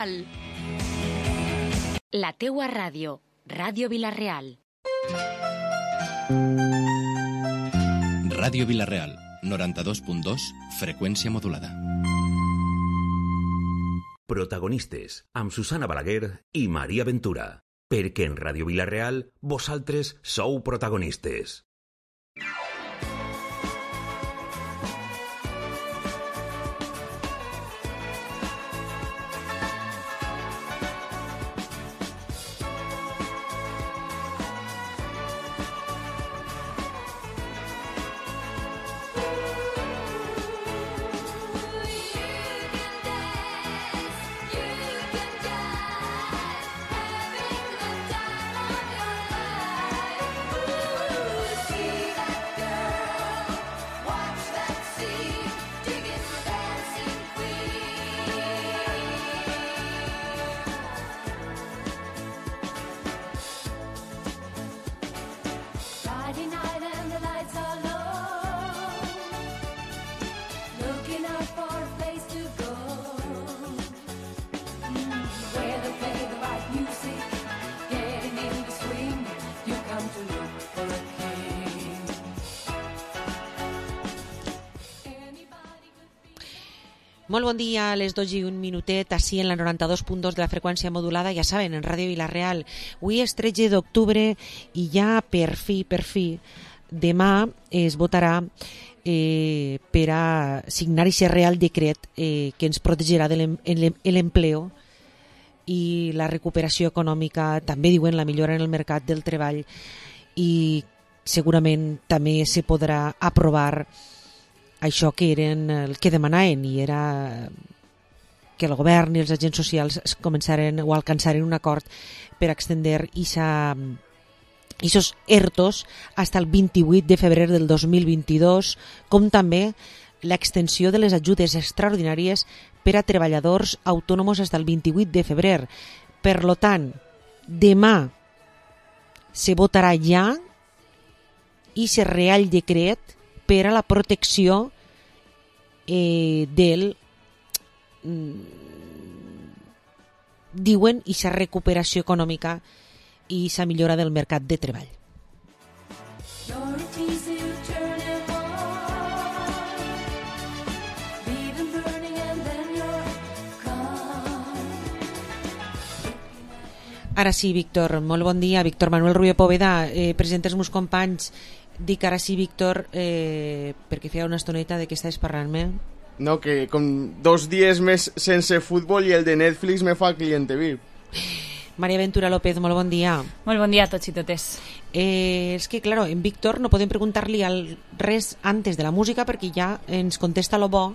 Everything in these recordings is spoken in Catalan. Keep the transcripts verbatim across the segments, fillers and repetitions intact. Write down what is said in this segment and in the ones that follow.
La teua ràdio, Ràdio Vila-real. Ràdio Vila-real, noranta-dos punt dos, freqüència modulada. Protagonistes, amb Susana Balaguer i Maria Ventura. Perquè en Ràdio Vila-real vosaltres sou protagonistes. Molt bon dia, a les dos i un minutet, així en la noranta-dos punt dos de la freqüència modulada, ja saben, en Ràdio Vila-real. Avui és tretze d'octubre i ja per fi, per fi, demà es votarà eh, per a signar aquest Real Decret eh, que ens protegirà de l'empleo i la recuperació econòmica, també diuen la millora en el mercat del treball, i segurament també se podrà aprovar això que eren el que demanaven, i era que el govern i els agents socials es començaren o alcançaren un acord per extender aquests ERTOs fins al vint-i-vuit de febrer del dos mil vint-i-dos, com també l'extensió de les ajudes extraordinàries per a treballadors autònoms fins al vint-i-vuit de febrer. Per lo tant, demà se votarà ja i se Real Decret per a la protecció eh, del mm, diuen i sa recuperació econòmica i sa millora del mercat de treball. Ara sí, Víctor, molt bon dia. Víctor Manuel Rubio Poveda, eh, president dels meus companys. Dic ara sí, Víctor, eh, perquè feia una estoneta de què estaves parlant-me. No, que com dos dies més sense futbol i el de Netflix me fa cliente V I P. Maria Ventura López, molt bon dia. Molt bon dia a tots i totes. Eh, és que, claro, en Víctor no podem preguntar-li res antes de la música perquè ja ens contesta lo bo.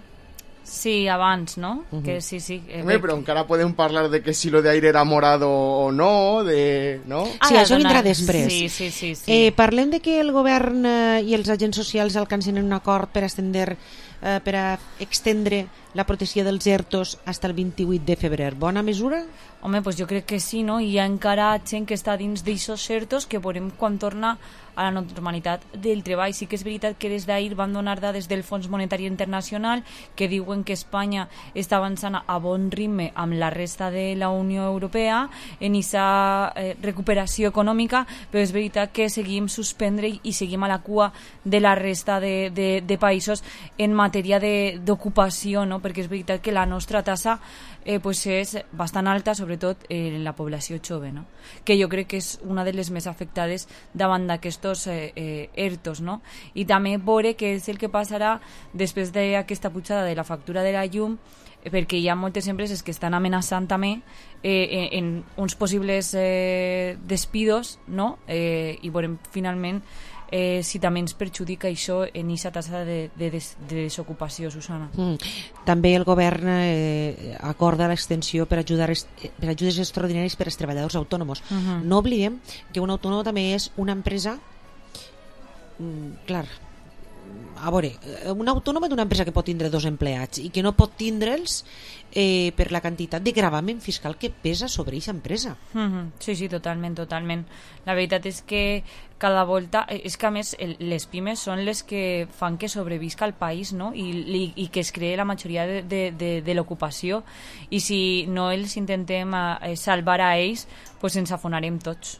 Sí, abans, ¿no? Uh-huh. Que sí, sí. Eh, Home, però encara podem parlar de que si lo de aire era morado o no, de... no? Sí, Ara això donar... vindrà després. Sí, sí, sí. sí. Eh, parlem de que el govern eh, i els agents socials alcancen un acord per a extender, eh, per a extendre la protecció dels ERTOs fins al vint-i-vuit de febrer. Bona mesura? Home, pues jo crec que sí, no? Hi ha encara gent que està dins d'aixòs ERTOs que veurem quan torna a la normalitat del treball. Sí que és veritat que des d'ahir van donar dades del Fons Monetari Internacional que diuen que Espanya està avançant a bon ritme amb la resta de la Unió Europea en aquesta eh, recuperació econòmica, però és veritat que seguim suspendre i seguim a la cua de la resta de, de, de països en matèria d'ocupació, no? Perquè és veritat que la nostra tassa eh, pues és bastant alta, sobretot en la població jove, no? Que jo crec que és una de les més afectades davant d'aquests eh, eh, ERTOs, no? I també veure què és el que passarà després d'aquesta pujada de la factura de la llum, perquè hi ha moltes empreses que estan amenaçant també eh, en uns possibles eh, despidos, no? Eh, i veurem finalment eh, si també ens perjudica això en aquesta tassa de, de, des, de desocupació, Susana. Mm. També el govern eh, acorda l'extensió per, ajudar, per ajudes extraordinàries per als treballadors autònoms. Uh-huh. No oblidem que un autònom també és una empresa, mm, clar, a veure, un autònom d'una empresa que pot tindre dos empleats i que no pot tindre'ls eh, per la quantitat de gravamen fiscal que pesa sobre aquesta empresa. Mm-hmm. Sí, sí, totalment, totalment. La veritat és que cada volta, és que a més el, les pimes són les que fan que sobrevisca el país, no? I, i, i que es cree la majoria de, de, de, de l'ocupació, i si no els intentem eh, salvar a ells, pues ens afonarem tots.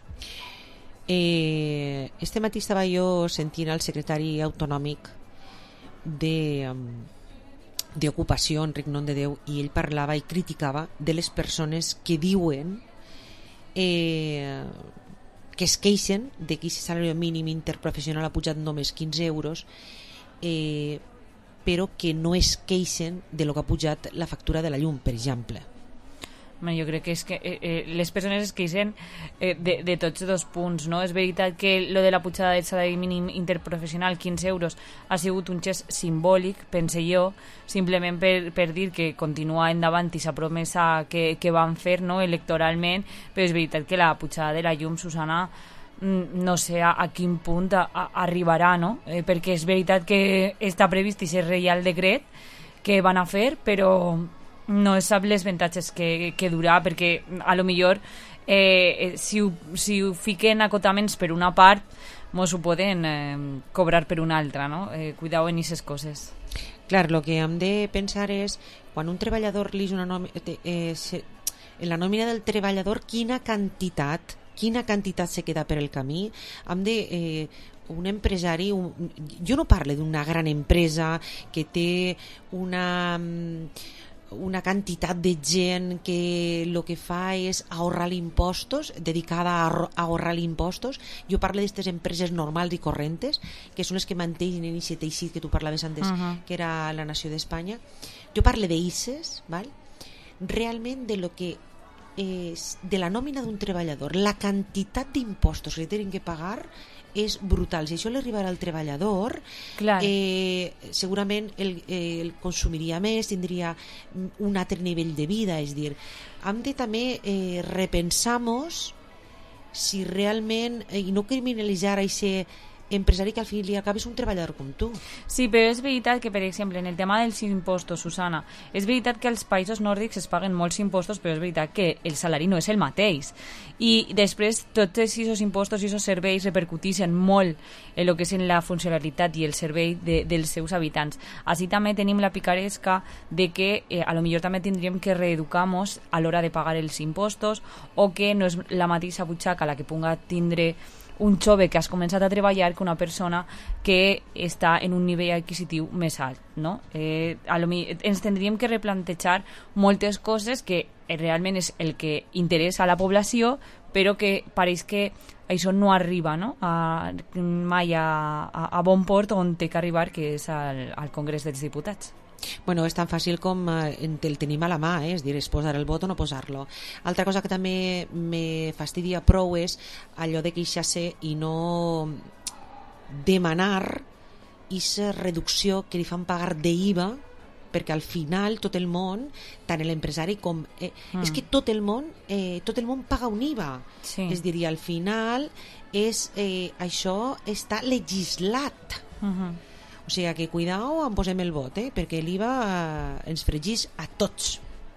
Eh, este matí estava jo sentint el secretari autonòmic de um, d'ocupació, Enric Nondedeu, i ell parlava i criticava de les persones que diuen eh, que es queixen de que aquest salari mínim interprofessional ha pujat només quinze euros, eh, però que no es queixen de lo que ha pujat la factura de la llum, per exemple. Jo crec que és que eh, eh, les persones es queixen eh, de, de tots dos punts, no? És veritat que lo de la pujada del salari mínim interprofessional, quinze euros, ha sigut un gest simbòlic, pense jo, simplement per, per dir que continua endavant i sa promesa que, que van fer, no?, electoralment, però és veritat que la pujada de la llum, Susana, no sé a, a quin punt a, a, arribarà, no? Eh, perquè és veritat que està previst i és reial decret que van a fer, però no sap les avantatges que, que durà, perquè a lo millor eh, si, ho, si ho fiquen acotaments per una part mos ho poden eh, cobrar per una altra, no? Eh, cuidao en aquestes coses. Clar, el que hem de pensar és quan un treballador li és una nòmina, eh, se, en la nòmina del treballador quina quantitat quina quantitat se queda per el camí. Hem de eh, un empresari, un, jo no parlo d'una gran empresa que té una una quantitat de gent que el que fa és ahorrar impostos, dedicada a ahorrar impostos. Jo parlo d'aquestes empreses normals i correntes, que són les que mantenen aquest teixit que tu parlaves antes, uh-huh. que era la nació d'Espanya. Jo parlo d'I C Es, val? Realment de lo que és de la nòmina d'un treballador, la quantitat d'impostos que tenen que pagar és brutal. Si això li arribarà al treballador, eh, segurament el, eh, el consumiria més, tindria un altre nivell de vida. És dir, hem de també eh, repensar-nos si realment, eh, i no criminalitzar aquest empresari que al fi li acabes un treballador com tu. Sí, però és veritat que, per exemple, en el tema dels impostos, Susana, és veritat que als països nòrdics es paguen molts impostos, però és veritat que el salari no és el mateix. I després tots aquests impostos i aquests serveis repercuteixen molt en el que és en la funcionalitat i el servei de, dels seus habitants. Així també tenim la picaresca de que eh, a lo millor també tindríem que reeducar-nos a l'hora de pagar els impostos, o que no és la mateixa butxaca la que pugui tindre un jove que has començat a treballar que una persona que està en un nivell adquisitiu més alt, no? Eh, a lo millor ens tindríem que replantejar moltes coses que realment és el que interessa a la població, però que pareix que això no arriba, no? A, mai a, a, a bon port on té que arribar, que és al, al Congrés dels Diputats. Bueno, és tan fàcil com eh, el tenim a la mà, eh? És dir, és posar el vot o no posar-lo. Altra cosa que també me fastidia prou és allò de queixar-se i no demanar aquesta reducció que li fan pagar d'I V A, perquè al final tot el món, tant l'empresari com... Eh, mm. És que tot el món eh, tot el món paga un I V A. Sí. És dir, i al final és, eh, això està legislat. Mm-hmm. O sigui que cuidao en posem el vot, eh? Perquè l'I V A eh, ens fregís a tots.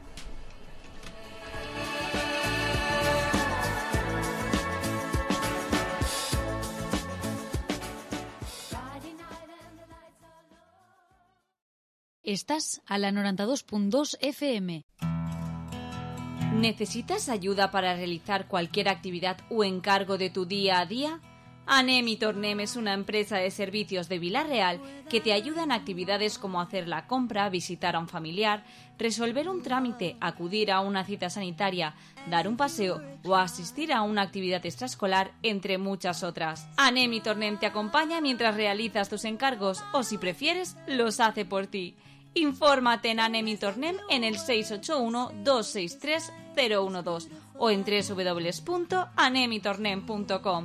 Estás a la noventa y dos punto dos F M. ¿Necesitas ayuda para realizar cualquier actividad o encargo de tu día a día? Anem y Tornem es una empresa de servicios de Vila-real que te ayuda en actividades como hacer la compra, visitar a un familiar, resolver un trámite, acudir a una cita sanitaria, dar un paseo o asistir a una actividad extraescolar, entre muchas otras. Anem y Tornem te acompaña mientras realizas tus encargos o, si prefieres, los hace por ti. Infórmate en Anem y Tornem en el seis ocho uno, dos seis tres, cero uno dos o en doble u doble u doble u punto anem y tornem punto com.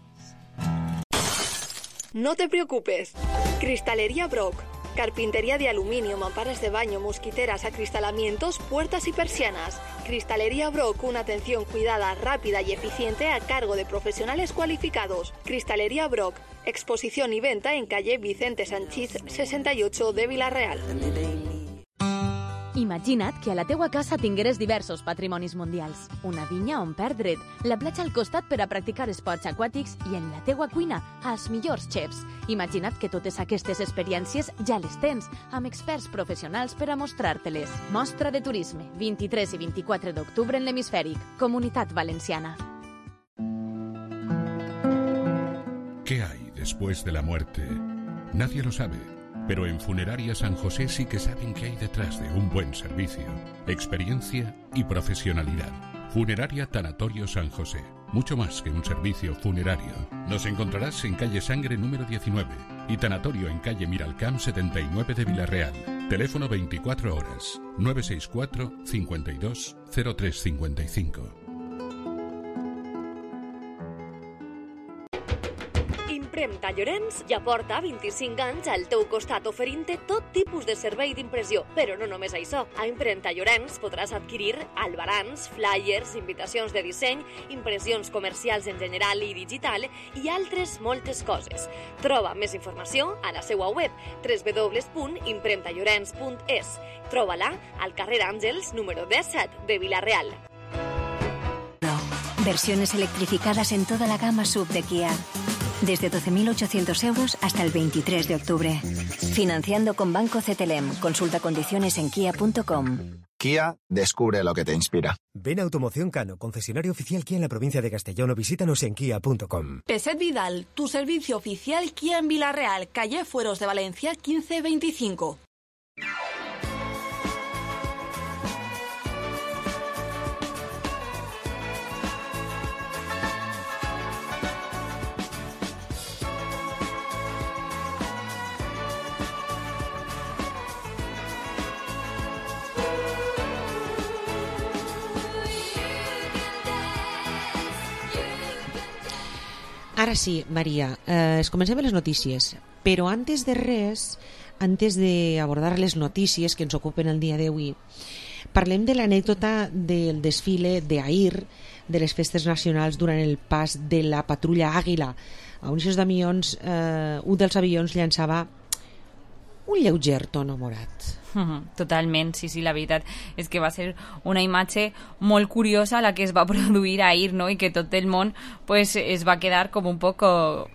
No te preocupes. Cristalería Brock. Carpintería de aluminio, mamparas de baño, mosquiteras, acristalamientos, puertas y persianas. Cristalería Brock, una atención cuidada, rápida y eficiente a cargo de profesionales cualificados. Cristalería Brock, exposición y venta en calle Vicente Sanchís sesenta y ocho de Vila-real. Imagina't que a la teua casa tingueres diversos patrimonis mundials. Una vinya on perdre't, la platja al costat per a practicar esports aquàtics i en la teua cuina, els millors xefs. Imagina't que totes aquestes experiències ja les tens, amb experts professionals per a mostrar-te-les. Mostra de Turisme, vint-i-tres i vint-i-quatre d'octubre en l'Hemisfèric, Comunitat Valenciana. ¿Qué hay después de la muerte? Nadie lo sabe. Pero en Funeraria San José sí que saben qué hay detrás de un buen servicio, experiencia y profesionalidad. Funeraria Tanatorio San José, mucho más que un servicio funerario. Nos encontrarás en calle Sangre número diecinueve y Tanatorio en calle Miralcamp setenta y nueve de Vila-real. Teléfono veinticuatro horas, nueve seis cuatro, cincuenta y dos, cero tres cincuenta y cinco. Impremta Llorenç ja porta vint-i-cinc anys al teu costat oferint-te tot tipus de servei d'impressió. Però no només això. A Impremta Llorenç podràs adquirir albarans, flyers, invitacions de disseny, impressions comercials en general i digital i altres moltes coses. Troba més informació a la seva web w w w punt impremta llorenç punt es. Troba-la al carrer Àngels número disset de Vila-real. Versiones electrificadas en toda la gama sub de Kia. Desde doce mil ochocientos euros hasta el veintitrés de octubre. Financiando con Banco C T L E M. Consulta condiciones en kia punto com. Kia, descubre lo que te inspira. Ven a Automoción Cano, concesionario oficial Kia en la provincia de Castellón, o visítanos en kia punto com. Peset Vidal, tu servicio oficial Kia en Vila-real, calle Fueros de Valencia quince veinticinco. Ara sí, Maria, eh, es comencem les notícies, però antes de res, antes de abordar les notícies que ens ocupen el dia d'avui, parlem de l'anècdota del desfile d'Ahir de les festes nacionals durant el pas de la patrulla Àguila. A un d'avions, eh, un dels avions llançava un lleuger to enamorat. Totalment, sí, sí, la veritat és que va ser una imatge molt curiosa la que es va produir ahir, no? I que tot el món pues, es va quedar com un poc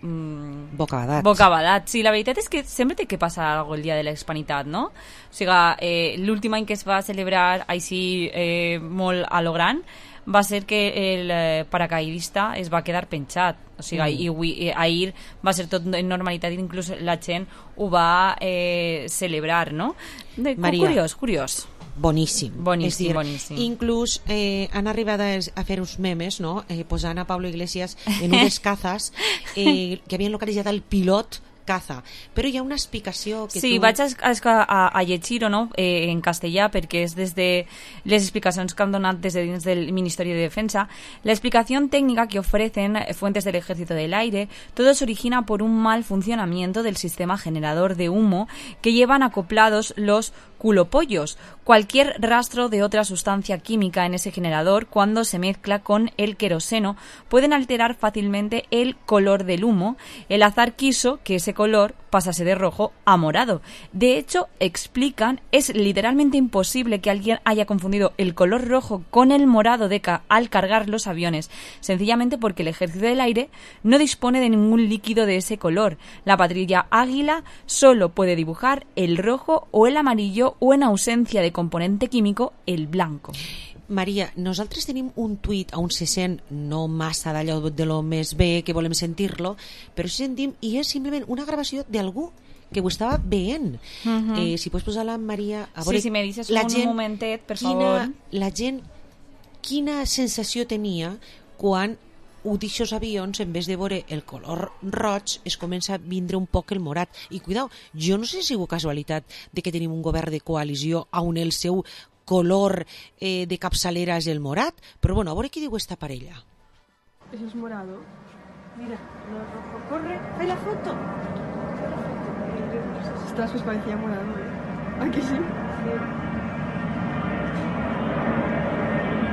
mmm, bocabadat. bocabadat. Sí, la veritat és que sempre té que passar algo el dia de la hispanitat, no? O sigui, eh, l'últim any que es va celebrar així eh, molt a lo gran va ser que el eh, paracaidista es va quedar penjat, o sigui, mm. i, avui, i ahir va ser tot en normalitat, inclús la gent ho va eh, celebrar, no? De, Maria, curiós, curiós. Boníssim. Boníssim, dir, boníssim. Inclús eh, han arribat a, a fer uns memes, no? Eh, posant a Pablo Iglesias en unes cazas eh, que havien localitzat el pilot caza, però hi ha una explicació que sí, tu... vaig a, a, a llegir-ho, no? eh, en castellà, perquè és des de les explicacions que han donat des de dins del Ministerio de Defensa. La explicación técnica que ofrecen fuentes del Ejército del Aire, todo se origina por un mal funcionamiento del sistema generador de humo que llevan acoplados los culopollos. Cualquier rastro de otra sustancia química en ese generador, cuando se mezcla con el queroseno, pueden alterar fácilmente el color del humo. El azar quiso que ese color pasase de rojo a morado. De hecho, explican, es literalmente imposible que alguien haya confundido el color rojo con el morado de ca- al cargar los aviones, sencillamente porque el Ejército del Aire no dispone de ningún líquido de ese color. La patrulla Águila solo puede dibujar el rojo o el amarillo o, en ausencia de componente químico, el blanco. Maria, nosaltres tenim un tuit on se sent no massa d'allò de lo més bé que volem sentir-lo, però si sentim, i és simplement una gravació d'algú que ho estava veient. Uh-huh. Eh, si pots posar-la, Maria... A veure, sí, si me dices la un gent, momentet, per quina, favor. La gent, quina sensació tenia quan un d'aixòs avions, en vez de veure el color roig, es comença a vindre un poc el morat. I cuidao, jo no sé si ho casualitat de que tenim un govern de coalició on el seu color eh, de capçalera és el morat, però bueno, a veure què diu esta parella. Eso es morado. Mira, lo rojo. Corre, ¡hay la foto! Ostras, pues parecía morado, ¿eh? ¿A que sí? Sí.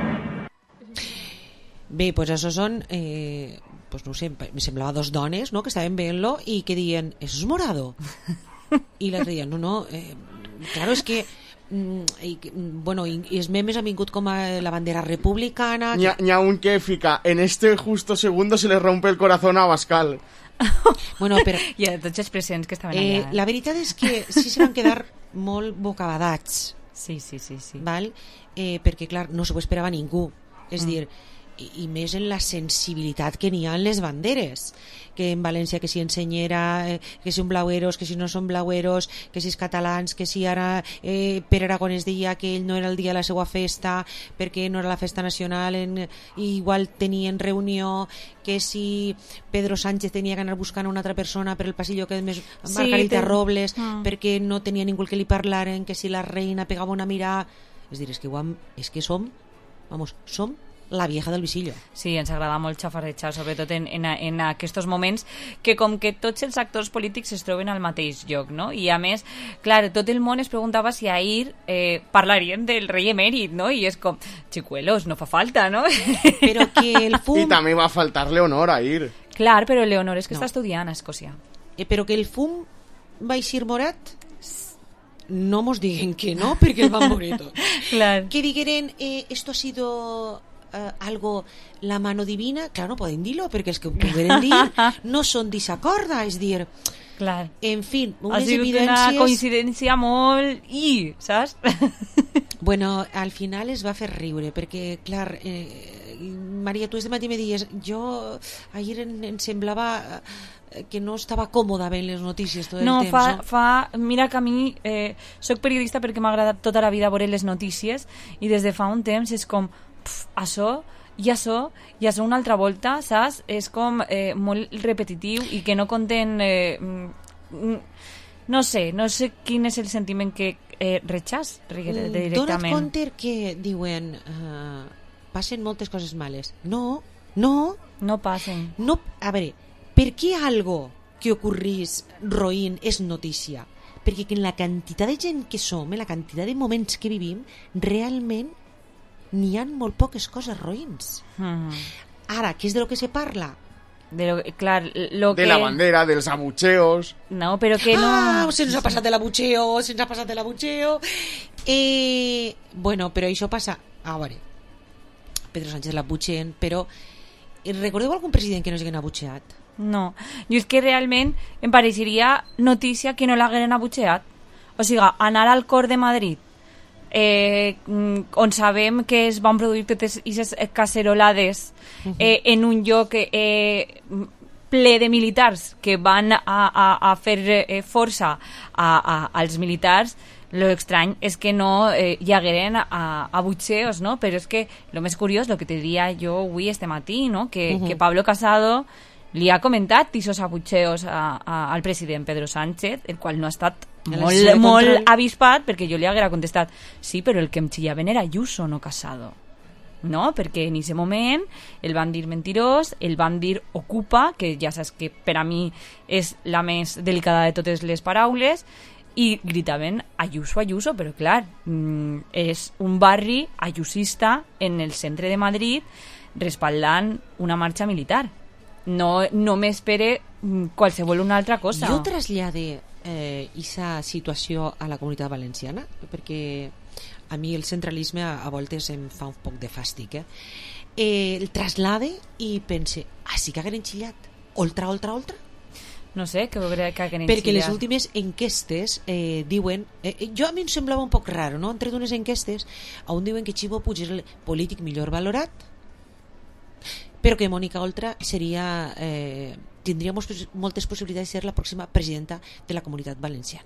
Bé, pues això són... Eh, pues no sé, me semblava dos dones, no?, que estaven veient-lo i que diuen, ¿eso es morado? I l'altre deien, no, no, eh, claro, es que... Mm, i, bueno, i, i els memes han vingut com a la bandera republicana. N'hi ha, n'hi ha un que fica, en este justo segundo se le rompe el corazón a Abascal. Bueno, però... I a tots els presents que estaven eh, allà. Eh? La veritat és que sí se van quedar molt bocabadats. Sí, sí, sí, sí. Val? Eh, perquè, clar, no s'ho esperava ningú. És Mm. dir, i, i més en la sensibilitat que n'hi ha en les banderes, que en València que si ensenyera, eh, que si un blaueros, que si no són blaueros, que si és catalans, que si ara eh, Pere Aragonès deia que ell no era el dia de la seva festa perquè no era la festa nacional, en, i igual tenien reunió, que si Pedro Sánchez tenia que anar buscant una altra persona per el passillo, que més Margarita sí, te... Robles, mm. perquè no tenia ningú que li parlaren, que si la reina pegava una mirada. És dir, és que, guam, és que som, vamos, som la vieja del visillo. Sí, ens agrada molt xafardejar, sobretot en, en, en aquests moments que com que tots els actors polítics es troben al mateix lloc, no? I a més, clar, tot el món es preguntava si ahir eh, parlarien del rei emèrit, no? I és com, xicuelos, no fa falta, no? Però que el fum... I també va faltar Leonor ahir. Clar, però Leonor és que No. està estudiant a Escòcia. Eh, però que el fum va eixir morat, no mos diguen que no, perquè el van morir tot. Clar. Que digueren, eh, esto ha sido... Uh, algo, la mano divina, clar, no poden dir-lo perquè els que ho pogueren dir no són dissacorda, és dir, clar, en fi, ha unes sigut evidències... una coincidència molt i, saps? Bueno, al final es va fer riure perquè, clar, eh, Maria, tu este matí me dies, jo ahir em, em semblava que no estava còmoda veient les notícies tot el no, temps. fa, No, fa, mira que a mi eh, soc periodista perquè m'ha agradat tota la vida veure les notícies i des de fa un temps és com pf, això, i això, i això una altra volta, saps? És com eh, molt repetitiu i que no conten eh, mm, no sé, no sé quin és el sentiment que eh, retxàs directament. Dona't compte que diuen uh, passen moltes coses males. No, no. No passen. No, a veure, per què algo que ocorrís roïn és notícia? Perquè que en la quantitat de gent que som, en la quantitat de moments que vivim, realment n'hi ha molt poques coses roïns. Mm. Ara, què és de lo que se parla? De lo, clar, lo de que... la bandera, dels abucheos. No, però que no... Ah, se nos ha passat de l'abucheo, se ens ha passat de l'abucheo. Eh, bueno, però això passa... A veure, Pedro Sánchez l'abucheen, però... Recordeu algun president que no s'haguen abucheat? No, jo és que realment em pareixeria notícia que no l'hagueren abucheat. O sigui, anar al cor de Madrid, eh, on sabem que es van produir totes aquestes cacerolades eh, en un lloc eh, ple de militars que van a, a, a fer eh, força a, a, als militars, lo estrany és que no eh, hi hagueren abucheos, no? Però és que lo més curiós, lo que te diria jo avui este matí, no? Que, Uh-huh. que Pablo Casado li ha comentat aquests abucheos a, a, al president Pedro Sánchez, el qual no ha estat molt, molt avispat, perquè jo li haguera contestat sí, però el que em xillaven era Ayuso, no Casado. No, perquè en aquest moment el van dir mentirós, el van dir ocupa, que ja saps que per a mi és la més delicada de totes les paraules, i gritaven Ayuso, Ayuso, però clar, mm, és un barri ayusista en el centre de Madrid respaldant una marxa militar. No, no m'espere qualsevol una altra cosa. Jo trasllade aquesta eh, situació a la comunitat valenciana, perquè a mi el centralisme a, a voltes em fa un poc de fàstic. Eh? Eh, el traslade i pense, ah, sí que hagueren xillat? Oltra, oltra, oltra? No sé, que veuré que hagueren Perquè xillat. les últimes enquestes eh, diuen... Eh, jo a mi em semblava un poc raro, no? Entre d'unes enquestes on diuen que Ximo Puig és el polític millor valorat, però que Mònica Oltra seria, eh, tindria moltes possibilitats de ser la pròxima presidenta de la Comunitat Valenciana.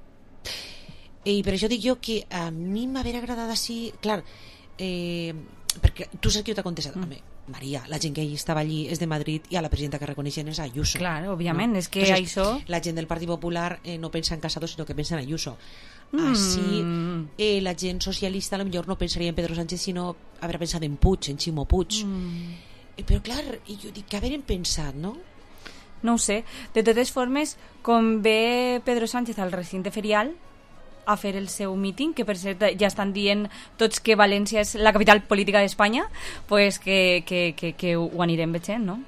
I per això dic jo que a mi m'haver agradat així, clar, eh, perquè tu saps que jo t'he contestat, mm. Maria, la gent que hi estava allí és de Madrid i a la presidenta que reconeixen és Ayuso. Clar, òbviament, no? és que Entonces, això... La gent del Partit Popular eh, no pensa en Casado, sinó que pensa en Ayuso. Mm. Així, eh, la gent socialista a lo millor no pensaria en Pedro Sánchez, sinó haver pensat en Puig, en Ximo Puig. Mm. Eh, però clar, jo dic que haver pensat, no? No ho sé. De totes formes, com ve Pedro Sánchez al recinte ferial, a fer el seu míting, que per cert ja estan dient tots que València és la capital política d'Espanya, pues que, que, que, que ho anirem veient, no?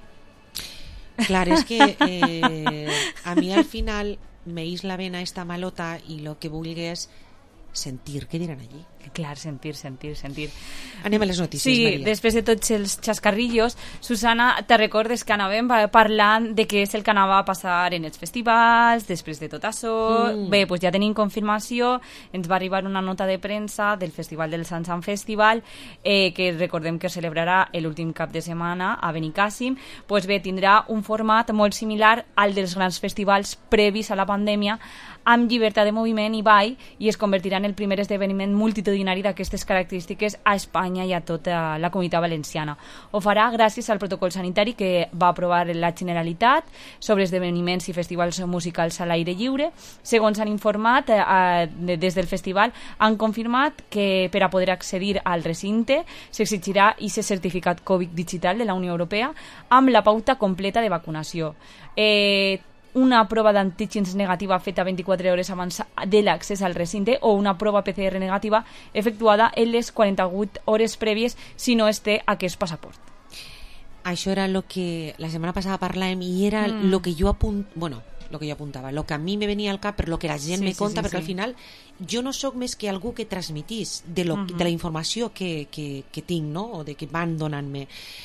Clar, és que eh, a mi al final m'eix la vena esta malota i lo que vulguis sentir, què diran allí? Clar, sentir, sentir, sentir. Anem a les notícies, sí, Maria. Després de tots els xascarrillos, Susana, te recordes que anàvem parlant de què és el que anava a passar en els festivals, després de tot això. Mm. Bé, doncs ja tenim confirmació, ens va arribar una nota de premsa del Festival del Sant Sant Festival, eh, que recordem que celebrarà l'últim cap de setmana a Benicàssim. Pues bé, tindrà un format molt similar al dels grans festivals previs a la pandèmia, amb llibertat de moviment i ball, i es convertirà en el primer esdeveniment multitudinari d'aquestes característiques a Espanya i a tota la Comunitat Valenciana. Ho farà gràcies al protocol sanitari que va aprovar la Generalitat sobre esdeveniments i festivals musicals a l'aire lliure. Segons han informat eh, des del festival, han confirmat que per a poder accedir al recinte s'exigirà aquest certificat Covid digital de la Unió Europea amb la pauta completa de vacunació. Eh, una prova d'antígens negativa feta vint-i-quatre hores abans de l'accés al recinte o una prova P C R negativa efectuada en les quaranta-vuit hores prèvies si no es té aquest passaport. Això era el que la setmana passada parlàvem i era el mm. que jo apunt... bueno, lo que jo apuntava, lo que a mi me venia al cap per lo que la gent sí, me sí, conta, sí, perquè sí. al final jo no sóc més que algú que transmitís de, lo, mm-hmm. de la informació que, que, que tinc, no? O de que van donant-me.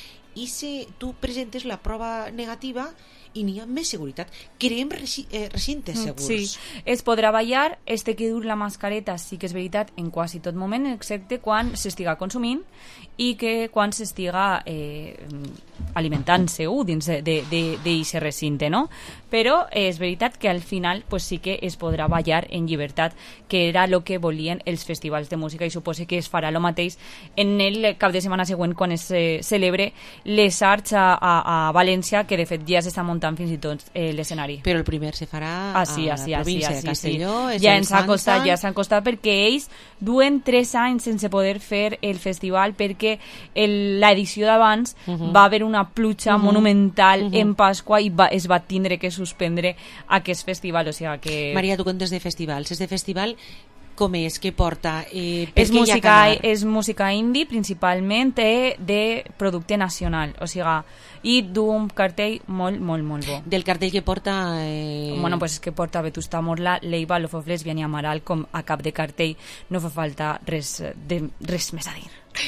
I si tu presentes la prova negativa i n'hi ha més seguretat. Creem reci eh, recintes segurs. Sí, es podrà ballar, este que dur la mascareta sí que és veritat en quasi tot moment, excepte quan s'estiga consumint i que quan s'estiga eh, alimentant-se dins d'aquest recinte, no? Però és veritat que al final pues, sí que es podrà ballar en llibertat, que era el que volien els festivals de música, i suposo que es farà el mateix en el cap de setmana següent quan es eh, celebre les Arts a, a, a València, que de fet ja s'està muntant fins i tot eh, l'escenari. Però el primer se farà ah, sí, a sí, la província sí, de sí, Castelló. Sí. Ja ens ha costat, ja s'han costat perquè ells duen tres anys sense poder fer el festival perquè l'edició d'abans uh -huh. va haver una pluja uh -huh. monumental uh -huh. en Pasqua i va, es va tindre que suspendre aquest festival. O sigui que... Maria, tu contes de festivals. És de festival com és? Què porta? Eh, és, música, és música indie, principalment eh, de producte nacional, o sigui, i d'un cartell molt, molt, molt bo. Del cartell que porta... Eh... Bueno, pues és que porta Vetusta Morla, Leiva, Love of Lesbian i Amaral com a cap de cartell. No fa falta res, de, res més a dir.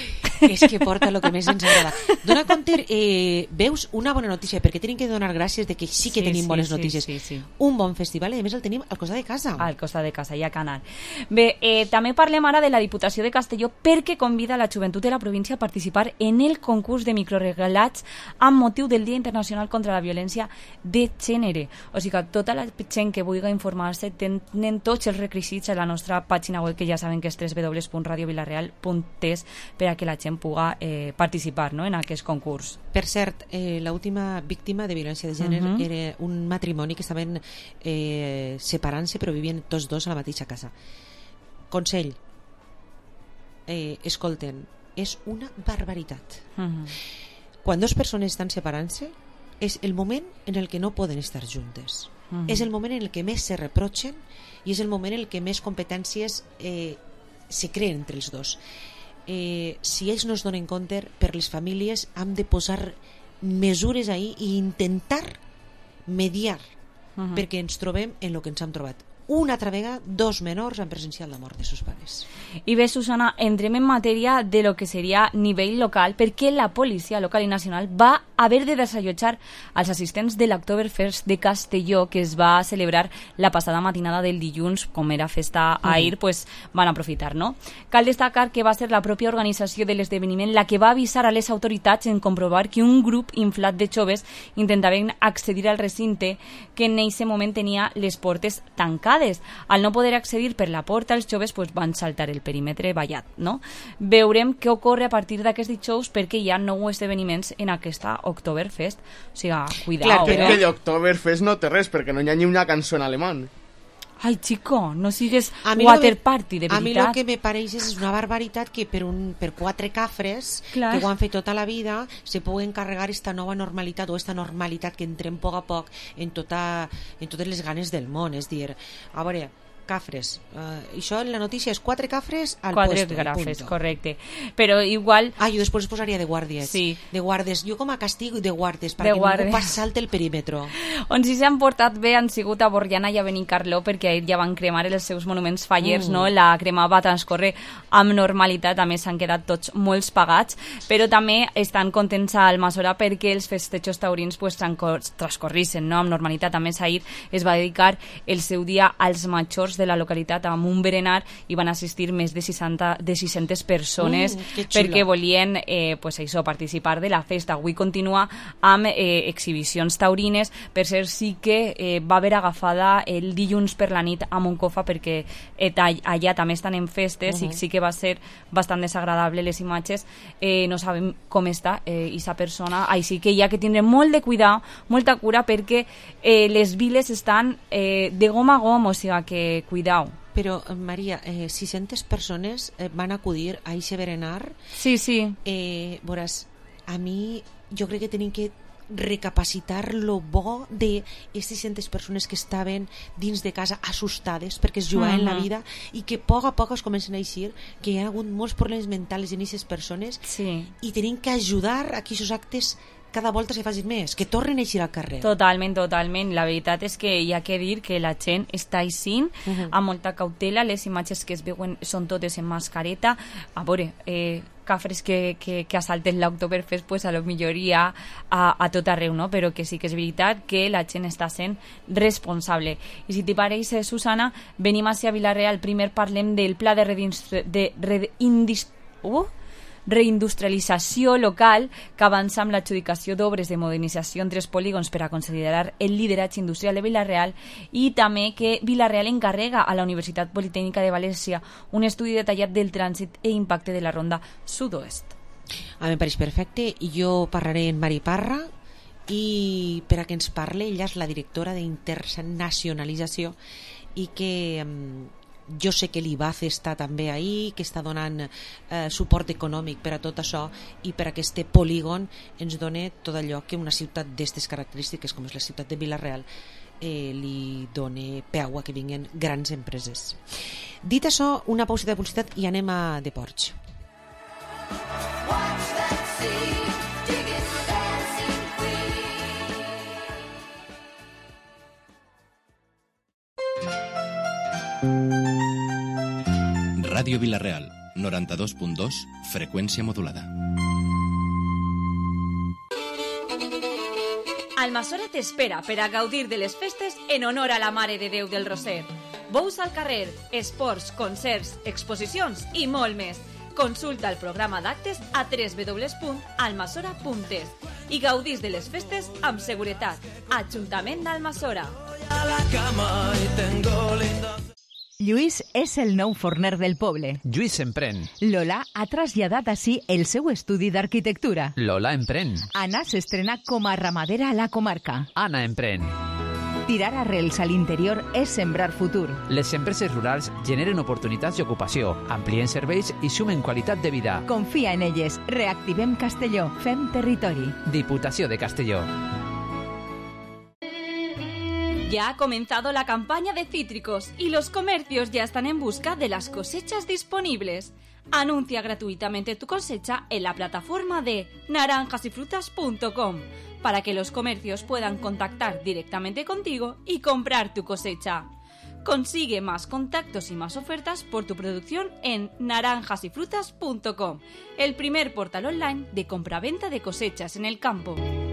És que porta el que més ens agrada. Dona compte, eh, veus una bona notícia, perquè tenim que donar gràcies de que sí que sí, tenim sí, bones sí, notícies. Sí, sí. Un bon festival i a més el tenim al costat de casa. Al costat de casa, ja que anar. Bé, eh, també parlem ara de la Diputació de Castelló perquè convida la joventut de la província a participar en el concurs de microregalats amb motiu del Dia Internacional contra la Violència de Gènere. O sigui que tota la gent que vulgui informar-se tenen tots els requisits a la nostra pàgina web, que ja saben que és w w w punt radio vilareal punt es, per a que la gent puga eh, participar, no?, en aquest concurs. Per cert, eh, l'última víctima de violència de gènere uh -huh. era un matrimoni que estaven eh, separant-se però vivien tots dos a la mateixa casa. Consell, eh, escolten, és una barbaritat. Uh -huh. Quan dues persones estan separant-se és el moment en el que no poden estar juntes. Uh -huh. És el moment en el que més se reprotxen i és el moment en el que més competències eh, se creen entre els dos. Eh, si ells no es donen compte, per les famílies hem de posar mesures ahí i intentar mediar uh -huh. perquè ens trobem en el que ens hem trobat. Una altra vegada, dos menors han presenciat la mort de sus pares. I bé, Susana, entrem en matèria de lo que seria nivell local, perquè la policia local i nacional va haver de desallotjar als assistents de l'Octoberfest de Castelló, que es va celebrar la passada matinada del dilluns, com era festa ahir, uh -huh. pues van aprofitar, no? Cal destacar que va ser la pròpia organització de l'esdeveniment la que va avisar a les autoritats en comprovar que un grup inflat de joves intentaven accedir al recinte, que en aquest moment tenia les portes tancades. Al no poder accedir per la porta, els joves pues, van saltar el perímetre vallat, no? Veurem què ocorre a partir d'aquests dijous, perquè hi ha nou esdeveniments en aquesta Oktoberfest. O sigui, cuidao. Clar, que, eh? que d'Oktoberfest no té res, perquè no hi ha ni una cançó en alemany. Ai, chico, no sigues water party, de veritat. A mi el que me pareix és una barbaritat que per, un, per quatre cafres Clar. que ho han fet tota la vida se puguen carregar esta nova normalitat o esta normalitat que entrem a poc a poc en, tota, en totes les ganes del món. És dir, a veure, cafres. Uh, això en la notícia és quatre cafres al quatre puesto. Cafres, correcte. Però igual... Ah, jo després posaria de guàrdies. Sí. De guardes. Jo com a castigo de guardes, perquè guardes. ningú pas salta el perímetre. On sí s'han portat bé han sigut a Borriana i a Benicarló, perquè ahir ja van cremar els seus monuments fallers, Mm. no? La crema va transcorrer amb normalitat, a més s'han quedat tots molts pagats, però també estan contents a Almassora perquè els festejos taurins pues, transcorrissen, no? Amb normalitat. A més, ahir es va dedicar el seu dia als majors de la localitat amb un berenar i van assistir més de seixanta, de sis-centes persones Mm, que xulo. perquè volien eh, pues això, participar de la festa. Avui continua amb eh, exhibicions taurines. Per cert, sí que eh, va haver agafada el dilluns per la nit a Moncofa perquè eh, allà també estan en festes Uh-huh. i sí que va ser bastant desagradable les imatges. Eh, no sabem com està eh, aquesta persona, així que hi ha que tindre molt de cuidar, molta cura, perquè eh, les viles estan eh, de gom a gom, o sigui que cuidao. Però, Maria, eh, sis-centes persones eh, van acudir a eixe berenar. Sí, sí. Eh, veuràs, a mi jo crec que tenim que recapacitar lo bo de aquestes sis-centes persones que estaven dins de casa assustades perquè es jugaven Uh-huh. la vida i que a poc a poc es comencen a eixir, que hi ha hagut molts problemes mentals en aquestes persones sí. i tenim que ajudar a que aquests actes cada volta se facin més, que tornen a eixir al carrer. Totalment, totalment. La veritat és que hi ha que dir que la gent està eixint Uh-huh. amb molta cautela. Les imatges que es veuen són totes en mascareta. A veure, eh, cafres que, que, que assalten l'Oktoberfest, pues a lo millor hi ha a, a tot arreu, no? Però que sí que és veritat que la gent està sent responsable. I si t'hi pareix, eh, Susana, venim a Vilareal. Primer parlem del pla de, redinstru- de redindist... Uh? reindustrialització local que avança amb l'adjudicació d'obres de modernització en tres polígons per a considerar el lideratge industrial de Vila-real, i també que Vila-real encarrega a la Universitat Politècnica de València un estudi detallat del trànsit e impacte de la ronda sud-oest. A mi em pareix perfecte. Jo parlaré en Mari Parra i per a que ens parle, ella és la directora d'internacionalització i que um, jo sé que l'I B A C està també ahí, que està donant eh, suport econòmic per a tot això i per a aquest polígon ens dona tot allò que una ciutat d'aquestes característiques com és la ciutat de Vila-real eh, li dona peu a que vinguin grans empreses. Dit això, una pauseta de publicitat i anem a Deports. Ràdio Vila-real, noranta-dos punt dos, freqüència modulada. Almassora t'espera per a gaudir de les festes en honor a la Mare de Déu del Roser. Bous al carrer, esports, concerts, exposicions i molt més. Consulta el programa d'actes a w w w punt almassora punt es i gaudís de les festes amb seguretat. Ajuntament d'Almassora. Lluís és el nou forner del poble. Lluís emprèn. Lola ha traslladat ací el seu estudi d'arquitectura. Lola emprèn. Anna s'estrena com a ramadera a la comarca. Anna emprèn. Tirar arrels a l'interior és sembrar futur. Les empreses rurals generen oportunitats d'ocupació, amplien serveis i sumen qualitat de vida. Confia en elles. Reactivem Castelló. Fem territori. Diputació de Castelló. Ya ha comenzado la campaña de cítricos y los comercios ya están en busca de las cosechas disponibles. Anuncia gratuitamente tu cosecha en la plataforma de naranjas y frutas punto com para que los comercios puedan contactar directamente contigo y comprar tu cosecha. Consigue más contactos y más ofertas por tu producción en naranjas y frutas punto com, el primer portal online de compraventa de cosechas en el campo.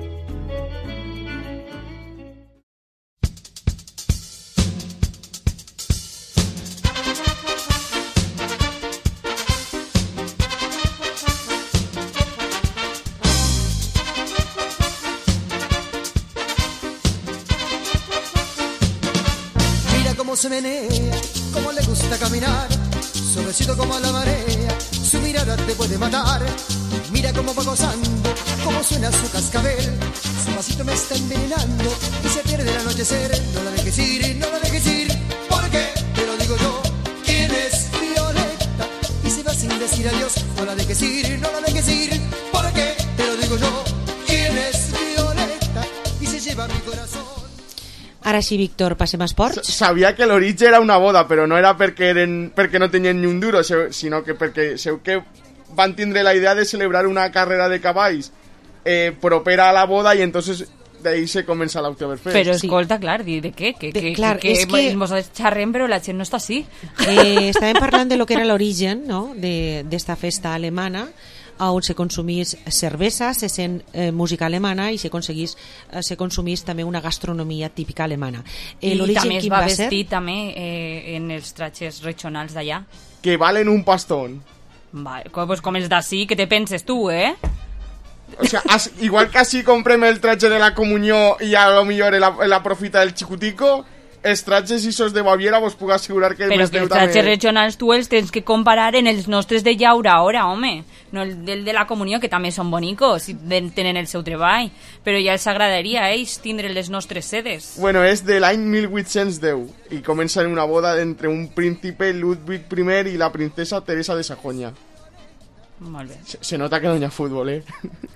Se menea, como le gusta caminar, suavecito como la marea, su mirada te puede matar. Mira cómo va gozando, cómo suena su cascabel, su pasito me está envenenando y se pierde el anochecer. No la dejes ir, no la dejes ir, porque te lo digo yo, ¿quién es Violeta? Y se va sin decir adiós. No la dejes ir, no la dejes ir, porque te lo digo yo, ¿quién es Violeta? Y se lleva mi corazón. Ara sí, Víctor, passem a esports. Sabia que l'origen era una boda, però no era perquè, eren, perquè no tenien ni un duro, sinó que perquè seu que van tindre la idea de celebrar una carrera de cavalls eh, propera a la boda, i entonces de ahí se comença l'Oktoberfest. Però escolta, sí. clar, di de què? Que, de, que, clar, que, és que nosaltres xerrem, però la gent no està així. Eh, estàvem parlant de lo que era l'origen, no?, d'esta festa alemana, on se consumís cervesa, se sent eh, música alemana i se, eh, se consumís també una gastronomia típica alemana. Eh, I també es va, va vestir també eh, en els tratges regionals d'allà. Que valen un pastón. Vale, pues com els d'ací, que te penses tu, eh? O sea, as, igual que así comprem el traje de la comunió i a lo millor la, la profita del xicutico, els trajes isos de Baviera vos puc assegurar que... Però que els trajes també... regionals tu els tens que comparar en els nostres de llaura ara, home, no el del de la comunió, que també són bonicos i tenen el seu treball, però ja els agradaria a ells tindre les nostres sedes. Bueno, és de l'any mil vuit-cents deu i comença en una boda entre un príncipe Ludwig primer i la princesa Teresa de Sajonia. Molt bé. Se, se nota que no hi ha futbol, eh?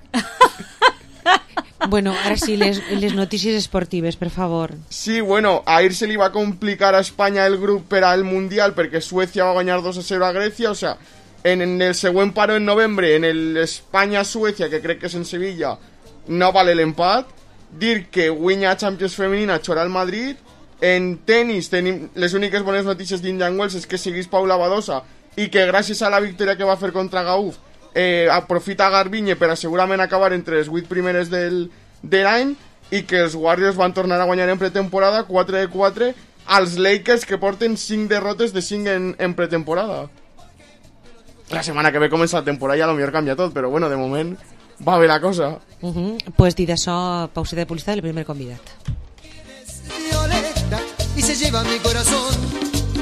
Bueno, ara sí, les, les notícies esportives, per favor. Sí, bueno, ahir se li va complicar a Espanya el grup per al Mundial perquè Suècia va guanyar dos a cero a Grècia, o sea, en, en el següent paro en novembre, en el Espanya-Suècia, que crec que és en Sevilla, no vale l'empat. Dir que guanya Champions femenina xorà al Madrid. En tenis, tenim les úniques bones notícies d'Indian Wells és que seguís Paula Badosa i que gràcies a la victòria que va fer contra Gauf eh, aprofita Garbiñe per a segurament acabar entre les vuit primeres del, de l'any, i que els Warriors van tornar a guanyar en pretemporada quatre de quatre als Lakers, que porten cinc derrotes de cinc en, en pretemporada. La setmana que ve comença la temporada i a lo millor canvia tot, però bueno, de moment va bé la cosa. Uh -huh. Pues dit això, pauseta de publicitat del primer convidat. Violeta, y se lleva mi corazón.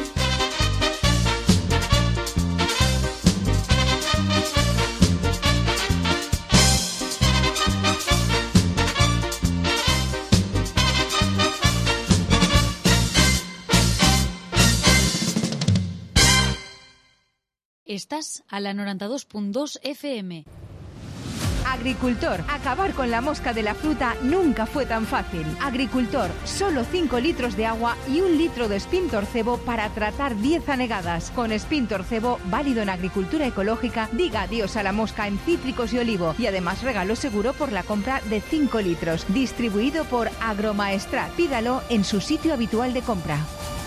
Estás a la noranta-dos punt dos F M. Agricultor, acabar con la mosca de la fruta nunca fue tan fácil. Agricultor, solo cinco litros de agua y un litro de Spintorcebo para tratar diez anegadas. Con Spintorcebo, válido en agricultura ecológica, diga adiós a la mosca en cítricos y olivo. Y además regalo seguro por la compra de cinco litros. Distribuido por Agromaestrat. Pídalo en su sitio habitual de compra.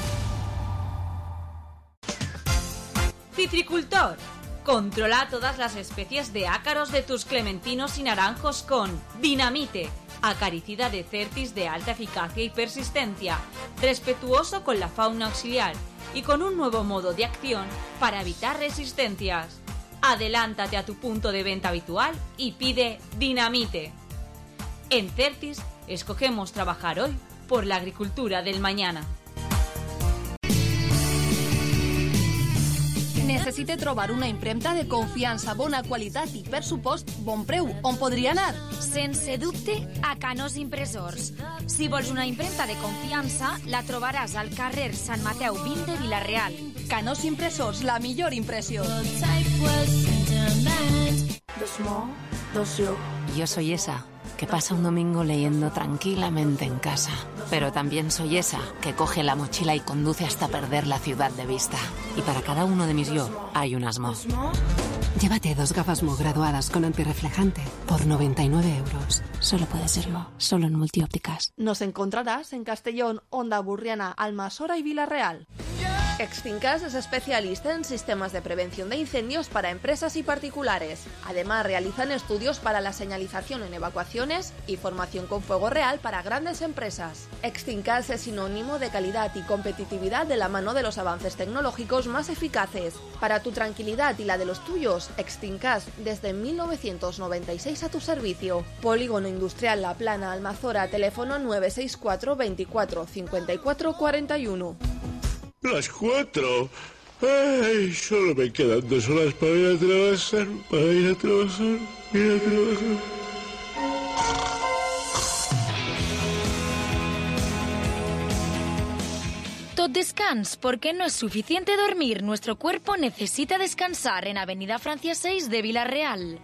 Citricultor. Controla todas las especies de ácaros de tus clementinos y naranjos con Dinamite, acaricida de Certis de alta eficacia y persistencia, respetuoso con la fauna auxiliar y con un nuevo modo de acción para evitar resistencias. Adelántate a tu punto de venta habitual y pide Dinamite. En Certis escogemos trabajar hoy por la agricultura del mañana. Necessite trobar una impremta de confiança, bona qualitat i, per supost, bon preu. On podria anar? Sense dubte, a Canós Impressors. Si vols una impremta de confiança, la trobaràs al carrer Sant Mateu vint de Vila-real. Canós Impressors, la millor impressió. Dos mo, dos yo. Yo soy esa que pasa un domingo leyendo tranquilamente en casa. Pero también soy esa que coge la mochila y conduce hasta perder la ciudad de vista. Y para cada uno de mis yo hay un asmo. Llévate dos gafas Mo graduadas con antirreflejante por noventa y nueve euros. Solo puede ser Mo, solo en Multiópticas. Nos encontrarás en Castellón, Onda Burriana, Almasora y Vila-real. Extincas es especialista en sistemas de prevención de incendios para empresas y particulares. Además, realizan estudios para la señalización en evacuaciones y formación con fuego real para grandes empresas. Extincas es sinónimo de calidad y competitividad de la mano de los avances tecnológicos más eficaces. Para tu tranquilidad y la de los tuyos, Extincas desde mil novecientos noventa y seis a tu servicio. Polígono Industrial La Plana, Almazora, teléfono nueve seis cuatro veinticuatro cincuenta y cuatro cuarenta y uno. Las cuatro. Ay, solo me quedan dos horas para ir a trabajar, para ir a trabajar, ir a trabajar. Tot descans, porque no es suficiente dormir. Nuestro cuerpo necesita descansar en Avenida Francia seis de Vila-real.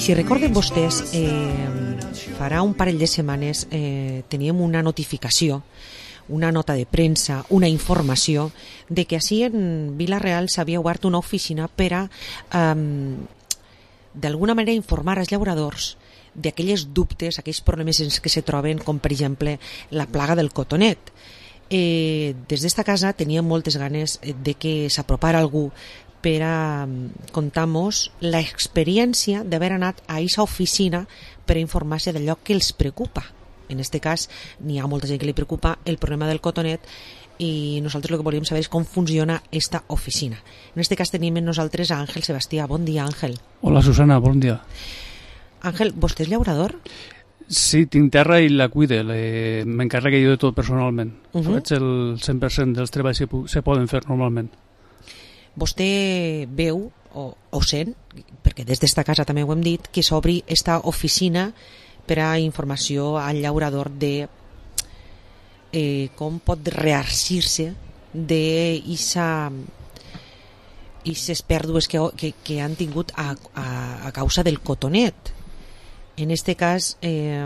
I si recorden vostès, eh, farà un parell de setmanes eh, teníem una notificació, una nota de premsa, una informació de que així en Vila-real s'havia obert una oficina per a eh, d'alguna manera informar als llauradors d'aquelles dubtes, aquells problemes en que se troben, com per exemple la plaga del cotonet. Eh, des d'esta casa teníem moltes ganes de que s'apropara algú per a contar-nos l'experiència d'haver anat a aquesta oficina per a informar-se d'allò que els preocupa. En aquest cas, n'hi ha molta gent que li preocupa el problema del cotonet i nosaltres el que volíem saber és com funciona esta oficina. En aquest cas tenim amb nosaltres a Àngel Sebastià. Bon dia, Àngel. Hola, Susana, bon dia. Àngel, vostè és llaurador? Sí, tinc terra i la cuide. M'encarrego jo de tot personalment. Uh -huh. Faig el cent per cent dels treballs que se poden fer normalment. Vostè veu o, o sent, perquè des d'esta casa també ho hem dit, que s'obri esta oficina per a informació al llaurador de eh, com pot rearcir-se d'aquestes pèrdues que, que, que han tingut a, a, a causa del cotonet. En este cas, eh,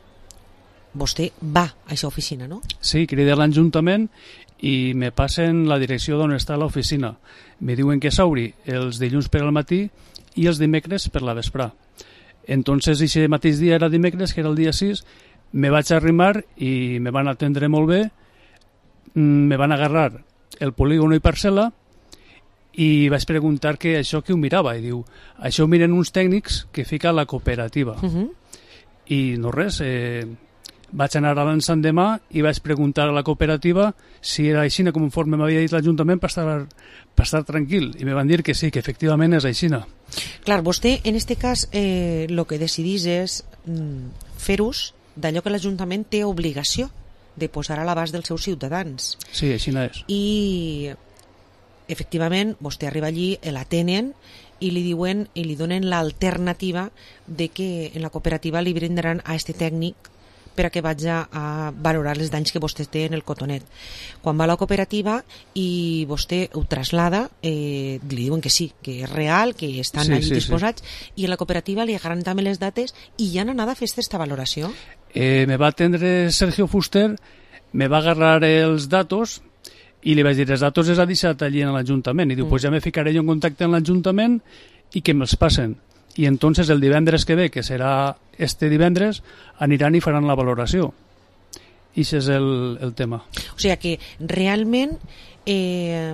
vostè va a aquesta oficina, no? Sí, crida a l'Ajuntament i me passen la direcció d'on està l'oficina. Me diuen que s'obri els dilluns per al matí i els dimecres per la vesprà. Entonces, aquest mateix dia era dimecres, que era el dia sis, me vaig arrimar i me van atendre molt bé, me van agarrar el polígono i parcel·la i vaig preguntar que això que ho mirava, i diu, això ho miren uns tècnics que fica la cooperativa. Uh -huh. I no res, eh, vaig anar a l'endemà i vaig preguntar a la cooperativa si era així conforme m'havia dit l'Ajuntament per estar, per estar tranquil, i me van dir que sí, que efectivament és així. Clar, vostè en aquest cas eh, el que decidís és mm, fer ús d'allò que l'Ajuntament té obligació de posar a l'abast dels seus ciutadans. Sí, així és. I efectivament vostè arriba allí, l'atenen i li diuen i li donen l'alternativa de que en la cooperativa li brindaran a este tècnic per a que vagi a valorar els danys que vostè té en el cotonet. Quan va a la cooperativa i vostè ho traslada, eh, li diuen que sí, que és real, que estan sí, allí sí, disposats, sí. I a la cooperativa li agarran també les dates i ja han anat a fer aquesta valoració. Eh, me va atendre Sergio Fuster, me va agarrar els datos i li vaig dir, els datos els ha deixat allí en l'Ajuntament, i diu, mm. pues ja me ficaré jo en contacte amb l'Ajuntament i que me'ls passen. I entonces el divendres que ve, que serà este divendres, aniran i faran la valoració. I això és el, el tema. O sigui que realment eh,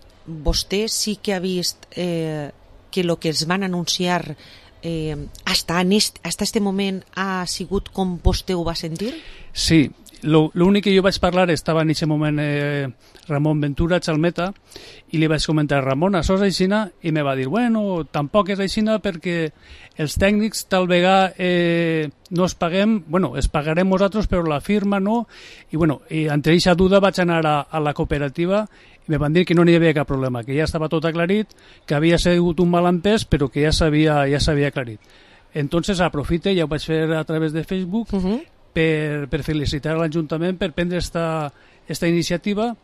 vostè sí que ha vist eh, que el que es van anunciar eh, hasta, en est, hasta este moment ha sigut com vostè ho va sentir? Sí, l'únic que jo vaig parlar estava en aquest moment eh, Ramon Ventura Chalmeta, i li vaig comentar, Ramon, això és aixina? I me va dir, bueno, tampoc és aixina perquè els tècnics tal vegada eh, no es paguem, bueno, es pagarem nosaltres però la firma no, i bueno, i entre aquesta duda vaig anar a, a la cooperativa i me van dir que no n'hi havia cap problema, que ja estava tot aclarit, que havia sigut un malentès però que ja s'havia ja s'havia aclarit. Entonces aprofite, ja ho vaig fer a través de Facebook, uh-huh. per, per felicitar a l'Ajuntament per prendre esta, esta iniciativa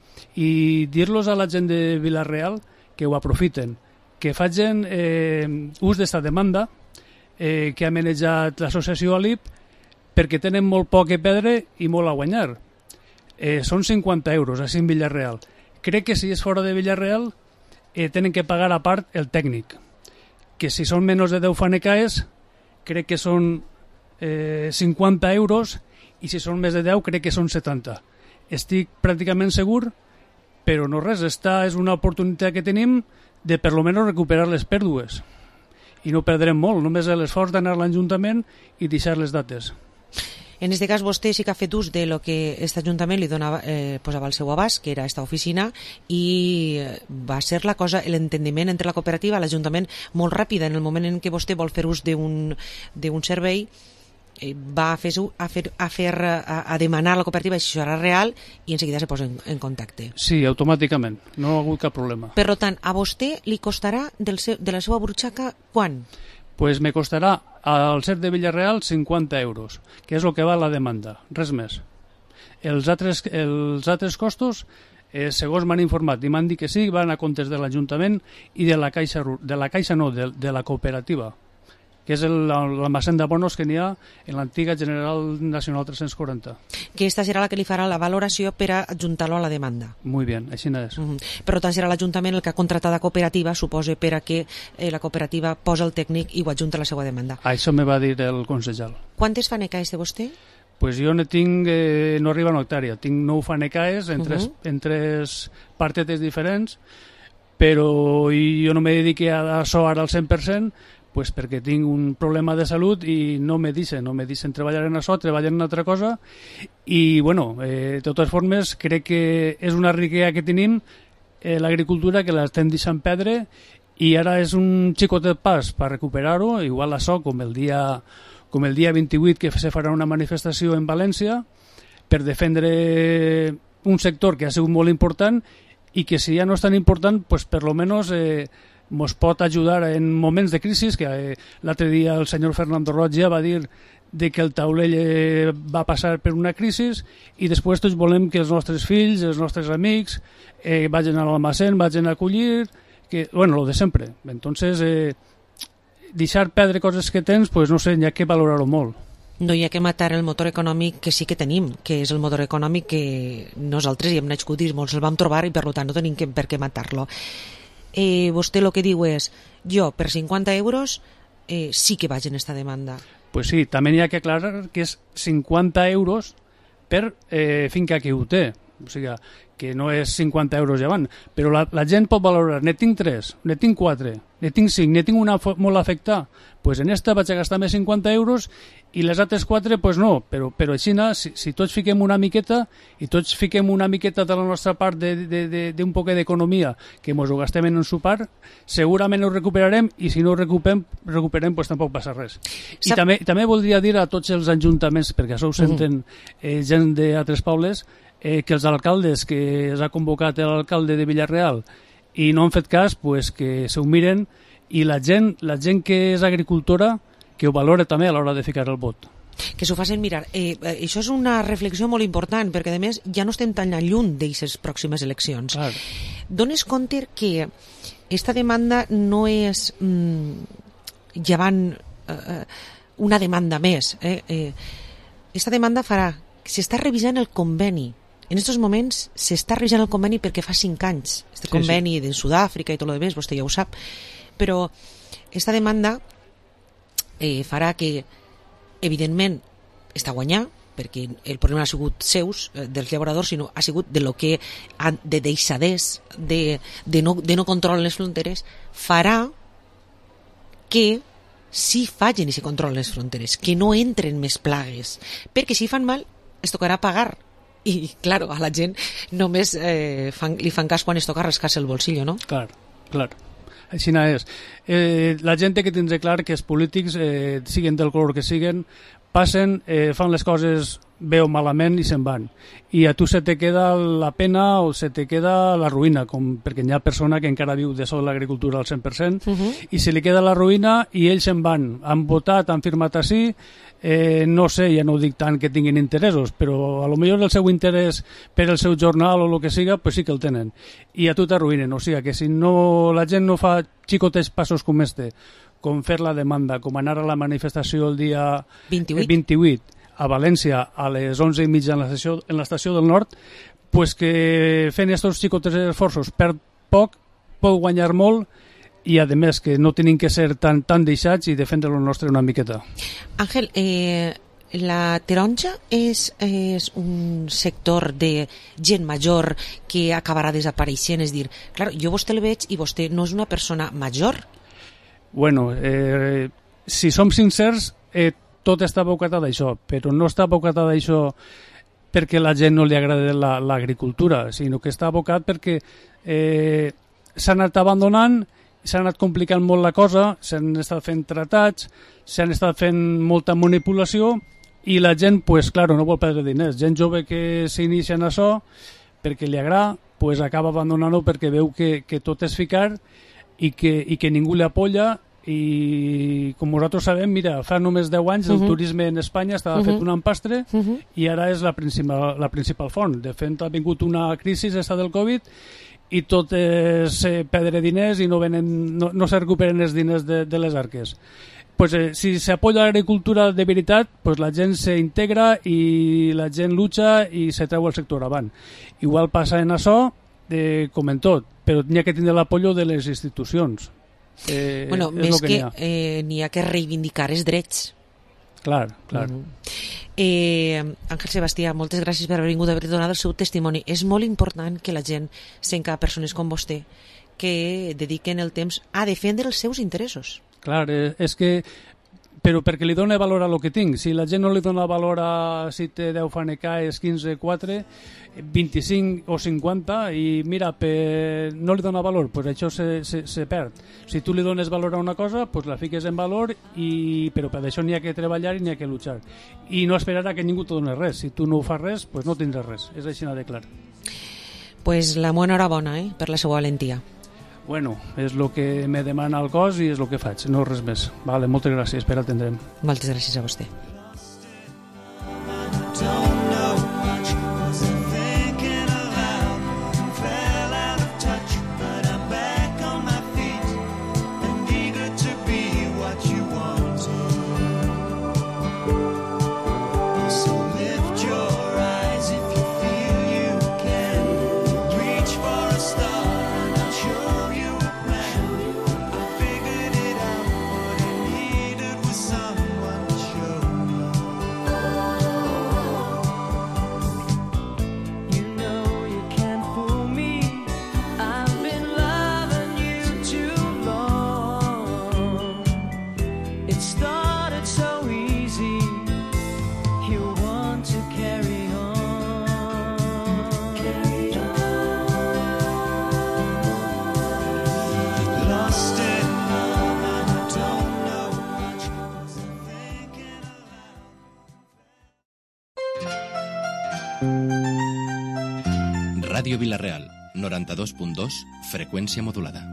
i dir-los a la gent de Vila-real que ho aprofiten, que facin eh, ús d'esta demanda eh, que ha manejat l'associació A L I P, perquè tenen molt poc a perdre i molt a guanyar. Eh, són cinquanta euros així en Vila-real. Crec que si és fora de Vila-real eh, tenen que pagar a part el tècnic, que si són menys de deu fanecaes crec que són eh, cinquanta euros, i si són més de deu crec que són setanta. Estic pràcticament segur, però no res, esta és una oportunitat que tenim de per lo menos recuperar les pèrdues, i no perdrem molt, només l'esforç d'anar a l'Ajuntament i deixar les dates. En aquest cas vostè sí que ha fet ús de lo que aquest Ajuntament li donava, eh, posava al seu abast, que era esta oficina, i va ser la cosa, l'entendiment entre la cooperativa i l'Ajuntament molt ràpida. En el moment en què vostè vol fer ús d'un d'un servei, eh, va a fer, a, fer, a, fer a, a demanar a la cooperativa si això era real i en seguida se posa en, en contacte. Sí, automàticament, no ha hagut cap problema. Per tant, a vostè li costarà del seu, de la seva butxaca quan? Pues me costarà al C E R de Vila-real cinquanta euros, que és el que va la demanda, res més. Els altres, els altres costos, eh, segons m'han informat i m'han dit que sí, van a comptes de l'Ajuntament i de la Caixa, de la Caixa no, de, de la cooperativa. que és l'almacén d'abonos que n'hi ha en l'antiga General Nacional tres-cents quaranta. Que esta serà la que li farà la valoració per a adjuntar-lo a la demanda. Muy bien, així és. Uh -huh. Per tant, serà l'Ajuntament el que ha contratat la cooperativa, suposa, per a que eh, la cooperativa posa el tècnic i ho adjunta a la seva demanda. Això me va dir el consellal. Quantes fanecaes té vostè? Pues jo ne tinc, eh, no arriba a una hectàrea, tinc nou fanecaes en, uh -huh. tres, en tres partetes diferents, però jo no me dedique a això ara al cent per cent, pues perquè tinc un problema de salut i no me deixen, no me deixen treballar en això, treballar en una altra cosa, i bueno, eh, de totes formes crec que és una riquesa que tenim, eh, l'agricultura, que l'estem deixant perdre, i ara és un xicotet pas per recuperar-ho, igual això com el dia com el dia vint-i-vuit que se farà una manifestació en València per defendre un sector que ha sigut molt important i que si ja no és tan important, pues per lo menos eh, ens pot ajudar en moments de crisi, que eh, l'altre dia el senyor Fernando Roig ja va dir de que el taulell eh, va passar per una crisi i després tots volem que els nostres fills, els nostres amics eh, vagin a l'almacén, vagin a acollir, que, bueno, lo de sempre. Entonces, eh, deixar perdre coses que tens, pues no sé, hi ha que valorar-ho molt. No hi ha que matar el motor econòmic que sí que tenim, que és el motor econòmic que nosaltres hi hem nascut i molts el vam trobar i per tant no tenim que, per què matar-lo. Eh, vostè el que diu és, jo per cinquanta euros eh, sí que vaig en esta demanda. Pues sí, també hi ha que aclarar que és cinquanta euros per eh, finca que ho té, o sigui que no és cinquanta euros llevant, però la, la gent pot valorar, ne tinc tres, ne tinc quatre, ne tinc cinc, ne tinc una molt afectada, pues en esta vaig a gastar més cinquanta euros i les altres quatre, pues no, però, però així, si, si tots fiquem una miqueta i tots fiquem una miqueta de la nostra part d'un de, de, de poc d'economia que ens ho gastem en un sopar, segurament ho recuperarem i si no ho recuperem, recuperem pues tampoc passa res. I Sap... també, també voldria dir a tots els ajuntaments, perquè això ho senten eh, gent d'altres pobles, eh, que els alcaldes que s'ha convocat l'alcalde de Villarreal i no han fet cas, pues que s'ho miren i la gent, la gent que és agricultora que ho valora també a l'hora de ficar el vot. Que s'ho facin mirar. Eh, això és una reflexió molt important, perquè a més ja no estem tan lluny d'aquestes pròximes eleccions. Clar. Dones compte que esta demanda no és mm, llevant eh, una demanda més. Eh? Eh, esta demanda farà... S'està revisant el conveni. En aquests moments s'està revisant el conveni perquè fa cinc anys. Este sí, conveni sí. de Sud-àfrica i tot el que més, vostè ja ho sap. Però esta demanda eh, farà que, evidentment, està guanyant, perquè el problema ha sigut seus, eh, dels llauradors, sinó ha sigut de lo que han de deixaders, de, de, no, de no control en les fronteres, farà que si fallen i si controlen les fronteres, que no entren més plagues, perquè si fan mal es tocarà pagar. I, claro, a la gent només eh, fan, li fan cas quan es toca rascar-se el bolsillo, no? Clar, clar. Així és. Eh, la gent té que tindre clar que els polítics, eh, siguen del color que siguen, passen, eh, fan les coses bé o malament i se'n van. I a tu se te queda la pena o se te queda la ruïna, com, perquè hi ha persona que encara viu de sol l'agricultura al cent per cent, uh-huh. i se li queda la ruïna i ells se'n van. Han votat, han firmat així, eh, no sé, ja no dic tant que tinguin interessos, però a lo millor el seu interès per el seu jornal o el que siga, pues sí que el tenen. I a tu t'arruïnen, o sigui que si no, la gent no fa xicotes passos com este, com fer la demanda, com anar a la manifestació el dia vint-i-vuit, vint-i-vuit a València a les onze i mitja en l'estació en l'estació del Nord, pues que fent aquests xicotes esforços per poc pot guanyar molt i a més que no tenim que ser tan, tan deixats i defendre el nostre una miqueta. Àngel, eh, la taronja és, és un sector de gent major que acabarà desapareixent, és dir, clar, jo vostè el veig i vostè no és una persona major. Bueno, eh, si som sincers, eh, tot està abocat a d'això, però no està abocat a d'això perquè la gent no li agrada la, l'agricultura, sinó que està abocat perquè eh, s'ha anat abandonant, s'ha anat complicant molt la cosa, s'han estat fent tratats, s'han estat fent molta manipulació i la gent, pues, claro, no vol perdre diners. Gent jove que s'inicia en això perquè li agrada, pues, acaba abandonant-ho perquè veu que, que tot és ficar i que, i que ningú li apoya. I com nosaltres sabem, mira, fa només deu anys el uh-huh. turisme en Espanya estava uh-huh. fet un empastre uh-huh. i ara és la principal, la principal font. De fet, ha vingut una crisi esta del Covid i tot és eh, perdre diners i no, venen, no, no se recuperen els diners de, de les arques. pues, eh, si se apoya la agricultura de veritat, pues la gent se integra i la gent lucha i se treu el sector avant. Igual passa en això, eh, com en tot, però n'hi ha que tindre l'apoyo de les institucions. Eh, bueno, és més que, que n'hi ha. Eh, n'hi ha que reivindicar els drets. Clar, clar. Uh -huh. eh, Àngel Sebastià, moltes gràcies per haver vingut a haver donat el seu testimoni. És molt important que la gent sent persones com vostè que dediquen el temps a defendre els seus interessos. Clar, eh, és que però perquè li dona valor a lo que tinc. Si la gent no li dona valor a si té deu fanecaes, quinze, quatre, vint-i-cinc o cinquanta, i mira, per no li dona valor, pues això se, se, se perd. Si tu li dones valor a una cosa, pues la fiques en valor, i, però per això n'hi ha que treballar i n'hi ha que luchar. I no esperar a que ningú te doni res. Si tu no ho fas res, pues no tindràs res. És així de clar. Pues la bona enhorabona, eh, per la seva valentia. Bueno, és el que me demana el cos i és el que faig, no res més. Vale, moltes gràcies, per atendre'm. Moltes gràcies a vostè. Radio Vilarreal, noranta-dos punt dos, frecuencia modulada.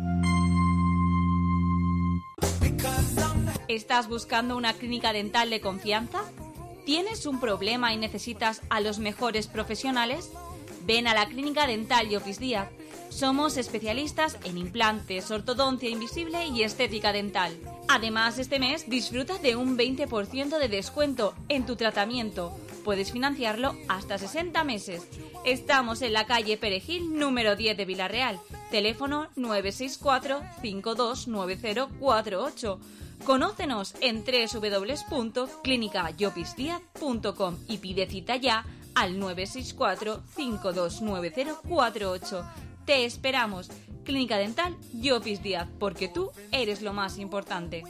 ¿Estás buscando una clínica dental de confianza? ¿Tienes un problema y necesitas a los mejores profesionales? Ven a la Clínica Dental Llopis Díaz. Somos especialistas en implantes, ortodoncia invisible y estética dental. Además, este mes disfruta de un veinte por ciento de descuento en tu tratamiento. Puedes financiarlo hasta sesenta meses. Estamos en la calle Perejil, número diez de Vilarreal. Teléfono nueve seis cuatro, cinco dos nueve cero cuatro ocho. Conócenos en doble u doble u doble u punto clínica llopis díaz punto com y pide cita ya al nueve seis cuatro, cinco dos nueve cero cuatro ocho. Te esperamos. Clínica Dental Llopis Díaz, porque tú eres lo más importante.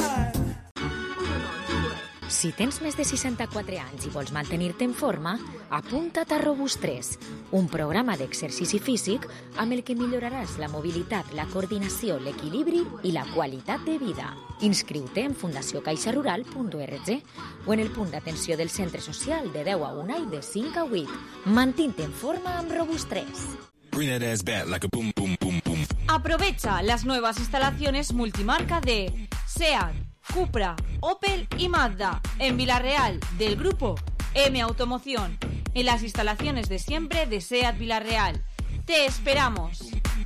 Si tens més de seixanta-quatre anys i vols mantenir-te en forma, apunta't a Robust tres, un programa d'exercici físic amb el que milloraràs la mobilitat, la coordinació, l'equilibri i la qualitat de vida. Inscriu-te en fundació caixa rural punt org o en el punt d'atenció del centre social de deu a una i de cinc a vuit. Mantén-te en forma amb Robust tres. Aprovecha las nuevas instalaciones multimarca de SEAT, Cupra, Opel y Mazda en Vilarreal, del grupo M Automoción, en las instalaciones de siempre de SEAT Vilarreal. ¡Te esperamos!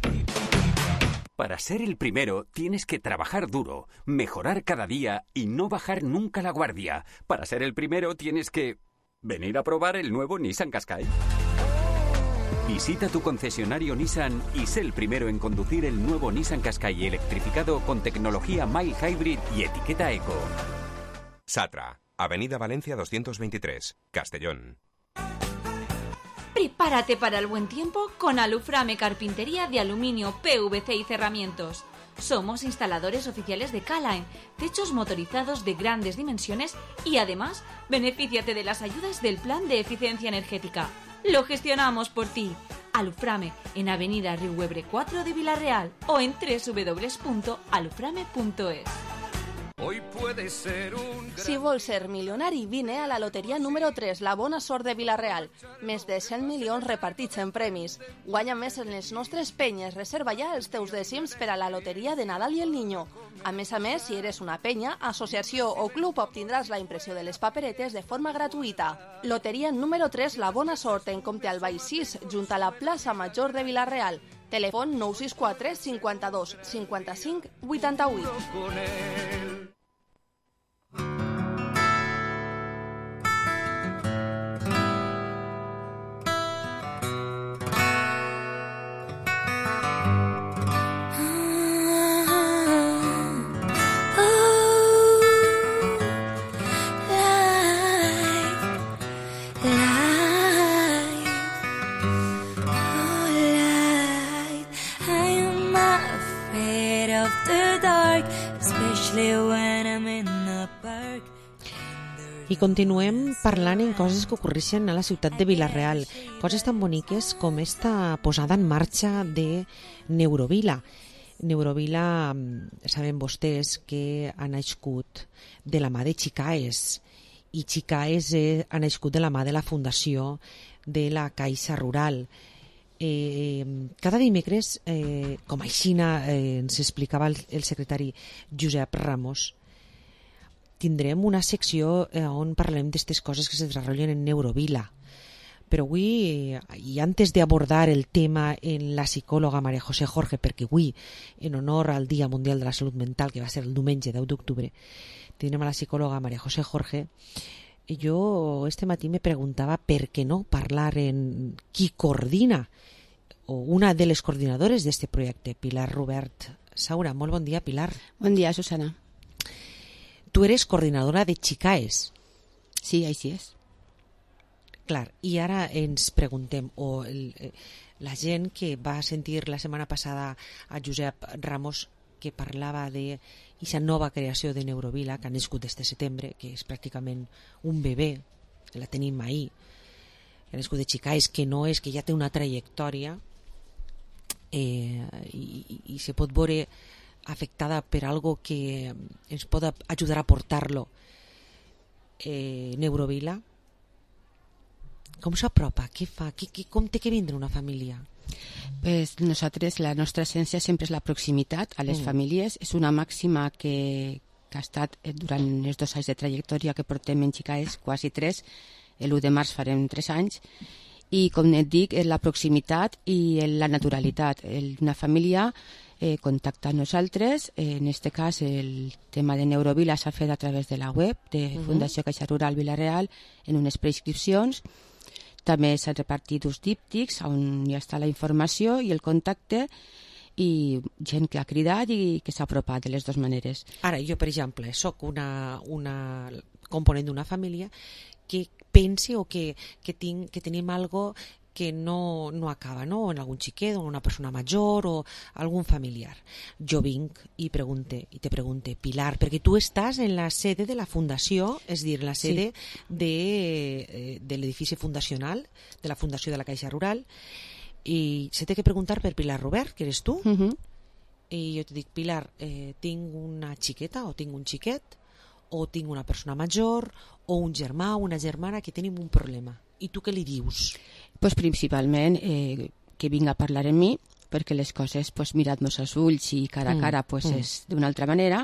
Para ser el primero tienes que trabajar duro, mejorar cada día y no bajar nunca la guardia. Para ser el primero tienes que venir a probar el nuevo Nissan Qashqai. Visita tu concesionario Nissan y sé el primero en conducir el nuevo Nissan Qashqai electrificado con tecnología Mild Hybrid y etiqueta Eco. Satra, Avenida Valencia doscientos veintitrés, Castellón. Prepárate para el buen tiempo con Aluframe Carpintería de Aluminio, P V C y Cerramientos. Somos instaladores oficiales de K-Line, techos motorizados de grandes dimensiones y además benefíciate de las ayudas del Plan de Eficiencia Energética. Lo gestionamos por ti. Aluframe en Avenida Riuebre cuatro de Vilarreal o en doble u doble u doble u punto aluframe punto es. Hoy puede ser un... Si vols ser milionari, vine a la loteria número tres, la bona sort de Vilarreal. Més de cent milions repartits en premis. Guanya més en les nostres penyes. Reserva ja els teus dècims per a la loteria de Nadal i el Niño. A més a més, si eres una penya, associació o club, obtindràs la impressió de les paperetes de forma gratuïta. Loteria número tres, la bona sort, en Comte Albay sis, junt a la plaça Major de Vilarreal. Telèfon nou sis quatre, cinquanta-dos, cinquanta-cinc, vuitanta-vuit. of the dark, especially when I'm in the park. I continuem parlant en coses que ocorreixen a la ciutat de Vila-real, coses tan boniques com esta posada en marxa de Neurovila. Neurovila, saben vostès que ha nascut de la mà de Chicaes, i Chicaes eh, ha nascut de la mà de la fundació de la Caixa Rural. Eh, cada dimecres, eh, com així eh, ens explicava el, el secretari Josep Ramos, tindrem una secció eh, on parlem d'aquestes coses que se desenvolupen en Neurovila. Però avui, i antes de abordar el tema en la psicòloga María José Jorge, perquè avui, en honor al Dia Mundial de la Salut Mental, que va ser el diumenge deu d'octubre, tindrem a la psicòloga María José Jorge, jo este matí me preguntava per què no parlar en qui coordina, o una de les coordinadores d'este projecte, Pilar Robert Saura. Molt bon dia, Pilar. Bon dia, Susana. Tu eres coordinadora de Chicaes. Sí, així és. Clar, i ara ens preguntem, o el, la gent que va sentir la setmana passada a Josep Ramos que parlava de aquesta nova creació de Neurovila, que ha nascut este setembre, que és pràcticament un bebè, que la tenim ahir, que ha nascut de Chicaes, que no és, que ja té una trajectòria, eh, i, i, i se pot veure afectada per algo que ens pot ajudar a portar-lo. Eh, Neurovila, com s'apropa? Què fa? Què, què, com té que vindre una família? Pues nosaltres, la nostra essència sempre és la proximitat a les mm. famílies. És una màxima que, que ha estat durant els dos anys de trajectòria que portem en Chicaes, quasi tres. L'u de març farem tres anys. I, com et dic, és la proximitat i la naturalitat. Una família eh, contacta a nosaltres. En aquest cas, el tema de Neurovila s'ha fet a través de la web de uh-huh. Fundació Caixa Rural Vila-real en unes prescripcions. També s'han repartit uns díptics on hi està la informació i el contacte, i gent que ha cridat i que s'ha apropat de les dues maneres. Ara, jo, per exemple, soc una, una component d'una família que pensi o que, que, tinc, que tenim algo que no, no acaba, no? En algun xiquet, o una persona major o algun familiar. Jo vinc i pregunte, i te pregunte, Pilar, perquè tu estàs en la sede de la fundació, és dir, la sede sí. de, de l'edifici fundacional, de la Fundació de la Caixa Rural, i se té que preguntar per Pilar Robert, que eres tu, uh-huh. i jo te dic, Pilar, eh, tinc una xiqueta o tinc un xiquet, o tinc una persona major, o un germà o una germana que tenim un problema. I tu què li dius? Pues principalment eh, que vinga a parlar amb mi, perquè les coses pues, mirat-nos als ulls i cara a cara pues, mm. és d'una altra manera.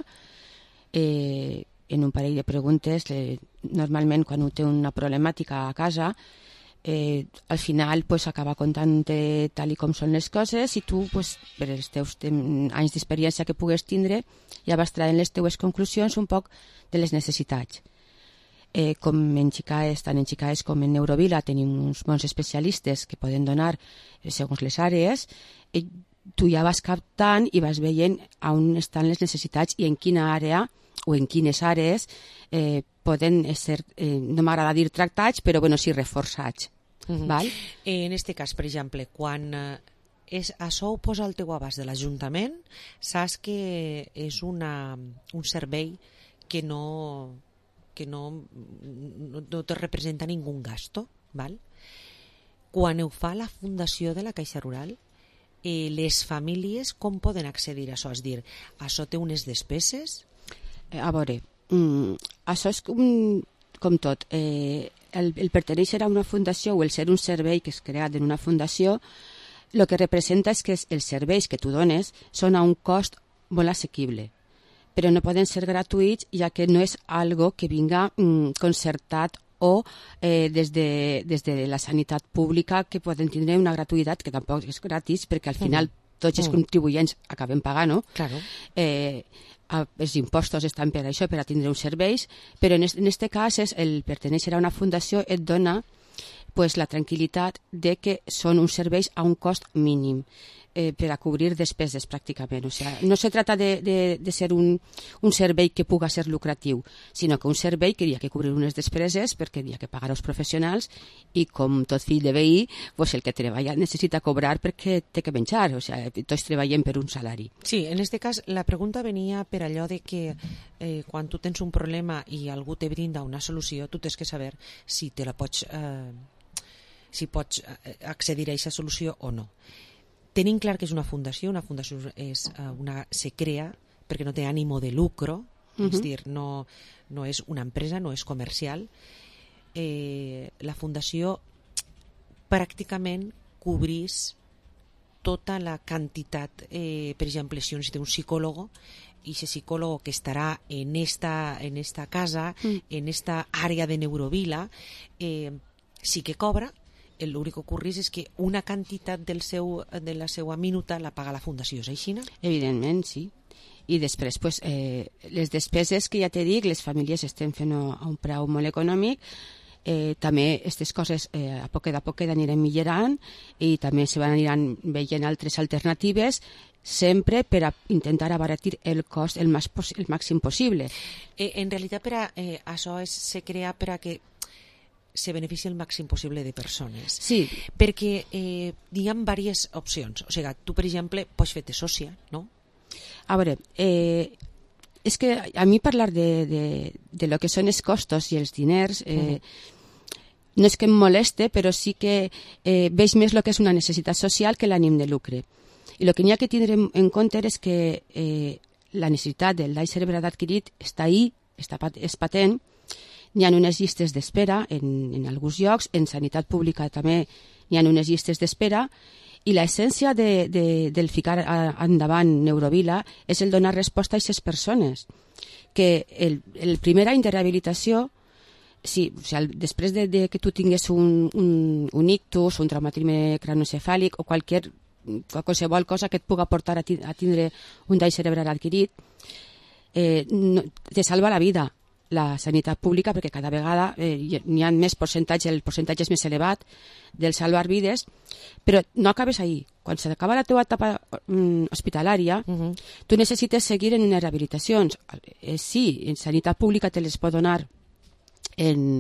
Eh, en un parell de preguntes, eh, normalment quan un té una problemàtica a casa, eh, al final pues, acaba contant tal i com són les coses, i tu, pues, per els teus anys d'experiència que pugues tindre, ja vas traient les teues conclusions un poc de les necessitats. Eh, com en Chicaes, tant en Chicaes com en Neurovila tenim uns bons especialistes que poden donar eh, segons les àrees, eh, tu ja vas captant i vas veient on estan les necessitats i en quina àrea o en quines àrees eh, poden ser, eh, no m'agrada dir tractats, però bueno, sí reforçats. Uh-huh. Val? En este cas, per exemple, quan eh, és, això ho posa al teu abast de l'Ajuntament, saps que és una, un servei que no... que no, no, no te representa ningú gasto, val? Quan ho fa la Fundació de la Caixa Rural, eh, les famílies com poden accedir a això? És dir, això té unes despeses? Eh, a veure, mm, això és com, com tot. Eh, el, el pertenèixer a una fundació o el ser un servei que és creat en una fundació, el que representa és que els serveis que tu dones són a un cost molt assequible, però no poden ser gratuïts, ja que no és algo que vinga mm, concertat o eh, des, de, des de la sanitat pública, que poden tindre una gratuïtat que tampoc és gratis, perquè al final mm. tots els contribuents acabem pagant, no? Claro. Eh, els impostos estan per això, per a tindre uns serveis, però en aquest cas és el pertenèixer a una fundació et dona pues, la tranquil·litat de que són uns serveis a un cost mínim. eh, per a cobrir despeses pràcticament. O sigui, no se trata de, de, de ser un, un servei que puga ser lucratiu, sinó que un servei que hi ha que cobrir unes despeses perquè hi ha que pagar als professionals i com tot fill de veí, pues el que treballa necessita cobrar perquè té que menjar. O sigui, tots treballem per un salari. Sí, en este cas la pregunta venia per allò de que eh, quan tu tens un problema i algú te brinda una solució, tu tens que saber si te la pots... Eh, si pots accedir a aquesta solució o no. Tenim clar que és una fundació, una fundació és una, se crea perquè no té ànimo de lucro, uh-huh. és dir, no, no és una empresa, no és comercial. Eh, la fundació pràcticament cobrís tota la quantitat, eh, per exemple, si un té un psicòlogo, i ese psicòlogo que estarà en esta, en esta casa, mm. en esta àrea de Neurovila, eh, sí que cobra. L'únic que ocorrís és que una quantitat del seu, de la seva minuta la paga la fundació, és així? Evidentment, sí. I després, pues, eh, les despeses que ja t'he dit, les famílies estem fent a un preu molt econòmic, eh, també aquestes coses eh, a poc a poc aniran millorant i també se van aniran veient altres alternatives, sempre per a intentar abaratir el cost el, más, el màxim possible. Eh, en realitat, per a, eh, això és, se crea per a que se beneficia el màxim possible de persones. Sí. Perquè eh, hi ha diverses opcions. O sigui, tu, per exemple, pots fer-te sòcia, no? A veure, eh, és que a mi parlar de, de, de lo que són els costos i els diners eh, uh-huh. no és que em moleste, però sí que eh, veig més el que és una necessitat social que l'ànim de lucre. I el que n'hi ha que tindre en compte és que eh, la necessitat del dany cerebral adquirit està ahí, està, és patent. N'hi ha unes llistes d'espera en, en alguns llocs, en sanitat pública també n'hi ha unes llistes d'espera, i l'essència de, de, del ficar a, endavant Neurovila és el donar resposta a aquestes persones, que el, el primer any de rehabilitació, sí, o sigui, després de, de que tu tingués un, un, un ictus, un traumatisme cranocefàlic o qualsevol, qualsevol cosa que et puga portar a, a tindre un dany cerebral adquirit, eh, no, te salva la vida la sanitat pública, perquè cada vegada eh, n'hi ha més percentatge, el percentatge és més elevat del salvar vides, però no acabes ahí. Quan s'acaba la teva etapa mm, hospitalària, uh-huh. tu necessites seguir en unes rehabilitacions. Eh, sí, en sanitat pública te les pot donar en,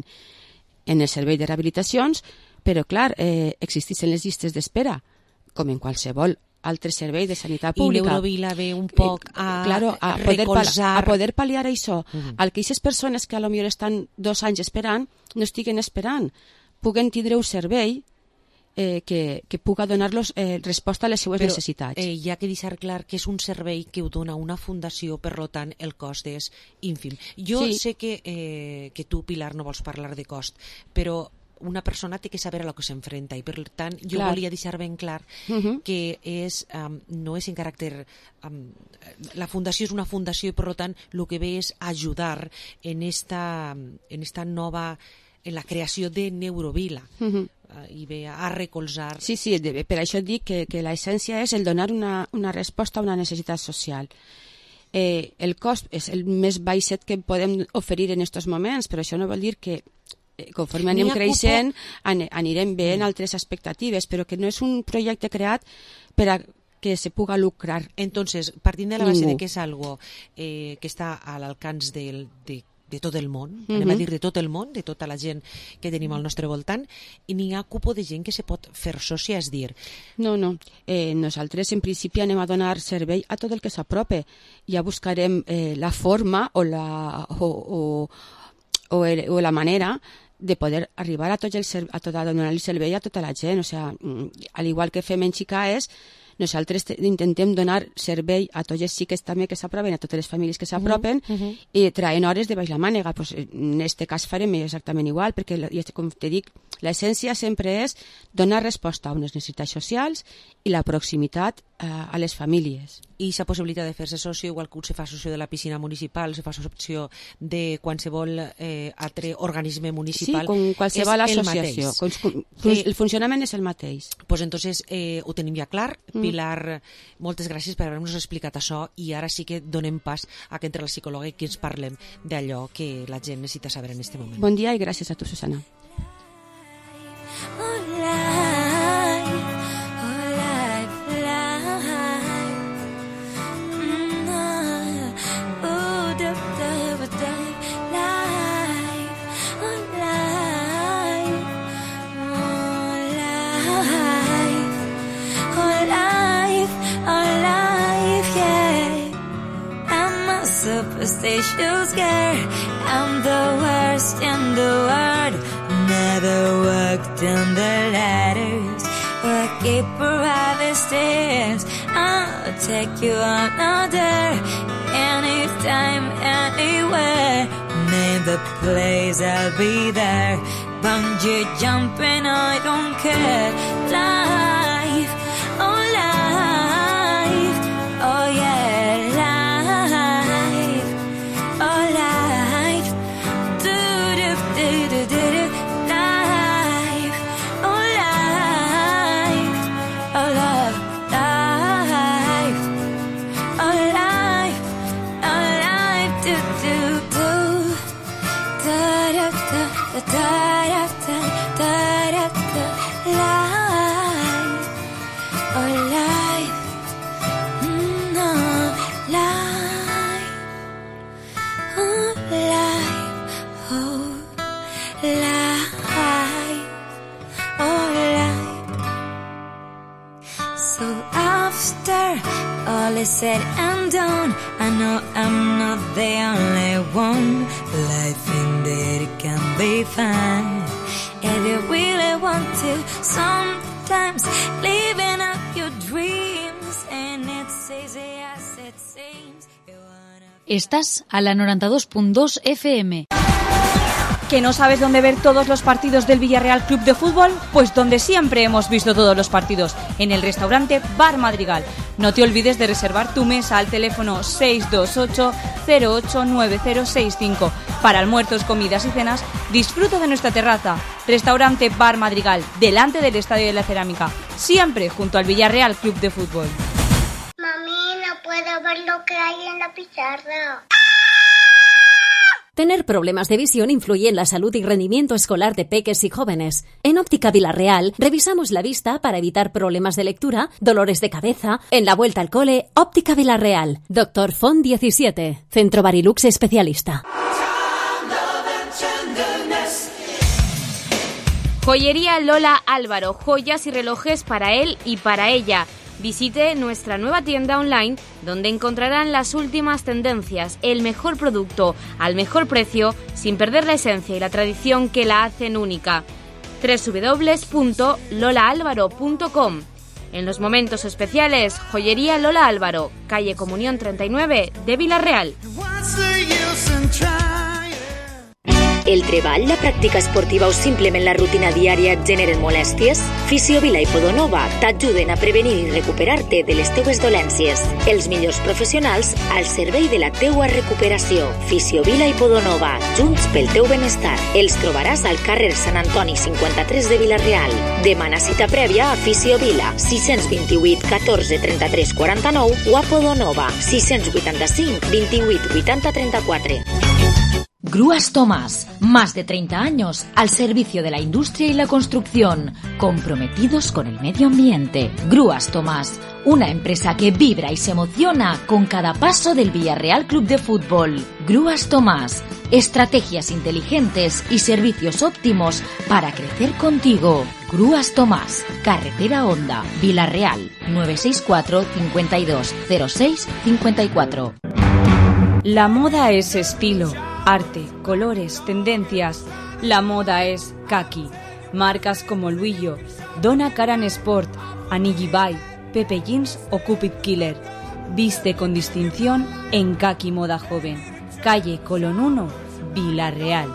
en el servei de rehabilitacions, però clar, eh, existeixen les llistes d'espera, com en qualsevol altre servei de sanitat pública. I Neurovila ve un poc a, claro, a poder recolzar... A poder pal·liar això, uh-huh. al que aquestes persones que a lo millor estan dos anys esperant, no estiguen esperant, puguen tindre un servei eh, que, que puga donar-los eh, resposta a les seues Però, necessitats. Eh, hi ha que deixar clar que és un servei que ho dona una fundació, per tant el cost és ínfim. Jo sí. sé que, eh, que tu, Pilar, no vols parlar de cost, però una persona té que saber a lo que s'enfrenta i per tant jo clar. volia deixar ben clar uh-huh. que és, um, no és en caràcter um, la fundació és una fundació i per tant el que ve és ajudar en esta, en esta nova en la creació de Neurovila uh-huh. uh, i ve a recolzar sí, sí, de, per això et dic que, que l'essència és el donar una, una resposta a una necessitat social. Eh, el cost és el més baixet que podem oferir en aquests moments, però això no vol dir que conforme anem creixent an anirem veient mm. altres expectatives, però que no és un projecte creat per a que se puga lucrar. Entonces, partint de la base Ningú. de que és algo eh, que està a l'alcance de, de, de tot el món, mm-hmm. anem a dir de tot el món, de tota la gent que tenim al nostre voltant, i n'hi ha cupo de gent que se pot fer sòcia, és dir... No, no, eh, nosaltres en principi anem a donar servei a tot el que s'aprope. Ja buscarem eh, la forma o la, o, o, o, el, o la manera de poder arribar a, tot el, a, tot, a donar el servei a tota la gent. O sigui, al igual que fem en Xicaes, nosaltres intentem donar servei a tots els xiques també que s'aproven, a totes les famílies que s'apropen, uh -huh. i traient hores de baix la mànega. Pues, en aquest cas farem exactament igual, perquè, com te dic, l'essència sempre és donar resposta a unes necessitats socials i la proximitat eh, a les famílies. I la possibilitat de fer-se soci, igual que un se fa soci de la piscina municipal, se fa soci de qualsevol eh, altre organisme municipal. Sí, com qualsevol associació. Com, com, el funcionament és el mateix. Pues entonces eh, ho tenim ja clar. Pilar, mm. moltes gràcies per haver-nos explicat això i ara sí que donem pas a que entre la psicòloga i que ens parlem d'allò que la gent necessita saber en aquest moment. Bon dia i gràcies a tu, Susana. Oh, life, oh, life, life. say she'll scare. I'm the worst in the world. Never walk down the ladders or keep private stairs. I'll take you on a dare, anytime, anywhere. Name the place, I'll be there. Bungee jumping, I don't care. Life, oh life, oh yeah, life, oh life, do do do do do do, life, oh life, oh love, life, oh life, oh life, do do do, da da da da da. All is said and done, I know I'm not the only one. Life indeed it can be fun if you really want to. Sometimes living up your dreams and it's easy as it seems. Estás a la noventa y dos punto dos F M. ¿Que no sabes dónde ver todos los partidos del Villarreal Club de Fútbol? Pues donde siempre hemos visto todos los partidos, en el restaurante Bar Madrigal. No te olvides de reservar tu mesa al teléfono seis dos ocho cero ocho nueve cero seis cinco. Para almuerzos, comidas y cenas, disfruta de nuestra terraza. Restaurante Bar Madrigal, delante del Estadio de la Cerámica, siempre junto al Villarreal Club de Fútbol. Mami, no puedo ver lo que hay en la pizarra. Tener problemas de visión influye en la salud y rendimiento escolar de peques y jóvenes. En Óptica Villarreal revisamos la vista para evitar problemas de lectura, dolores de cabeza. En la vuelta al cole, Óptica Villarreal. Doctor Font diecisiete. Centro Barilux especialista. Joyería Lola Álvaro. Joyas y relojes para él y para ella. Visite nuestra nueva tienda online donde encontrarán las últimas tendencias, el mejor producto al mejor precio sin perder la esencia y la tradición que la hacen única. doble u doble u doble u punto lola álvaro punto com. En los momentos especiales, Joyería Lola Álvaro, calle Comunión treinta y nueve de Vila-real. El treball, la pràctica esportiva o simplement la rutina diària et generen molèsties? Fisiovila i Podonova t'ajuden a prevenir i recuperar-te de les teues dolències. Els millors professionals al servei de la teua recuperació. Fisiovila i Podonova, junts pel teu benestar. Els trobaràs al carrer Sant Antoni cinquanta-tres de Vila-real. Demana cita prèvia a Fisiovila, sis dos vuit catorze trenta-tres quaranta-nou o a Podonova, sis vuit cinc vint-i-vuit vuitanta trenta-quatre. Grúas Tomás, más de treinta años al servicio de la industria y la construcción, comprometidos con el medio ambiente. Grúas Tomás, una empresa que vibra y se emociona con cada paso del Villarreal Club de Fútbol. Grúas Tomás, estrategias inteligentes y servicios óptimos para crecer contigo. Grúas Tomás, Carretera Honda, Vila-real, nueve seis cuatro cincuenta y dos cero seis cincuenta y cuatro. La moda es estilo, arte, colores, tendencias. La moda es Kaki. Marcas como Luillo, Donna Karan Sport, Anigi Bay, Pepe Jeans o Cupid Killer. Viste con distinción en Kaki Moda Joven. Calle Colón uno, Vila-real.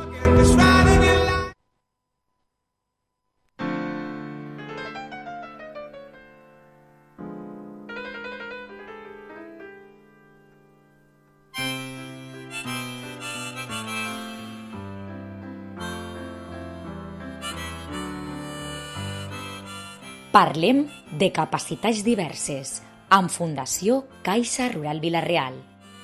Parlem de capacitats diverses amb Fundació Caixa Rural Vila-real.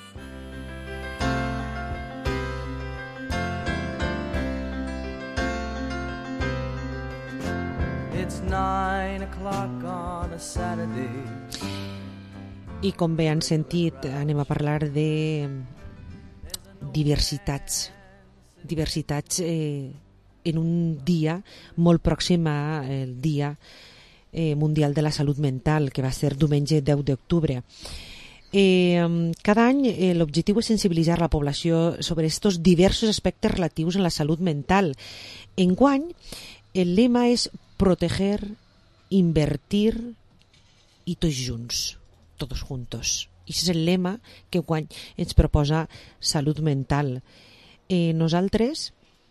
It's nine o'clock on a Saturday. I com bé han sentit, anem a parlar de diversitats. Diversitats eh, en un dia molt pròxim al dia eh, mundial de la salut mental, que va ser diumenge deu d'octubre. Eh, cada any eh, l'objectiu és sensibilitzar la població sobre estos diversos aspectes relatius en la salut mental. Enguany, el lema és proteger, invertir i tots junts, tots juntos. I aquest és el lema que enguany ens proposa Salut Mental. Eh, nosaltres,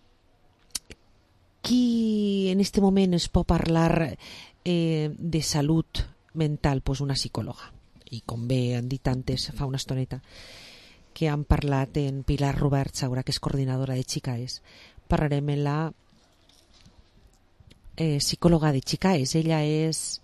qui en este moment es pot parlar eh, de salut mental? Pues una psicòloga. I com bé han dit antes, fa una estoneta, que han parlat en Pilar Robert Saura, que és coordinadora de Chicaes. Parlarem en la eh, psicòloga de Chicaes. Ella és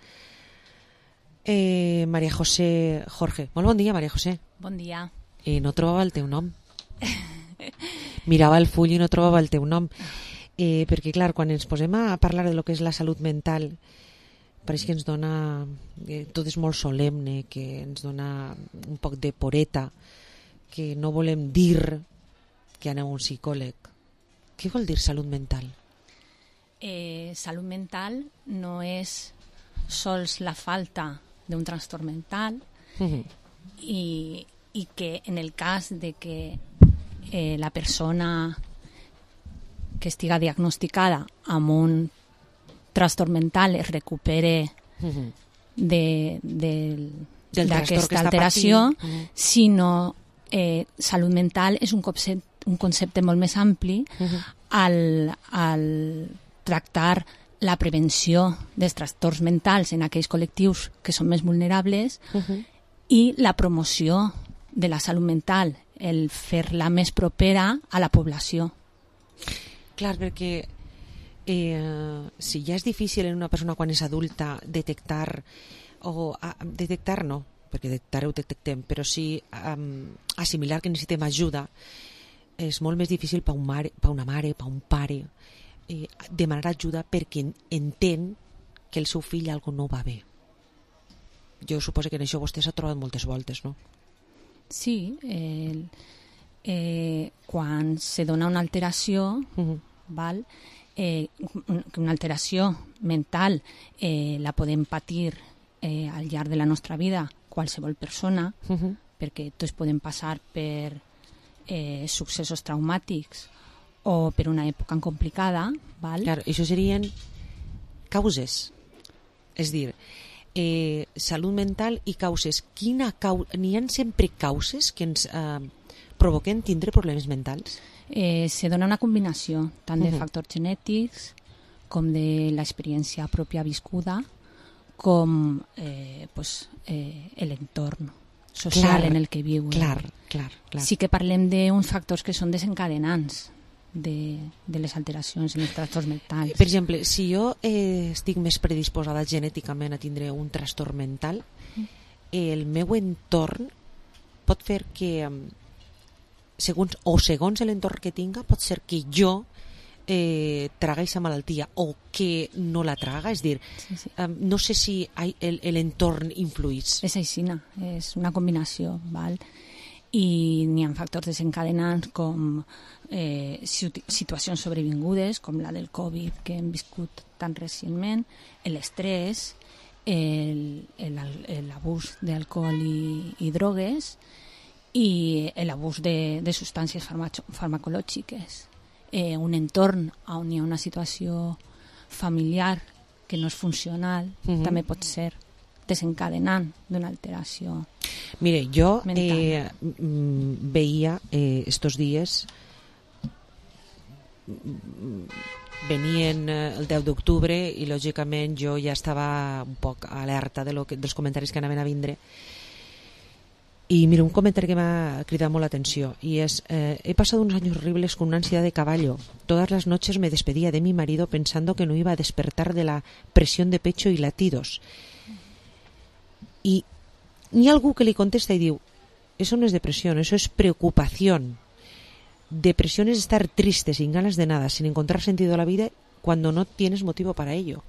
eh, María José Jorge. Molt bon dia, María José. Bon dia. Eh, no trobava el teu nom. Mirava el full i no trobava el teu nom. Eh, perquè, clar, quan ens posem a parlar de lo que és la salut mental, pareix que ens dona, eh, tot és molt solemne, que ens dona un poc de poreta, que no volem dir que anem a un psicòleg. Què vol dir salut mental? Eh, salut mental no és sols la falta d'un trastorn mental uh-huh. i, i que en el cas de que eh, la persona que estiga diagnosticada amb un trastorn mental es recupere uh-huh. de, de, d'aquesta alteració, uh-huh. sinó eh, salut mental és un concepte, un concepte molt més ampli uh-huh. al, al tractar la prevenció dels trastorns mentals en aquells col·lectius que són més vulnerables uh-huh. i la promoció de la salut mental, el fer-la més propera a la població. Clar, perquè Eh, si ja és difícil en una persona quan és adulta detectar o a, detectar no, perquè detectar ho detectem, però sí um, assimilar que necessitem ajuda, és molt més difícil per un mare, per una mare, per un pare eh, demanar ajuda perquè entén que el seu fill algo no va bé. Jo suposo que en això vostè s'ha trobat moltes voltes, no? Sí, el, eh, quan se dona una alteració uh-huh. val? Eh, una alteració mental eh, la podem patir eh, al llarg de la nostra vida qualsevol persona uh-huh. perquè tots podem passar per eh, successos traumàtics o per una època complicada, val? Clar, això serien causes, és dir eh, salut mental i causes. Quina cau... N'hi ha sempre causes que ens eh, provoquen tindre problemes mentals? Eh, se dona una combinació tant de uh-huh. factors genètics com de l'experiència pròpia viscuda com eh, pues, eh, l'entorn social clar, en el que viu. Clar, clar, clar. Sí que parlem d'uns factors que són desencadenants de, de les alteracions en els trastorns mentals. Per exemple, si jo eh, estic més predisposada genèticament a tindre un trastorn mental, mm. el meu entorn pot fer que segons, o segons l'entorn que tinga, pot ser que jo eh, traga aquesta malaltia o que no la traga, és dir, sí, sí. Um, no sé si l'entorn influïs. És aixina, és una combinació, val? I n'hi ha factors desencadenants com eh, situacions sobrevingudes, com la del Covid que hem viscut tan recentment, l'estrès, l'abús d'alcohol i, i drogues, i l'abús de, de substàncies farmacològiques, eh, un entorn on hi ha una situació familiar que no és funcional, uh-huh. també pot ser desencadenant d'una alteració. Mire, jo eh, veia eh, estos dies venien el deu d'octubre i lògicament jo ja estava un poc alerta de lo que, dels comentaris que anaven a vindre. Y mira, un comentario que me ha criado mucho la atención y es, eh, he pasado unos años horribles con una ansiedad de caballo. Todas las noches me despedía de mi marido pensando que no iba a despertar de la presión de pecho y latidos. Y ni algo que le contesta y digo, eso no es depresión, eso es preocupación. Depresión es estar triste, sin ganas de nada, sin encontrar sentido a la vida cuando no tienes motivo para ello.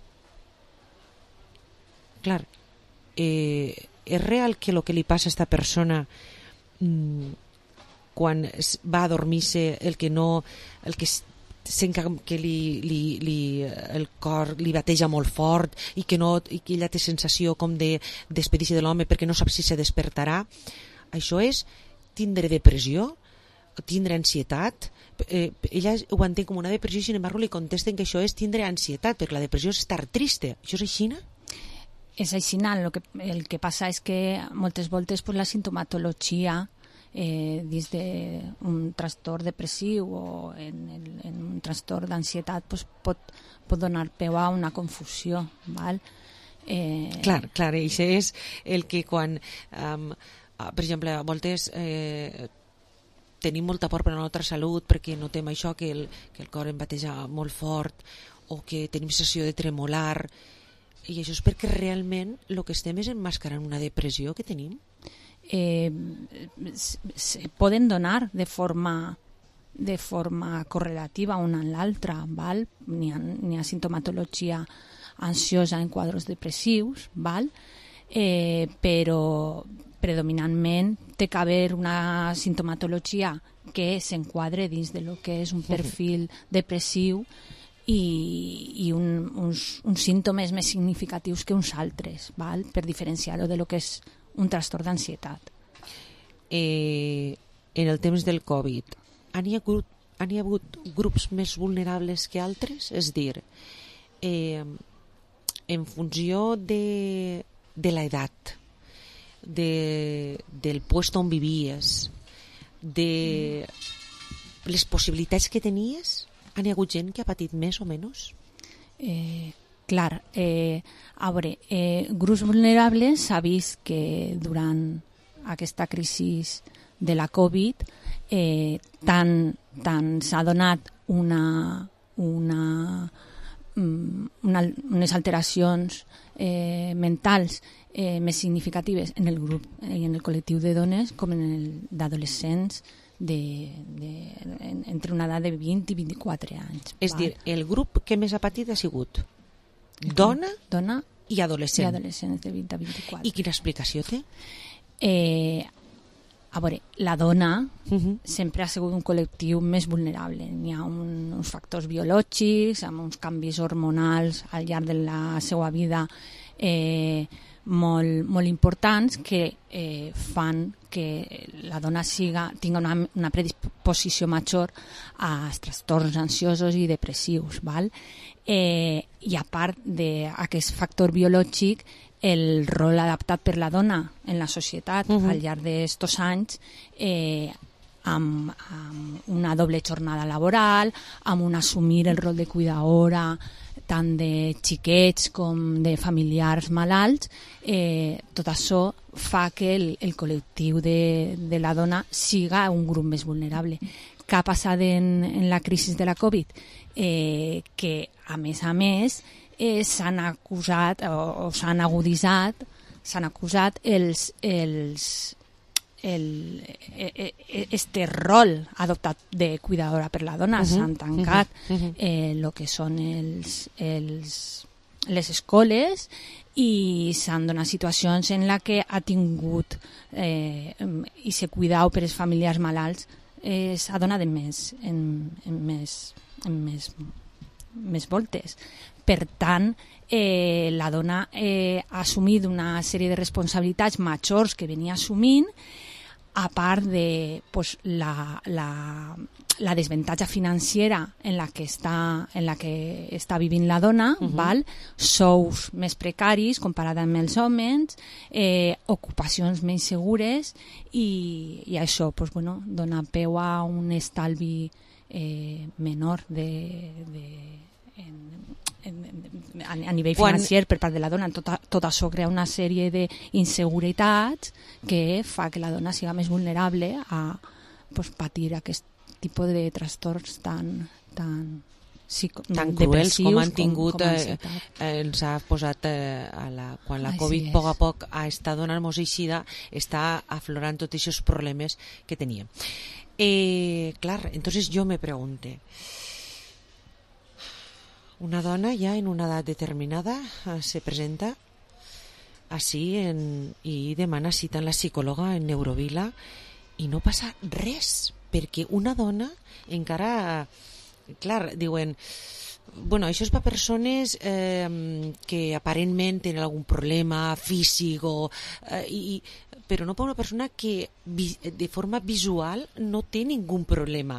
Claro, eh... és real que el que li passa a esta persona mmm, quan va a dormir-se el que no el que sent que li, li, li, el cor li bateja molt fort i que, no, i que ella té sensació com de despedir-se de l'home perquè no sap si se despertarà, això és tindre depressió, tindre ansietat. Eh, ella ho entén com una depressió i sin embargo li contesten que això és tindre ansietat, perquè la depressió és estar triste. Això és així? És així. El que, el que passa és que moltes voltes pues, la sintomatologia eh, dins d'un trastorn depressiu o en, en, en un trastorn d'ansietat pues, pot, pot donar peu a una confusió. Val? Eh... Clar, clar, això és el que quan, um, per exemple, a voltes eh, tenim molta por per a la nostra salut perquè notem això, que el, que el cor em bateja molt fort o que tenim sensació de tremolar, i això és perquè realment el que estem és emmascarant una depressió que tenim. Eh, se poden donar de forma de forma correlativa una en l'altra, val? N'hi ha, n'hi ha sintomatologia ansiosa en quadros depressius, val? Eh, però predominantment té que haver una sintomatologia que s'enquadre dins de lo que és un perfil depressiu i, i un, uns, uns símptomes més significatius que uns altres, val? Per diferenciar-ho de lo que és un trastorn d'ansietat. Eh, en el temps del Covid, han hi hagut, han hi hagut grups més vulnerables que altres? És dir, eh, en funció de, de l'edat, de, del puesto on vivies, de les possibilitats que tenies, han hi hagut gent que ha patit més o menys? Eh, clar, eh, a veure, eh, grups vulnerables s'ha vist que durant aquesta crisi de la Covid eh, tant, tant s'ha donat una, una, una, unes alteracions eh, mentals eh, més significatives en el grup i eh, en el col·lectiu de dones com en el d'adolescents de, de, en, entre una edat de vint i vint-i-quatre anys. És dir, el grup que més ha patit ha sigut dona, dona i adolescent. I adolescents de vint a vint-i-quatre. I quina explicació té? Eh, a veure, la dona uh-huh. sempre ha sigut un col·lectiu més vulnerable. N'hi ha un, uns factors biològics, amb uns canvis hormonals al llarg de la seva vida eh, molt, molt importants que eh, fan que la dona siga, tinga una, una predisposició major a trastorns ansiosos i depressius. Val? Eh, I a part d'aquest factor biològic, el rol adaptat per la dona en la societat uh-huh. al llarg d'estos anys eh, amb, amb una doble jornada laboral, amb un assumir el rol de cuidadora tant de xiquets com de familiars malalts, eh, tot això fa que el, el col·lectiu de, de la dona siga un grup més vulnerable. Què ha passat en, en la crisi de la Covid? Eh, que, a més a més, eh, s'han acusat o, o s'han aguditzat, s'han acusat els, els, el, este rol adoptat de cuidadora per la dona. Uh-huh. S'han tancat uh-huh. eh, lo que són els, els, les escoles i s'han donat situacions en la que ha tingut eh, i se cuidau per els familiars malalts eh, s'ha donat en més, en, en més, en més, més voltes. Per tant, eh, la dona eh, ha assumit una sèrie de responsabilitats majors que venia assumint, a part de pues, la, la, la desventatge financiera en la que està, en la que està vivint la dona, uh-huh. val? Sous més precaris comparat amb els homes, eh, ocupacions menys segures i, i això pues, bueno, dona peu a un estalvi eh, menor de, de, en, a nivell financer per part de la dona. Tot, tot això crea una sèrie d'inseguretats que fa que la dona siga més vulnerable a pues, patir aquest tipus de trastorns tan, tan, psico, tan cruels com han tingut com, com eh, ens ha posat eh, a la, quan la Ai, Covid sí a poc a poc ha estat donant-nos eixida, està aflorant tots aquests problemes que teníem. Eh, clar, entonces yo me pregunté, una dona ja en una edat determinada eh, se presenta així en, i demana cita en la psicòloga en Neurovila i no passa res, perquè una dona encara, clar, diuen bueno, això és per persones eh, que aparentment tenen algun problema físic o, eh, i, però no per una persona que vi, de forma visual no té ningun problema.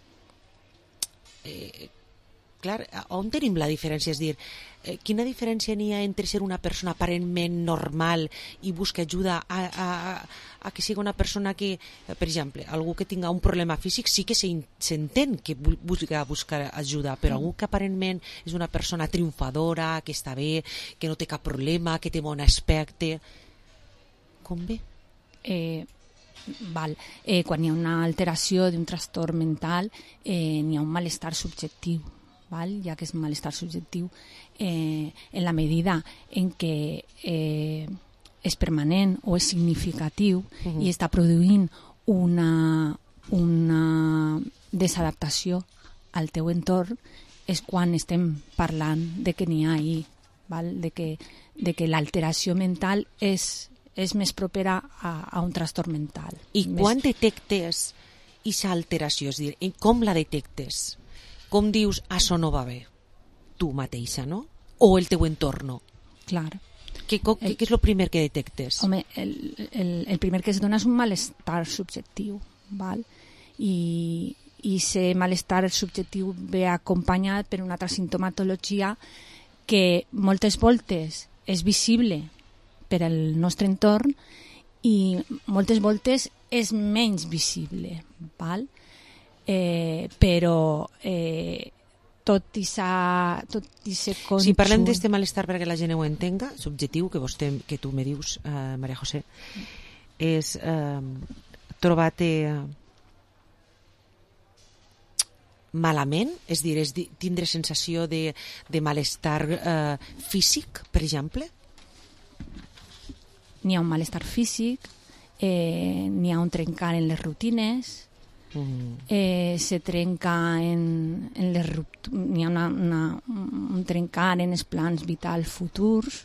Eh, clar, on tenim la diferència? És dir, eh, quina diferència n'hi ha entre ser una persona aparentment normal i buscar ajuda a, a, a que sigui una persona que, per exemple, algú que tinga un problema físic sí que s'entén que busca buscar ajuda, però algú que aparentment és una persona triomfadora, que està bé, que no té cap problema, que té bon aspecte, com bé? Eh, val. Eh, quan hi ha una alteració d'un trastorn mental, eh, n'hi ha un malestar subjectiu, val? Ja que és un malestar subjectiu, eh, en la medida en què eh, és permanent o és significatiu uh-huh. i està produint una, una desadaptació al teu entorn, és quan estem parlant de que n'hi ha ahí, val? De que, de que l'alteració mental és, és més propera a, a un trastorn mental. I més... quan detectes aquesta alteració? És a dir, com la detectes? Com dius, això no va bé? Tu mateixa, no? O el teu entorn? Clar. Què, què, què és el primer que detectes? Home, el, el, el primer que es dona és un malestar subjectiu, val? I, i ser malestar subjectiu ve acompanyat per una altra sintomatologia que moltes voltes és visible per al nostre entorn i moltes voltes és menys visible, val? Eh, però eh, tot i sa, tot i ser conjunt... Si parlem d'este malestar perquè la gent ho entenga, subjectiu, que, vostè, que tu me dius, eh, Maria José, és eh, trobar-te malament, és dir, és tindre sensació de, de malestar eh, físic, per exemple? N'hi ha un malestar físic, eh, n'hi ha un trencar en les rutines, Mm. Eh, se trenca en, en les n'hi ha una, una, un trencar en els plans vitals futurs,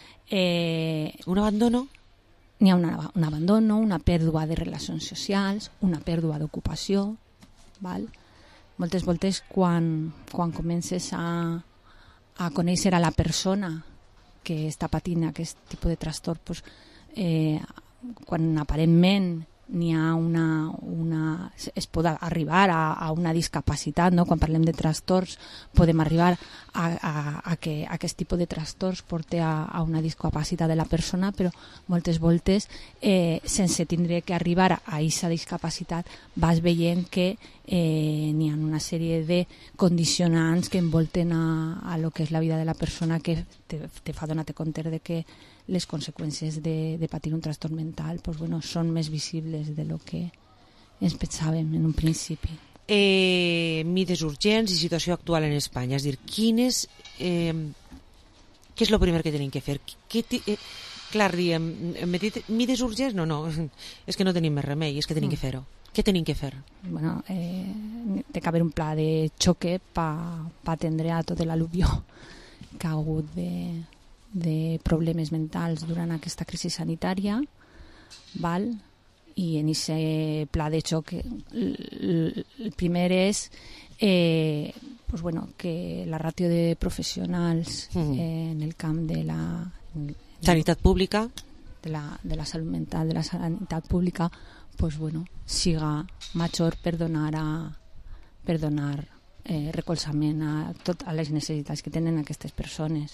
eh, un abandono n'hi ha una, un abandono, una pèrdua de relacions socials, una pèrdua d'ocupació, val? Moltes voltes quan, quan comences a, a conèixer a la persona que està patint aquest tipus de trastorn, pues, eh, quan aparentment n'hi ha una, una... es pot arribar a, a una discapacitat, no? Quan parlem de trastorns podem arribar a, a, a que aquest tipus de trastorns porti a, a una discapacitat de la persona, però moltes voltes eh, sense tindre que arribar a aquesta discapacitat vas veient que eh, n'hi ha una sèrie de condicionants que envolten a, a lo que és la vida de la persona que te, te fa donar-te compte de que les conseqüències de, de patir un trastorn mental pues, bueno, són més visibles de lo que ens pensàvem en un principi. Eh, mides urgents i situació actual en Espanya, és a dir, quines, eh, què és el primer que tenim que fer? Què, eh, clar, diem, mides urgents? No, no, és que no tenim més remei, és que tenim mm. que fer-ho. Què tenim que fer? Bueno, eh, té que haver un pla de xoque per pa atendre a tot l'al·luvió que ha hagut de... de problemes mentals durant aquesta crisi sanitària, val? I en aquest pla de xoc el, el primer és eh, pues bueno, que la ràtio de professionals mm. eh, en el camp de la en, sanitat pública de la, de la salut mental, de la sanitat pública pues bueno, siga major per donar a, per donar eh, recolzament a totes les necessitats que tenen aquestes persones.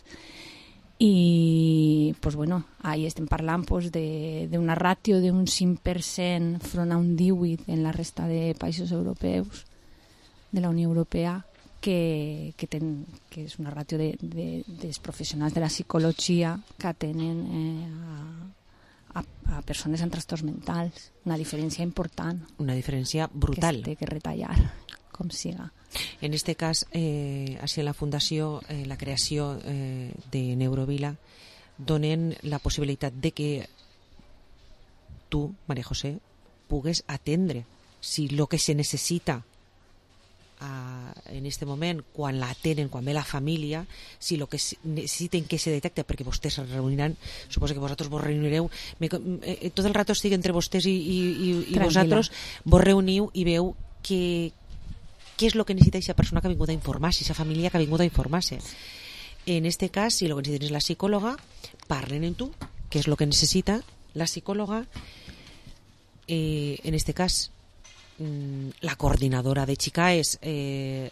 I pues bueno, ahí estem parlant pues, d'una ràtio d'un cinc per cent front a un divuit en la resta de països europeus de la Unió Europea que, que, ten, que és una ràtio de, de, dels professionals de la psicologia que tenen eh, a, a, a persones amb trastorns mentals, una diferència important, una diferència brutal que es té que retallar com siga. En este cas, eh, així en la Fundació, eh, la creació eh, de Neurovila, donen la possibilitat de que tu, Maria José, pugues atendre si el que se necessita a, en este moment, quan la atenen, quan ve la família, si el que necessiten que se detecte, perquè vostès es reuniran, suposo que vosaltres vos reunireu, me, eh, tot el rato estic entre vostès i, i, i, i vosaltres, vos reuniu i veu que què és el que necessita aquesta persona que ha vingut a informar-se, aquesta família que ha vingut a informar-se. En este cas, si el que necessiten és la psicòloga, parlen amb tu, què és el que necessita la psicòloga. Eh, en este cas, la coordinadora de Chicaes eh,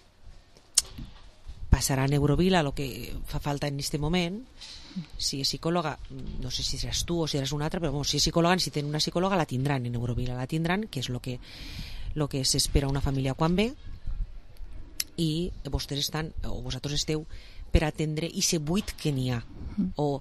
passarà a Neurovila el que fa falta en este moment. Si és psicòloga, no sé si seràs tu o si seràs una altra, però bueno, si és psicòloga, si tenen una psicòloga la tindran en Neurovila, la tindran, que és el que, lo que s'espera una família quan ve, i vostès estan, o vosaltres esteu per atendre ese buit que n'hi ha, o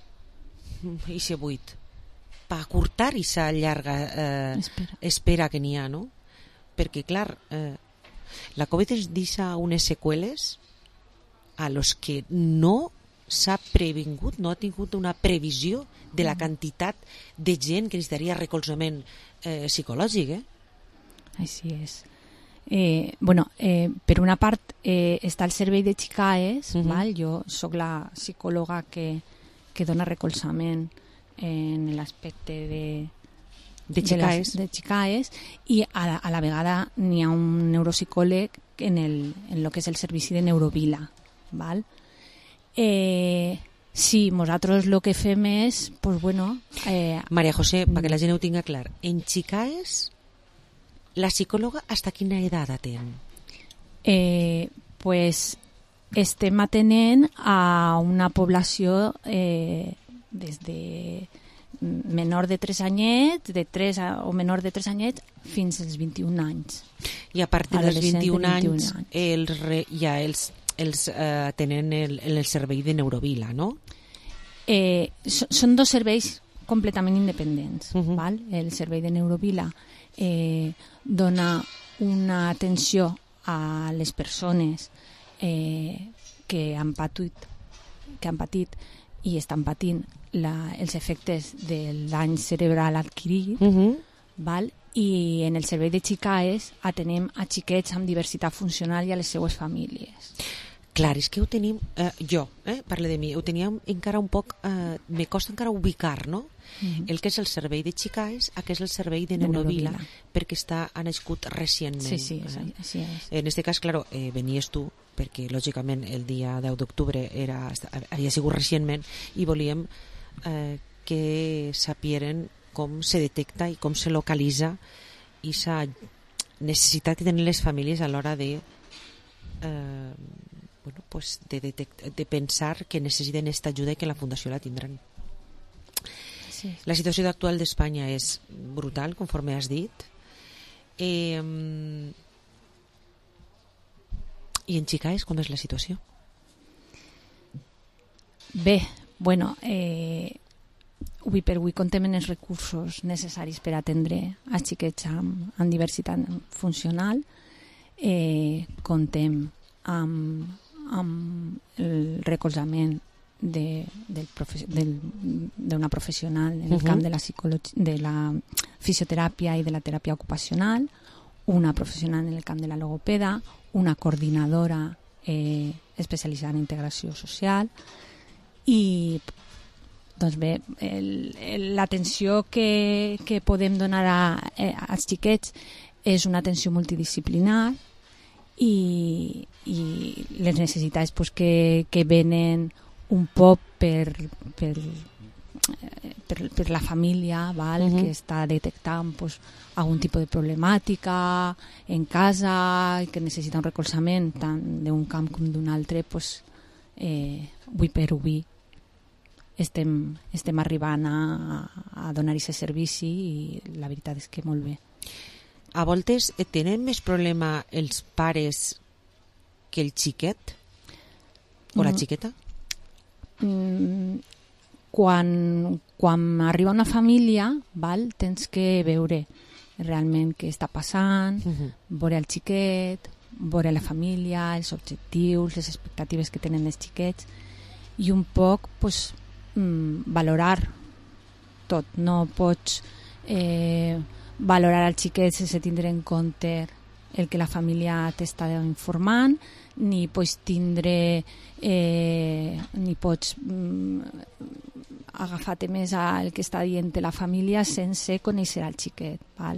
ese buit per acurtar aquesta llarga eh, espera. espera que n'hi ha, no? Perquè, clar, eh, la Covid ens deixa unes seqüeles a los que no s'ha previngut, no ha tingut una previsió de la quantitat de gent que necessitaria recolzament eh, psicològic, eh? Així és. Eh, bueno, eh, per una part eh, està el servei de Chicaes, uh-huh. val? Jo sóc la psicòloga que, que dona recolzament en l'aspecte de, de, Chicaes. de, les, de Chicaes, i a la, a la vegada n'hi ha un neuropsicòleg en, el, en lo que és el servici de Neurovila, val? Eh, sí, nosaltres el que fem és, pues bueno... Eh, María José, perquè la gent ho tinga clar, en Chicaes la psicòloga hasta quina edat atén? Eh, pues estem atenent a una població eh, des de menor de tres anyets, de tres a, o menor de tres anyets, fins als vint-i-un anys. I a partir dels vint-i-un anys, els re, ja els, els eh, tenen el, el servei de Neurovila, no? Eh, so, són dos serveis completament independents. Uh-huh. Val? El servei de Neurovila eh, dona una atenció a les persones eh, que han patit, que han patit i estan patint la, els efectes del dany cerebral adquirit, uh-huh. val? I en el servei de Chicaes atenem a xiquets amb diversitat funcional i a les seues famílies. Clar, és que ho tenim, eh, jo, eh, parle de mi, ho teníem encara un poc, eh, me costa encara ubicar, no? Uh-huh. El que és el servei de Chicaes, a que és el servei de Neurovila, perquè està, ha nascut recentment. Sí, sí, eh? Així és. En este cas, claro, eh, venies tu, perquè lògicament el dia deu d'octubre era, havia sigut recentment, i volíem eh, que sapieren com se detecta i com se localitza i la necessitat que tenen les famílies a l'hora de eh, bueno, pues de, detect, de pensar que necessiten aquesta ajuda i que la Fundació la tindran. Sí. La situació actual d'Espanya és brutal, conforme has dit. Eh, I en Chicaes, com és la situació? Bé, bueno, eh, avui per avui contem en els recursos necessaris per atendre els xiquets amb, amb diversitat funcional. Eh, contem amb, amb el recolzament de, del profe, del, d'una professional en el uh-huh. camp de la, de la fisioteràpia i de la teràpia ocupacional, una professional en el camp de la logopeda, una coordinadora eh, especialitzada en integració social i doncs bé, el, el, l'atenció que, que podem donar a, eh, als xiquets és una atenció multidisciplinar i, i les necessitats pues, que, que venen un poc per, per, per, per la família, val? Uh-huh. que està detectant pues, algun tipus de problemàtica en casa i que necessita un recolzament tant d'un camp com d'un altre, pues, eh, avui per avui estem, estem arribant a, a donar aquest servici i la veritat és que molt bé. A voltes tenen més problema els pares que el xiquet o la xiqueta? Mm, quan, quan arriba una família, val, tens que veure realment què està passant, uh-huh. veure el xiquet, veure la família, els objectius, les expectatives que tenen els xiquets i un poc pues, mm, valorar tot. No pots eh, valorar el xiquet sense tindre en compte el que la família t'està informant, ni pots tindre eh, ni pots mm, agafar-te més al que està dient la família sense conèixer el xiquet, val?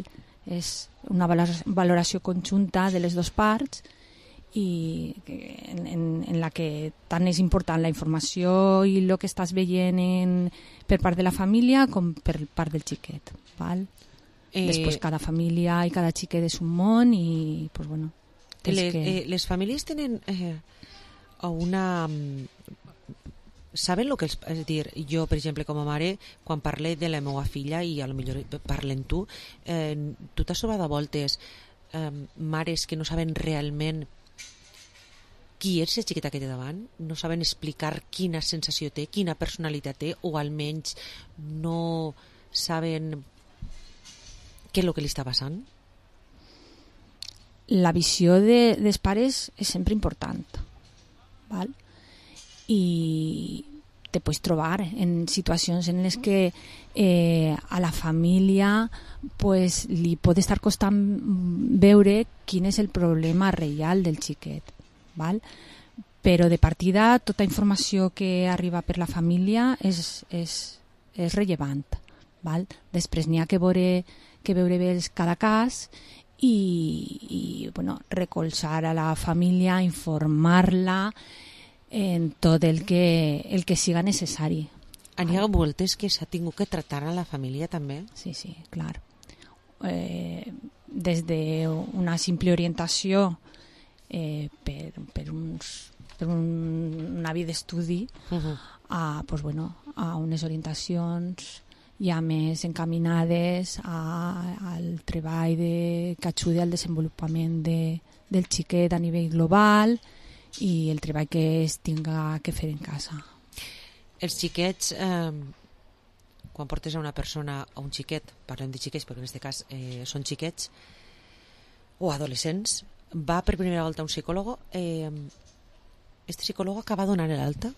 és una valoració conjunta de les dues parts i en, en, en la que tant és important la informació i el que estàs veient en, per part de la família com per part del xiquet, val? Eh, Després cada família i cada xiquet és un món i pues, bueno, les, que... eh, les famílies tenen eh, una... Saben el que els... És a dir, jo, per exemple, com a mare, quan parle de la meva filla i a lo millor parlen tu, eh, tu t'has trobat a voltes eh, mares que no saben realment qui és la xiqueta que té davant, no saben explicar quina sensació té, quina personalitat té, o almenys no saben què és el que li està passant? La visió de, dels pares és sempre important, val? I te pots trobar en situacions en les que eh, a la família pues, li pot estar costant veure quin és el problema real del xiquet, val? Però de partida tota informació que arriba per la família és, és, és rellevant, val? Després n'hi ha que veure, que veure bé cada cas i, i bueno, recolzar a la família, informar-la en tot el que, el que siga necessari. N'hi ha voltes que s'ha tingut que tractar a la família també? Sí, sí, clar. Eh, des d'una simple orientació eh, per, per, uns, per un, un avi d'estudi uh-huh. a, pues, bueno, a unes orientacions ja més encaminades a, al treball de, que ajude al desenvolupament de, del xiquet a nivell global i el treball que es tinga que fer en casa. Els xiquets, eh, quan portes a una persona, a un xiquet, parlem de xiquets perquè en aquest cas eh, són xiquets, o adolescents, va per primera volta a un psicòleg, eh, este psicòleg acaba donant l'alta?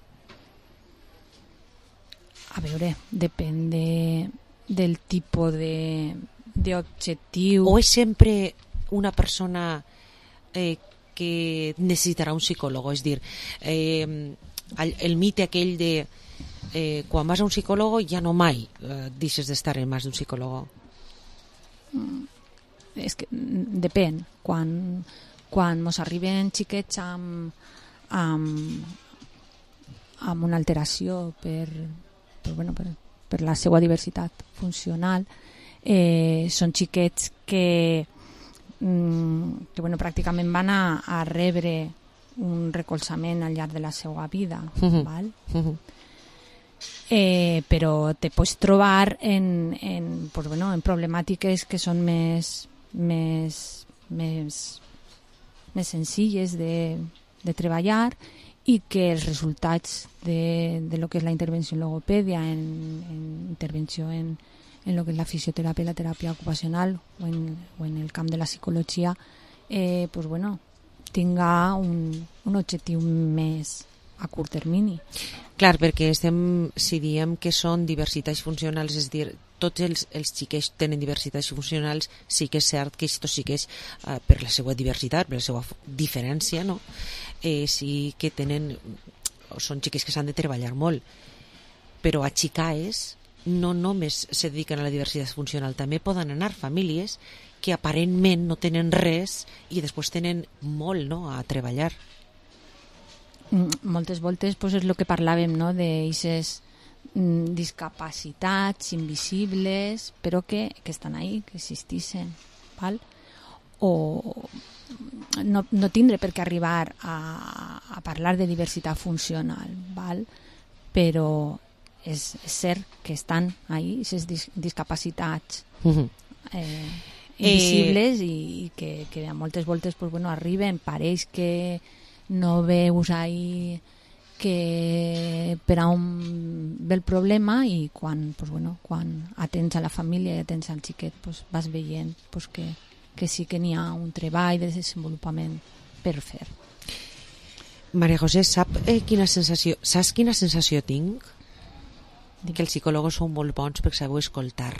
A veure, depèn de, del tipus de, d'objectiu. O és sempre una persona eh, que necessitarà un psicòleg, és dir, eh, el, el mite aquell de eh, quan vas a un psicòleg ja no mai eh, deixes d'estar en mans d'un psicòleg. Mm, és que depèn. Quan, quan mos arriben xiquets amb, amb, amb una alteració per, per, bueno, per, per la seva diversitat funcional, eh, són xiquets que que bueno, pràcticament van a, a rebre un recolzament al llarg de la seva vida, uh-huh. val? Uh-huh. Eh, però te pots trobar en, en, pues bueno, en problemàtiques que són més més, més, més senzilles de, de treballar i que els resultats de, de lo que és la intervenció en logopèdia, en, en intervenció en en lo que és la fisioteràpia i la teràpia ocupacional o en, o en el camp de la psicologia, eh, pues bueno, tinga un, un objectiu més a curt termini. Clar, perquè estem, si diem que són diversitats funcionals, és dir, tots els, els xiquets tenen diversitats funcionals, sí que és cert que aquests xiquets, eh, per la seva diversitat, per la seva diferència, no? eh, sí que tenen, són xiquets que s'han de treballar molt, però a xicaes no només se dediquen a la diversitat funcional, també poden anar famílies que aparentment no tenen res i després tenen molt, no?, a treballar. Moltes voltes pues, és el que parlàvem, no?, d'aquestes mm, discapacitats invisibles, però que, que estan ahí, que existeixen, val? O no, no tindre per què arribar a, a parlar de diversitat funcional, val? Però és, és cert que estan ahí, aquestes dis, discapacitats uh-huh. eh, invisibles eh... i, i que, que a moltes voltes pues, bueno, arriben, pareix que no veus ahí que per a on ve el problema i quan, pues, bueno, quan atens a la família i atens al xiquet pues, vas veient pues, que, que sí que n'hi ha un treball de desenvolupament per fer. Maria José, sap, eh, quina sensació, saps quina sensació tinc? Que els psicòlegs són molt bons perquè sabeu escoltar.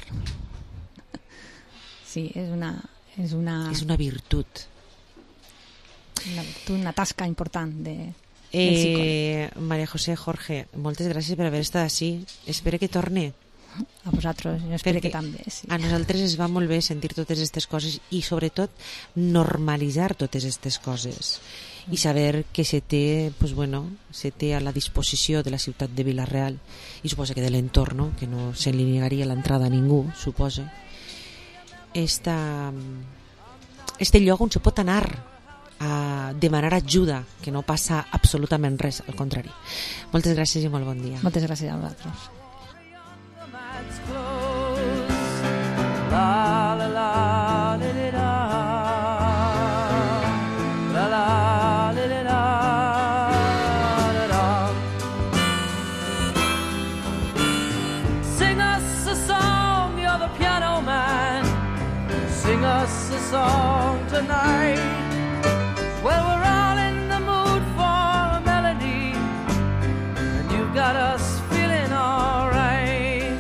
Sí, és una... És una, és una virtut. Una virtut, una tasca important de, eh, Maria José, Jorge, moltes gràcies per haver estat així. Espero que torne. a vosaltres, jo espero Perquè que també. Sí. A nosaltres es va molt bé sentir totes aquestes coses i sobretot normalitzar totes aquestes coses i saber que se té, pues bueno, se té a la disposició de la ciutat de Vila-real i suposa que de l'entorn, no? Que no se li negaria l'entrada a ningú, suposa. Esta, este lloc on se pot anar a demanar ajuda, que no passa absolutament res, al contrari. Moltes gràcies i molt bon dia. Moltes gràcies a vosaltres. La la la li, li, la la la li, li, la la la. Sing us a song, you're the piano man. Sing us a song tonight. Well, we're all in the mood for a melody, and you've got us feeling all right.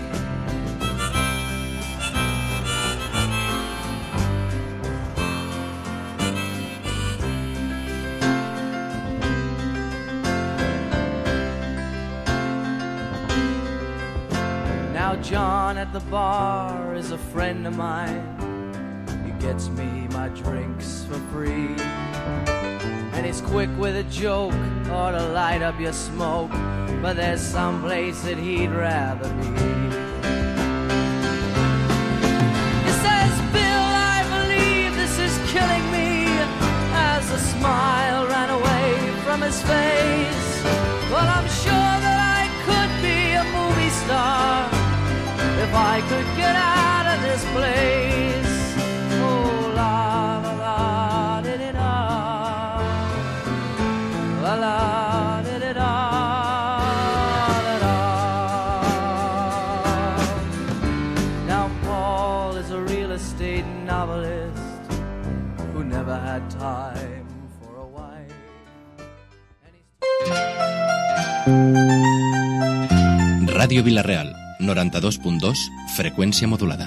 Now John at the bar is a friend of mine. He gets me my drinks for free, and he's quick with a joke or to light up your smoke, but there's some place that he'd rather be. He says, Bill, I believe this is killing me, as a smile ran away from his face. Well, I'm sure that I could be a movie star if I could get out of this place. Oh, la la la di di da, la la di di da, da da. Now Paul is a real estate novelist who never had time for a wife. Ràdio Vila-real, noranta-dos punt dos, freqüència modulada.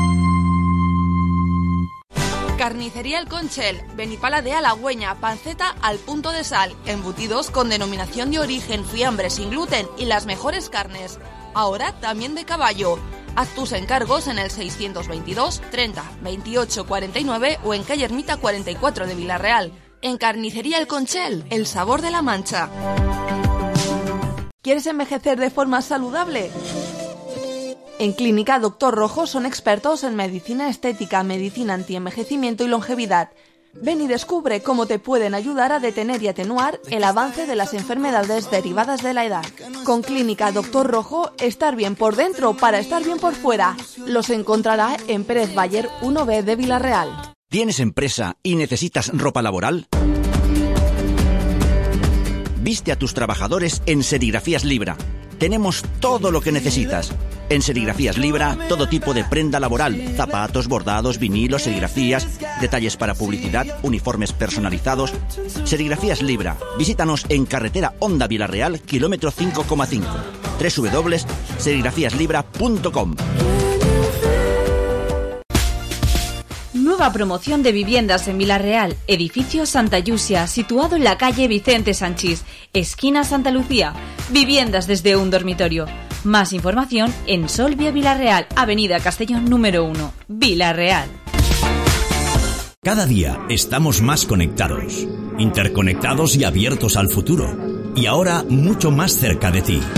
Carnicería El Conchel, Benipala de Halagüeña, panceta al punto de sal, embutidos con denominación de origen, fiambre sin gluten y las mejores carnes. Ahora también de caballo. Haz tus encargos en el seiscientos veintidós treinta veintiocho cuarenta y nueve o en calle Ermita cuarenta y cuatro de Vila-real. En Carnicería El Conchel, el sabor de la Mancha. ¿Quieres envejecer de forma saludable? En Clínica Doctor Rojo son expertos en medicina estética, medicina antienvejecimiento y longevidad. Ven y descubre cómo te pueden ayudar a detener y atenuar el avance de las enfermedades derivadas de la edad. Con Clínica Doctor Rojo, estar bien por dentro para estar bien por fuera. Los encontrará en Pérez Bayer uno B de Vila-real. ¿Tienes empresa y necesitas ropa laboral? Viste a tus trabajadores en Serigrafías Libra. Tenemos todo lo que necesitas. En Serigrafías Libra, todo tipo de prenda laboral, zapatos, bordados, vinilos, serigrafías, detalles para publicidad, uniformes personalizados. Serigrafías Libra. Visítanos en carretera Honda Vila-real, kilómetro cinco coma cinco. doble u doble u doble u punto serigrafías libra punto com. Nueva promoción de viviendas en Vila-real, edificio Santa Yusia, situado en la calle Vicente Sanchís, esquina Santa Lucía. Viviendas desde un dormitorio. Más información en Solvia Vila-real, avenida Castellón número uno, Vila-real. Cada día estamos más conectados, interconectados y abiertos al futuro. Y ahora mucho más cerca de ti.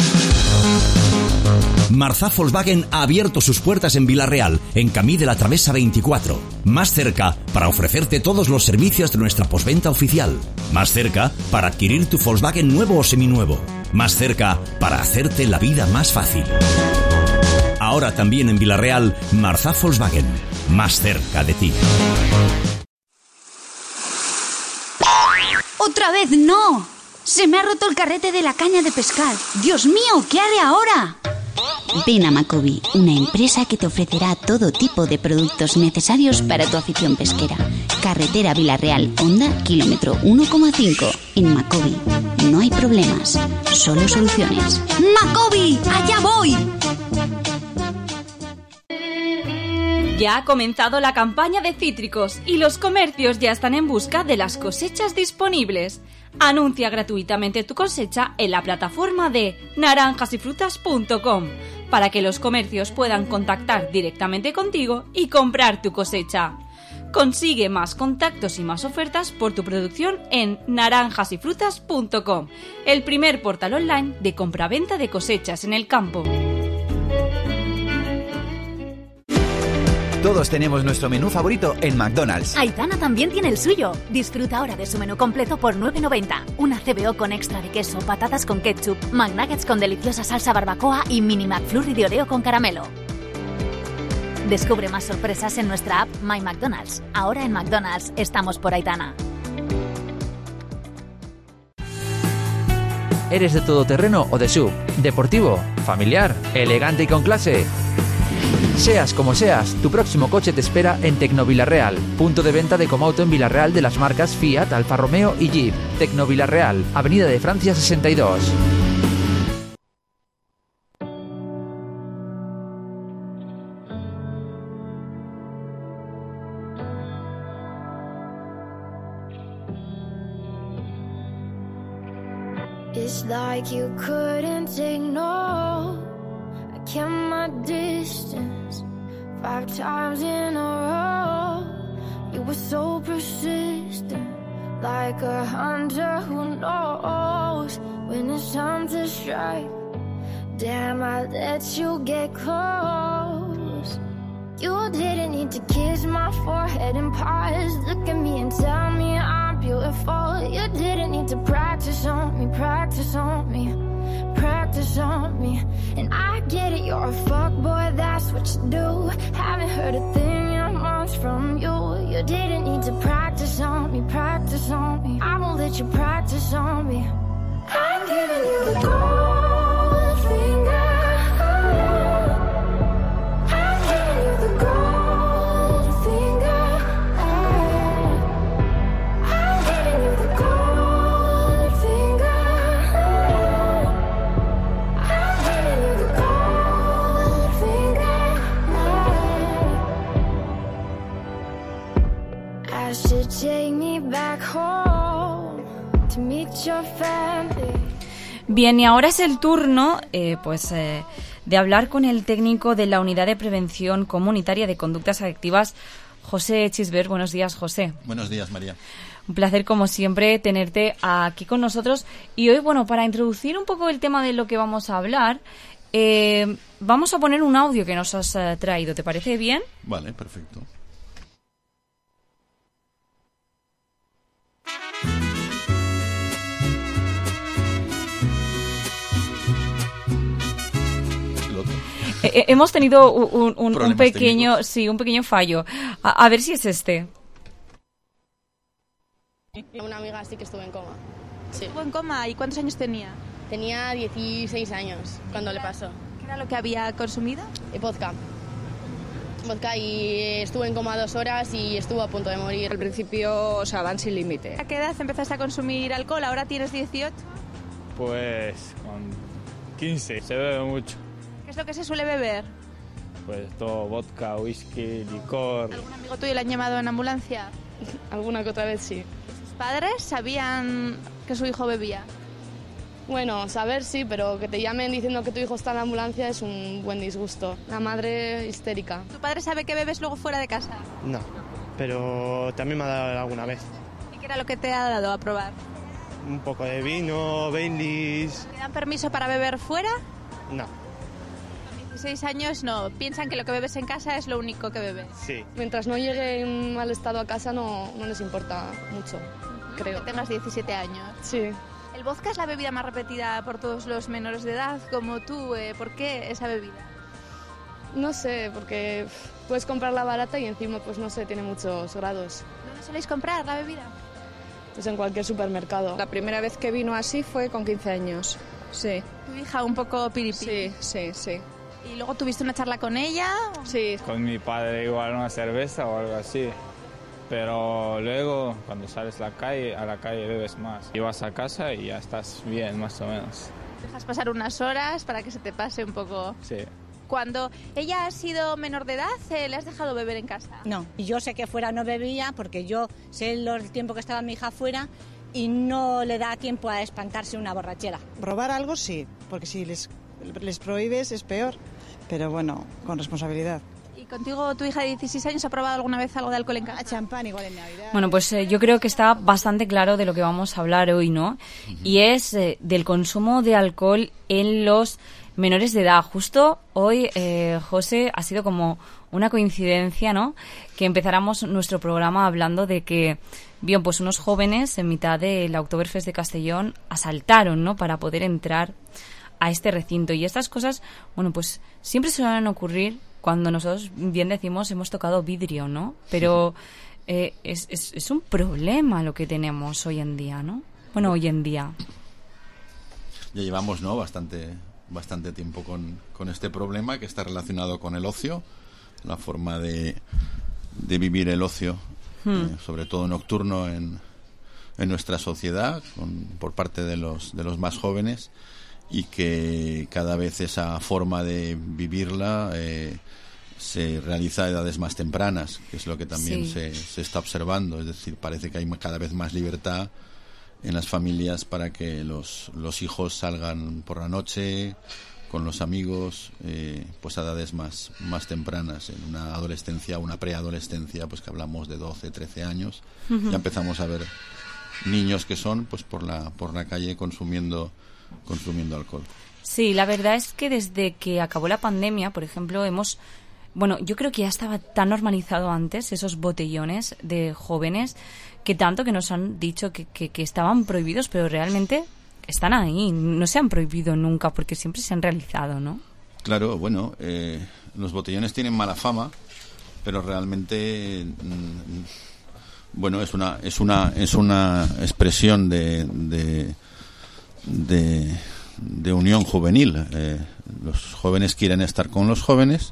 Marzá Volkswagen ha abierto sus puertas en Vila-real, en Camí de la Travesa veinticuatro. Más cerca para ofrecerte todos los servicios de nuestra postventa oficial. Más cerca para adquirir tu Volkswagen nuevo o seminuevo. Más cerca para hacerte la vida más fácil. Ahora también en Vila-real, Marzá Volkswagen. Más cerca de ti. ¡Otra vez no! Se me ha roto el carrete de la caña de pescar. ¡Dios mío! ¿Qué haré ahora? Ven a Macobi, una empresa que te ofrecerá todo tipo de productos necesarios para tu afición pesquera. Carretera Vila-real, Honda, kilómetro uno coma cinco. En Macobi no hay problemas, solo soluciones. ¡Macobi! ¡Allá voy! Ya ha comenzado la campaña de cítricos y los comercios ya están en busca de las cosechas disponibles. Anuncia gratuitamente tu cosecha en la plataforma de naranjas y frutas punto com. para que los comercios puedan contactar directamente contigo y comprar tu cosecha. Consigue más contactos y más ofertas por tu producción en naranjas y frutas punto com, el primer portal online de compraventa de cosechas en el campo. Todos tenemos nuestro menú favorito en McDonald's. Aitana también tiene el suyo. Disfruta ahora de su menú completo por nueve noventa. Una C B O con extra de queso, patatas con ketchup, McNuggets con deliciosa salsa barbacoa y mini McFlurry de Oreo con caramelo. Descubre más sorpresas en nuestra app My McDonald's. Ahora en McDonald's estamos por Aitana. ¿Eres de todoterreno o de S U V? ¿Deportivo? ¿Familiar? ¿Elegante y con clase? Seas como seas, tu próximo coche te espera en Tecno Vilarreal, punto de venta de Comauto en Vilarreal de las marcas Fiat, Alfa Romeo y Jeep. Tecno Vilarreal, Avenida de Francia sesenta y dos. It's like you couldn't take no. I kept my distance five times in a row. You were so persistent, like a hunter who knows when it's time to strike. Damn, I let you get close. You didn't need to kiss my forehead and pause. Look at me and tell me I'm beautiful. You didn't need to practice on me, practice on me, practice on me. And I get it, you're a fuckboy, that's what you do. Haven't heard a thing in months from you. You didn't need to practice on me, practice on me. I won't let you practice on me. I'm giving you the gold finger. Take me back home to meet your family. Bien, y ahora es el turno eh, pues, eh, de hablar con el técnico de la Unidad de Prevención Comunitaria de Conductas Adictivas, José Chisbert. Buenos días, José. Buenos días, María. Un placer, como siempre, tenerte aquí con nosotros. Y hoy, bueno, para introducir un poco el tema de lo que vamos a hablar, eh, vamos a poner un audio que nos has uh, traído. ¿Te parece bien? Vale, perfecto. Eh, hemos tenido un, un, un pequeño técnicos. sí un pequeño fallo. A, a ver si es este. Una amiga sí que estuvo en coma. Sí. ¿Estuvo en coma? ¿Y cuántos años tenía? Tenía dieciséis años cuando le pasó. ¿Qué era lo que había consumido? Eh, vodka. Vodka y estuvo en coma dos horas y estuvo a punto de morir. Al principio, o sea, van sin límite. ¿A qué edad empezaste a consumir alcohol? ¿Ahora tienes dieciocho? Pues con quince. Se bebe mucho. ¿Qué es lo que se suele beber? Pues todo, vodka, whisky, licor. ¿Algún amigo tuyo le han llamado en ambulancia? Alguna que otra vez sí. ¿Sus padres sabían que su hijo bebía? Bueno, saber sí, pero que te llamen diciendo que tu hijo está en la ambulancia es un buen disgusto. La madre histérica. ¿Tu padre sabe que bebes luego fuera de casa? No, pero también me ha dado alguna vez. ¿Y qué era lo que te ha dado a probar? Un poco de vino, Baileys. ¿Te dan permiso para beber fuera? No. dieciséis años no, piensan que lo que bebes en casa es lo único que bebes. Sí. Mientras no llegue en mal estado a casa no, no les importa mucho, uh-huh. creo. Que tengas diecisiete años. Sí. ¿El vodka es la bebida más repetida por todos los menores de edad como tú? Eh, ¿Por qué esa bebida? No sé, porque puedes comprarla barata y encima, pues no sé, tiene muchos grados. ¿Dónde soléis comprar la bebida? Pues en cualquier supermercado. La primera vez que vino así fue con quince años, sí. ¿Tu hija un poco piripi? Sí, sí, sí. ¿Y luego tuviste una charla con ella? Sí. Con mi padre igual una cerveza o algo así. Pero luego, cuando sales a la calle, a la calle bebes más. Y vas a casa y ya estás bien, más o menos. Dejas pasar unas horas para que se te pase un poco. Sí. Cuando ella ha sido menor de edad, ¿le has dejado beber en casa? No, y yo sé que fuera no bebía porque yo sé el tiempo que estaba mi hija fuera y no le da tiempo a espantarse una borrachera. Robar algo sí, porque si les, les prohíbes es peor. pero bueno, con responsabilidad. ¿Y contigo tu hija de dieciséis años ha probado alguna vez algo de alcohol en casa? Champán igual en Navidad. Bueno, pues eh, yo creo que está bastante claro de lo que vamos a hablar hoy, ¿no? Uh-huh. Y es eh, del consumo de alcohol en los menores de edad. Justo hoy, eh, José, ha sido como una coincidencia, ¿no? Que empezáramos nuestro programa hablando de que, bien, pues unos jóvenes en mitad de la Oktoberfest de Castellón asaltaron, ¿no? Para poder entrar a este recinto. Y estas cosas, bueno, pues siempre suelen ocurrir cuando nosotros, bien decimos, hemos tocado vidrio, ¿no? Pero eh, es, es, es un problema lo que tenemos hoy en día, ¿no? Bueno, hoy en día. Ya llevamos, ¿no?, bastante, bastante tiempo con, con este problema que está relacionado con el ocio, la forma de, de vivir el ocio, hmm. eh, sobre todo nocturno en, en nuestra sociedad, con, por parte de los, de los más jóvenes, y que cada vez esa forma de vivirla eh, se realiza a edades más tempranas, que es lo que también sí. se, se está observando. Es decir, parece que hay cada vez más libertad en las familias para que los, los hijos salgan por la noche con los amigos, eh, pues a edades más, más tempranas, en una adolescencia, una preadolescencia, pues que hablamos de doce, trece años, uh-huh. ya empezamos a ver niños que son pues por la, por la calle consumiendo consumiendo alcohol. Sí, la verdad es que desde que acabó la pandemia, por ejemplo, hemos... Bueno, yo creo que ya estaba tan normalizado antes esos botellones de jóvenes que tanto que nos han dicho que, que, que estaban prohibidos, pero realmente están ahí. No se han prohibido nunca porque siempre se han realizado, ¿no? Claro, bueno, eh, los botellones tienen mala fama, pero realmente... Mmm, bueno, es una, es una, es una expresión de... de De, de unión juvenil. Eh, los jóvenes quieren estar con los jóvenes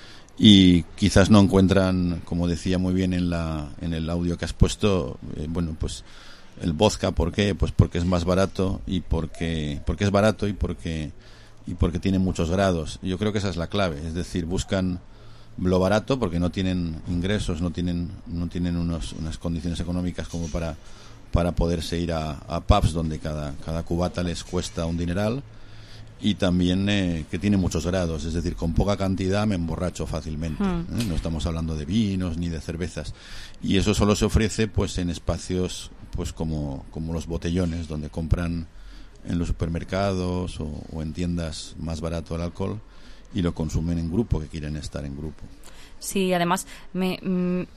y quizás no encuentran, como decía muy bien en la en el audio que has puesto, eh, bueno, pues el vodka, ¿por qué? Pues porque es más barato y porque porque es barato y porque y porque tiene muchos grados. Yo creo que esa es la clave, es decir, buscan lo barato porque no tienen ingresos, no tienen no tienen unos, unas condiciones económicas como para para poderse ir a, a pubs donde cada, cada cubata les cuesta un dineral, y también eh, que tiene muchos grados, es decir, con poca cantidad me emborracho fácilmente, ¿eh? No estamos hablando de vinos ni de cervezas, y eso solo se ofrece pues en espacios pues como, como los botellones, donde compran en los supermercados o, o en tiendas más barato el alcohol y lo consumen en grupo, que quieren estar en grupo. Sí, además me... Mm...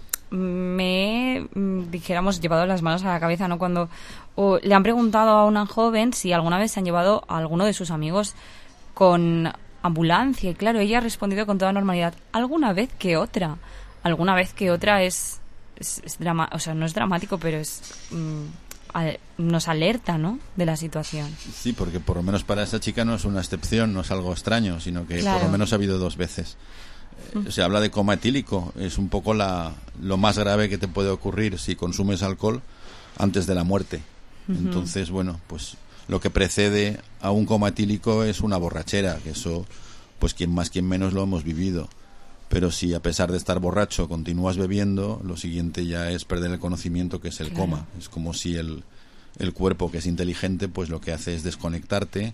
me he, dijéramos, llevado las manos a la cabeza, ¿no? Cuando oh, le han preguntado a una joven si alguna vez se han llevado a alguno de sus amigos con ambulancia, y claro, ella ha respondido con toda normalidad, alguna vez que otra, alguna vez que otra es, es, es drama, o sea, no es dramático, pero es mm, a, nos alerta, ¿no?, de la situación. Sí, porque por lo menos para esa chica no es una excepción, no es algo extraño, sino que claro. por lo menos ha habido dos veces. Se habla de coma etílico, es un poco la, lo más grave que te puede ocurrir si consumes alcohol antes de la muerte. Uh-huh. Entonces, bueno, pues lo que precede a un coma etílico es una borrachera, que eso, pues quien más, quien menos lo hemos vivido. Pero si a pesar de estar borracho continúas bebiendo, lo siguiente ya es perder el conocimiento, que es el claro. coma. Es como si el, el cuerpo, que es inteligente, pues lo que hace es desconectarte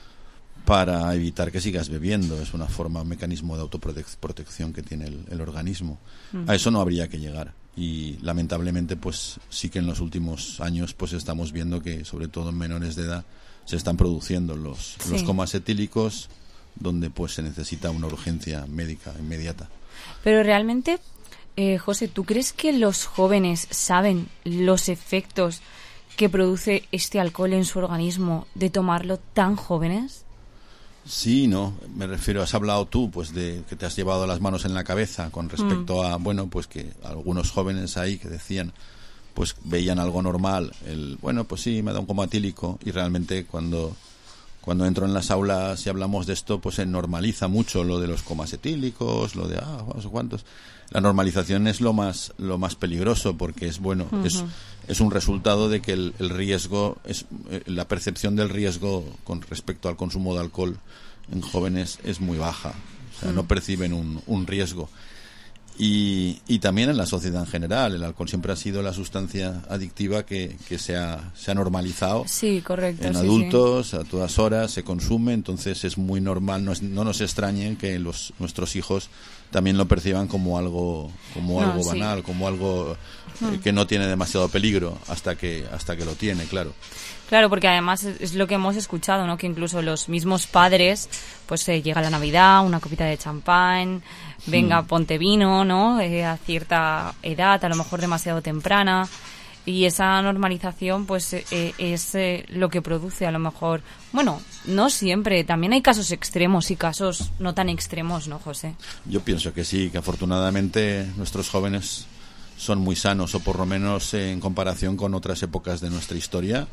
para evitar que sigas bebiendo. Es una forma, un mecanismo de autoprotección que tiene el, el organismo. Uh-huh. A eso no habría que llegar, y lamentablemente pues sí que en los últimos años pues estamos viendo que sobre todo en menores de edad se están produciendo los, sí. los comas etílicos, donde pues se necesita una urgencia médica inmediata. Pero realmente, eh, José, ¿tú crees que los jóvenes saben los efectos que produce este alcohol en su organismo de tomarlo tan jóvenes? Sí, no, me refiero, has hablado tú pues de que te has llevado las manos en la cabeza con respecto mm. a, bueno, pues que algunos jóvenes ahí que decían, pues veían algo normal, el, bueno, pues sí, me da un coma etílico, y realmente cuando cuando entro en las aulas y hablamos de esto, pues se normaliza mucho lo de los comas etílicos, lo de, ah, no sé cuántos. La normalización es lo más lo más peligroso, porque es, bueno, uh-huh. es es un resultado de que el, el riesgo, es la percepción del riesgo con respecto al consumo de alcohol en jóvenes es muy baja. O sea, uh-huh. no perciben un, un riesgo. Y, y también en la sociedad en general. El alcohol siempre ha sido la sustancia adictiva que, que se, ha, se ha normalizado. Sí, correcto. En sí, adultos, sí. a todas horas se consume, entonces es muy normal, no, es, no nos extrañen que los, nuestros hijos también lo perciban como algo, como No, algo sí. banal, como algo eh, Mm. que no tiene demasiado peligro hasta que, hasta que lo tiene, claro. Claro, porque además es es lo que hemos escuchado, ¿no? Que incluso los mismos padres, pues eh, llega la Navidad, una copita de champán, venga, Mm. ponte vino, ¿no? Eh, a cierta edad, a lo mejor demasiado temprana. Y esa normalización, pues, eh, eh, es eh, lo que produce a lo mejor... Bueno, no siempre. También hay casos extremos y casos no tan extremos, ¿no, José? Yo pienso que sí, que afortunadamente nuestros jóvenes son muy sanos, o por lo menos eh, en comparación con otras épocas de nuestra historia.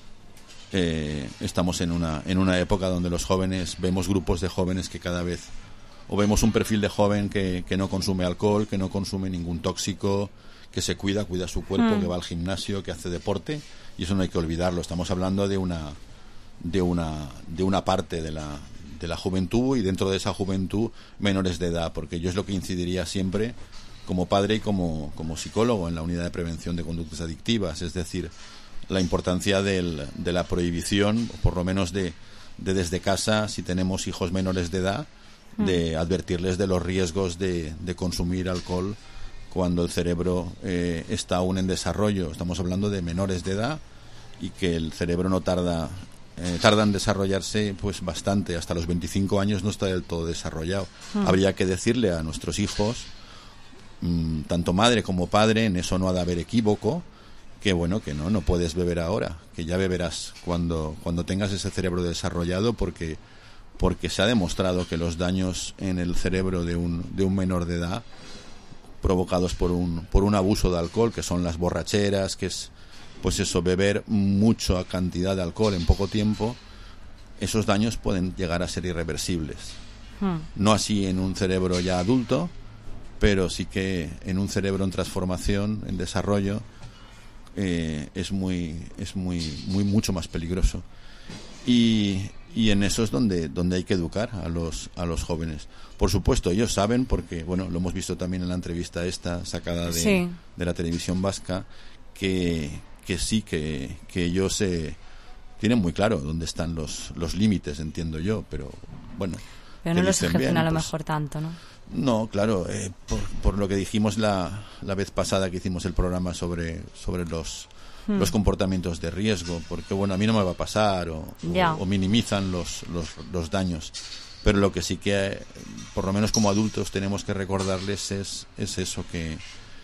Eh, estamos en una, en una época donde los jóvenes, vemos grupos de jóvenes que cada vez, o vemos un perfil de joven que, que no consume alcohol, que no consume ningún tóxico, que se cuida, cuida su cuerpo, Mm. que va al gimnasio, que hace deporte, y eso no hay que olvidarlo. Estamos hablando de una, de una, de una parte de la, de la juventud, y dentro de esa juventud menores de edad, porque yo es lo que incidiría siempre como padre y como, como psicólogo en la unidad de prevención de conductas adictivas, es decir, la importancia del, de la prohibición, o por lo menos de, de desde casa, si tenemos hijos menores de edad, de advertirles de los riesgos de, de consumir alcohol cuando el cerebro eh, está aún en desarrollo. Estamos hablando de menores de edad, y que el cerebro no tarda eh, tarda en desarrollarse pues bastante, hasta los veinticinco años no está del todo desarrollado. Mm. Habría que decirle a nuestros hijos, mm, tanto madre como padre, en eso no ha de haber equívoco, que bueno, que no, no puedes beber ahora, que ya beberás cuando, cuando tengas ese cerebro desarrollado, porque, porque se ha demostrado que los daños en el cerebro de un, de un menor de edad, provocados por un, por un abuso de alcohol, que son las borracheras, que es pues eso, beber mucha cantidad de alcohol en poco tiempo, esos daños pueden llegar a ser irreversibles. Hmm. No así en un cerebro ya adulto, pero sí que en un cerebro en transformación, en desarrollo, eh, es muy es muy muy mucho más peligroso. Y, y en eso es donde donde hay que educar a los a los jóvenes. Por supuesto, ellos saben, porque bueno, lo hemos visto también en la entrevista esta sacada de, Sí. de la televisión vasca, que que sí que, que ellos eh, tienen muy claro dónde están los los límites, entiendo yo, pero bueno, Pero que no los dicen ejercen bien, a lo pues, mejor tanto, ¿no? no, claro, eh, por, por lo que dijimos la, la vez pasada que hicimos el programa sobre, sobre los, Hmm. los comportamientos de riesgo, porque bueno, a mí no me va a pasar, o, o- Ya. o minimizan los, los, los daños. Pero lo que sí que, eh, por lo menos como adultos, tenemos que recordarles es, es eso, que,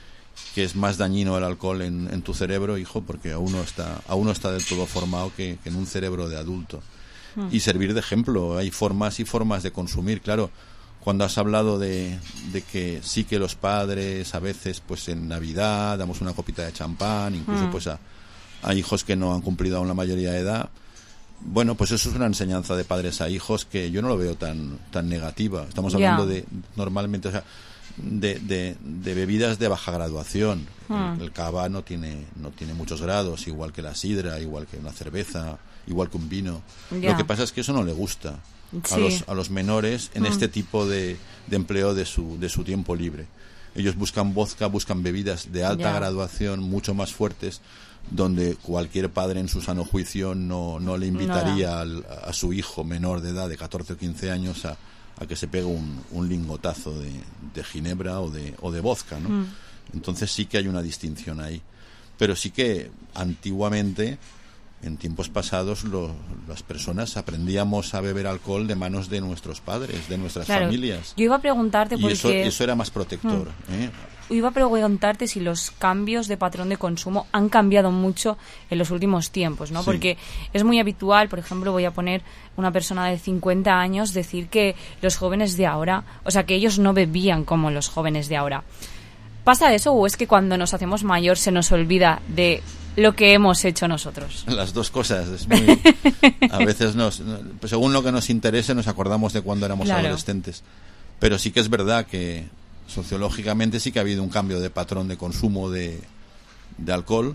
que es más dañino el alcohol en, en tu cerebro, hijo, porque aún no está, aún no está del todo formado que, que en un cerebro de adulto. Hmm. Y servir de ejemplo. Hay formas y formas de consumir, claro. Cuando has hablado de, de que sí que los padres a veces pues en Navidad damos una copita de champán, incluso Mm. pues a, a hijos que no han cumplido aún la mayoría de edad, bueno, pues eso es una enseñanza de padres a hijos que yo no lo veo tan tan negativa. Estamos Ya. hablando de normalmente, o sea, de, de, de bebidas de baja graduación. Mm. El, el cava no tiene no tiene muchos grados, igual que la sidra, igual que una cerveza, igual que un vino. Ya. Lo que pasa es que eso no le gusta a Sí. los a los menores en Mm. este tipo de, de empleo de su de su tiempo libre. Ellos buscan vodka, buscan bebidas de alta Ya. graduación, mucho más fuertes, donde cualquier padre en su sano juicio no, no le invitaría al- a su hijo menor de edad, de catorce o quince años, a, a que se pegue un, un lingotazo de, de ginebra o de, o de vodka, ¿no? Mm. Entonces sí que hay una distinción ahí. Pero sí que antiguamente, en tiempos pasados, lo- las personas aprendíamos a beber alcohol de manos de nuestros padres, de nuestras Claro. familias. Yo iba a preguntarte Y porque... eso, eso era más protector. ¿eh? Iba a preguntarte si los cambios de patrón de consumo han cambiado mucho en los últimos tiempos, ¿no? Sí. Porque es muy habitual, por ejemplo, voy a poner una persona de cincuenta años decir que los jóvenes de ahora, o sea, que ellos no bebían como los jóvenes de ahora. ¿Pasa eso o es que cuando nos hacemos mayor se nos olvida de lo que hemos hecho nosotros? Las dos cosas. Es muy, a veces, nos, según lo que nos interese, nos acordamos de cuando éramos Claro. adolescentes. Pero sí que es verdad que sociológicamente sí que ha habido un cambio de patrón de consumo de, de alcohol,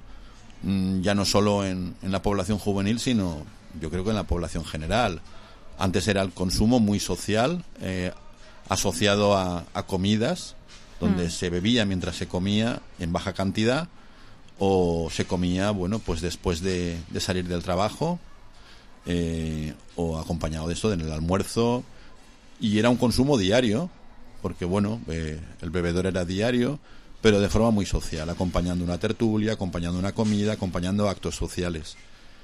mm, ya no solo en, en la población juvenil, sino yo creo que en la población general. Antes era el consumo muy social, eh, asociado a, a comidas, donde Mm. se bebía mientras se comía en baja cantidad, o se comía, bueno, pues después de, de salir del trabajo, eh, o acompañado de eso, en el almuerzo, y era un consumo diario, porque bueno, eh, el bebedor era diario, pero de forma muy social, acompañando una tertulia, acompañando una comida, acompañando actos sociales.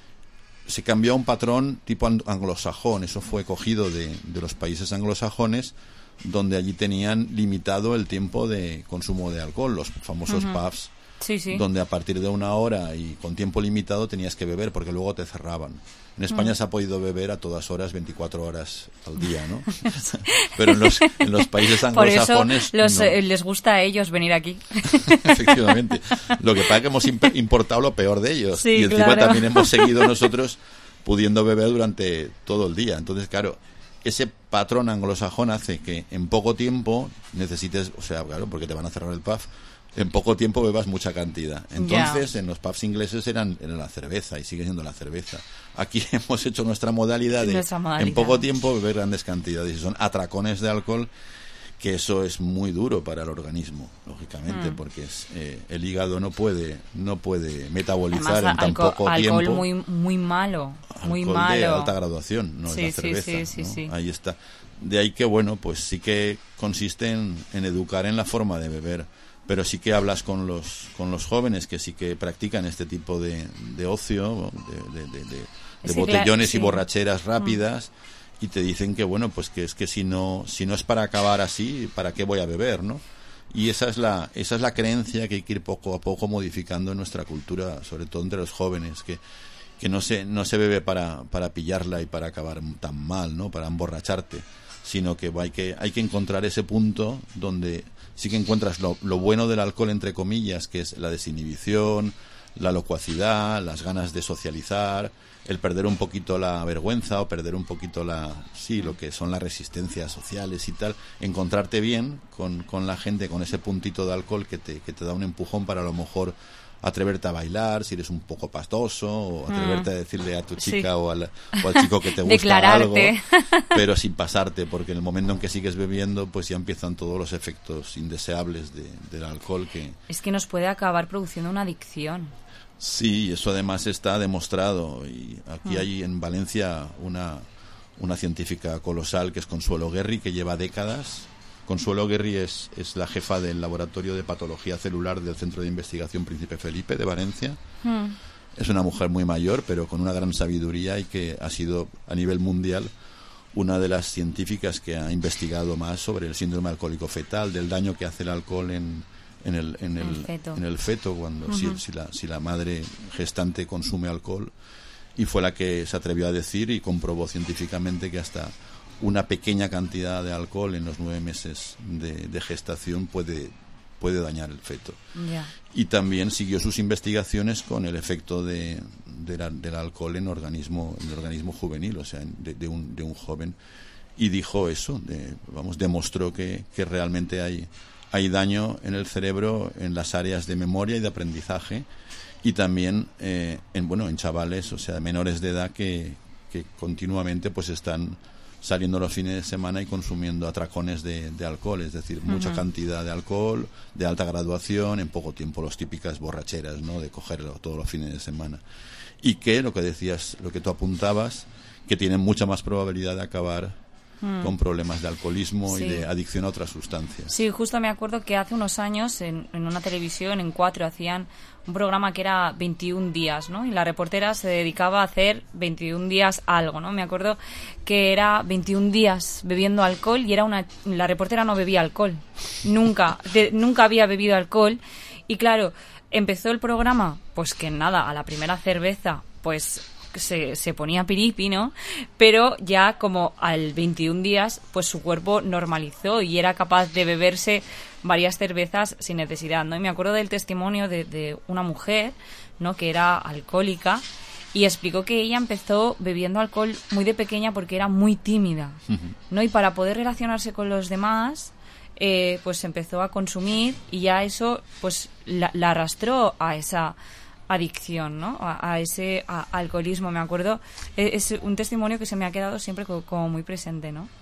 Se cambió a un patrón tipo anglosajón, eso fue cogido de, de los países anglosajones, donde allí tenían limitado el tiempo de consumo de alcohol, los famosos Ujú. pubs, Sí, sí. donde a partir de una hora y con tiempo limitado tenías que beber porque luego te cerraban. En España Mm. se ha podido beber a todas horas, veinticuatro horas al día, ¿no? Pero en los, en los países Por eso anglosajones los, no. eh, les gusta a ellos venir aquí. Efectivamente. Lo que pasa es que hemos imp- importado lo peor de ellos. Sí, y encima claro. también hemos seguido nosotros pudiendo beber durante todo el día. Entonces, claro, ese patrón anglosajón hace que en poco tiempo necesites, o sea, claro, porque te van a cerrar el pub, en poco tiempo bebas mucha cantidad. Entonces, Ya. en los pubs ingleses eran, era la cerveza y sigue siendo la cerveza. Aquí hemos hecho nuestra modalidad de Nuestra modalidad. en poco tiempo beber grandes cantidades y son atracones de alcohol, que eso es muy duro para el organismo, lógicamente, Mm. porque es, eh, el hígado no puede no puede metabolizar Además, en tan alco- poco alcohol tiempo. muy muy malo, muy Alcohol malo. de alta graduación, no Sí, es la sí, cerveza. sí, sí, ¿no? sí. Ahí está. De ahí que, bueno, pues sí que consiste en, en educar en la forma de beber, pero sí que hablas con los con los jóvenes que sí que practican este tipo de, de ocio, de, de, de, de- de Es que botellones cla- sí. y borracheras Mm. rápidas, y te dicen que, bueno, pues que es que si no si no es para acabar así, ¿para qué voy a beber, no? Y esa es la esa es la creencia que hay que ir poco a poco modificando en nuestra cultura, sobre todo entre los jóvenes, que que no se no se bebe para para pillarla y para acabar tan mal, ¿no? Para emborracharte, sino que hay que hay que encontrar ese punto donde sí que encuentras lo, lo bueno del alcohol, entre comillas, que es la desinhibición, la locuacidad, las ganas de socializar, el perder un poquito la vergüenza o perder un poquito la sí lo que son las resistencias sociales y tal, encontrarte bien con, con la gente, con ese puntito de alcohol que te, que te da un empujón para a lo mejor atreverte a bailar si eres un poco pastoso, o atreverte Mm. a decirle a tu Sí. chica o, al, o al chico que te gusta Declararte. algo, pero sin pasarte, porque en el momento en que sigues bebiendo pues ya empiezan todos los efectos indeseables de, del alcohol que Es que nos puede acabar produciendo una adicción. sí, eso además está demostrado, y aquí Mm. hay en Valencia una una científica colosal que es Consuelo Guerri, que lleva décadas. Consuelo Guerri es, es la jefa del Laboratorio de Patología Celular del Centro de Investigación Príncipe Felipe de Valencia. Mm. Es una mujer muy mayor, pero con una gran sabiduría, y que ha sido a nivel mundial una de las científicas que ha investigado más sobre el síndrome alcohólico fetal, del daño que hace el alcohol en, en, el, en, el, El feto. en el feto cuando si, Ujú. si, la, si la madre gestante consume alcohol. Y fue la que se atrevió a decir y comprobó científicamente que hasta una pequeña cantidad de alcohol en los nueve meses de, de gestación puede, puede dañar el feto. Ya. Y también siguió sus investigaciones con el efecto de, de la- del alcohol en organismo en el organismo juvenil, o sea, en- de, de un, de un joven, y dijo eso, de, vamos, demostró que, que realmente hay, hay daño en el cerebro, en las áreas de memoria y de aprendizaje, y también eh, en bueno en chavales, o sea, menores de edad que, que continuamente pues están saliendo los fines de semana y consumiendo atracones de, de alcohol, es decir, mucha Ujú. cantidad de alcohol, de alta graduación, en poco tiempo, las típicas borracheras, ¿no?, de cogerlo todos los fines de semana. Y que, lo que decías, lo que tú apuntabas, que tienen mucha más probabilidad de acabar Mm. con problemas de alcoholismo Sí. y de adicción a otras sustancias. Sí, justo me acuerdo que hace unos años en, en una televisión, en Cuatro, hacían un programa que era veintiún días, ¿no? Y la reportera se dedicaba a hacer veintiún días algo, ¿no? Me acuerdo que era veintiún días bebiendo alcohol, y era una... La reportera no bebía alcohol. Nunca. de- nunca había bebido alcohol. Y claro, empezó el programa, pues que nada, a la primera cerveza, pues... Se, se ponía piripi, ¿no? Pero ya como al veintiún días, pues su cuerpo normalizó y era capaz de beberse varias cervezas sin necesidad, ¿no? Y me acuerdo del testimonio de, de una mujer, ¿no?, que era alcohólica, y explicó que ella empezó bebiendo alcohol muy de pequeña porque era muy tímida, ¿no? Y para poder relacionarse con los demás, eh, pues empezó a consumir, y ya eso pues la, la arrastró a esa adicción, ¿no? A, a ese a- alcoholismo. Me acuerdo, es, es un testimonio que se me ha quedado siempre co- como muy presente, ¿no?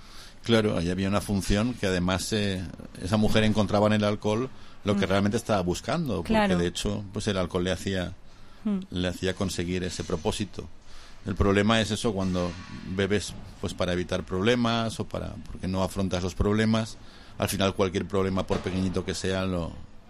Claro, ahí había una función que además eh, esa mujer encontraba en el alcohol lo que mm. realmente estaba buscando, porque claro. de hecho pues el alcohol le hacía mm. le hacía conseguir ese propósito. El problema es eso, cuando bebes pues para evitar problemas o para porque no afrontas los problemas, al final cualquier problema, por pequeñito que sea, lo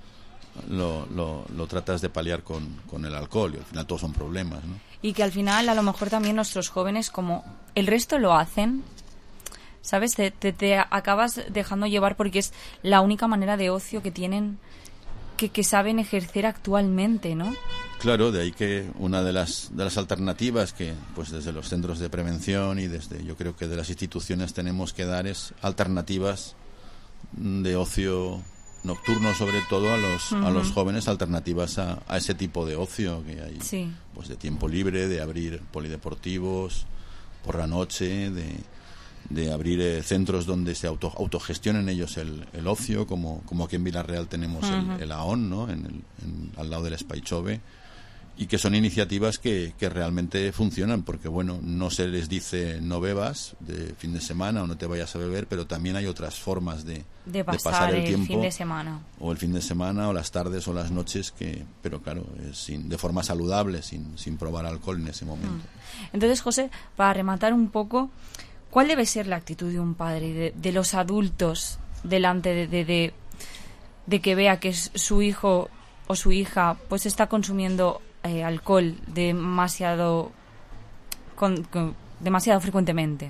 lo, lo, lo tratas de paliar con, con el alcohol, y al final todos son problemas, ¿no? Y que al final a lo mejor también nuestros jóvenes, como el resto lo hacen, ¿sabes? Te, te, te acabas dejando llevar porque es la única manera de ocio que tienen, que, que saben ejercer actualmente, ¿no? Claro, de ahí que una de las de las alternativas que pues desde los centros de prevención y desde yo creo que de las instituciones tenemos que dar es alternativas de ocio nocturno, sobre todo a los uh-huh. a los jóvenes, alternativas a, a ese tipo de ocio que hay, sí. pues de tiempo libre, de abrir polideportivos por la noche, de de abrir eh, centros donde se auto, autogestionen ellos el, el ocio, como, como aquí en Vilarreal tenemos uh-huh. el, el A O N, ¿no? En el, en, al lado del Spaichove, y que son iniciativas que, que realmente funcionan, porque bueno, no se les dice no bebas de fin de semana o no te vayas a beber, pero también hay otras formas de, de, pasar, de pasar el, el tiempo, fin de semana. o el fin de semana, o las tardes o las noches, que pero claro, es sin, de forma saludable, sin, sin probar alcohol en ese momento. Entonces, José, para rematar un poco, ¿cuál debe ser la actitud de un padre, de, de los adultos, delante de, de, de, de que vea que su hijo o su hija pues está consumiendo eh, alcohol demasiado con, con, demasiado frecuentemente?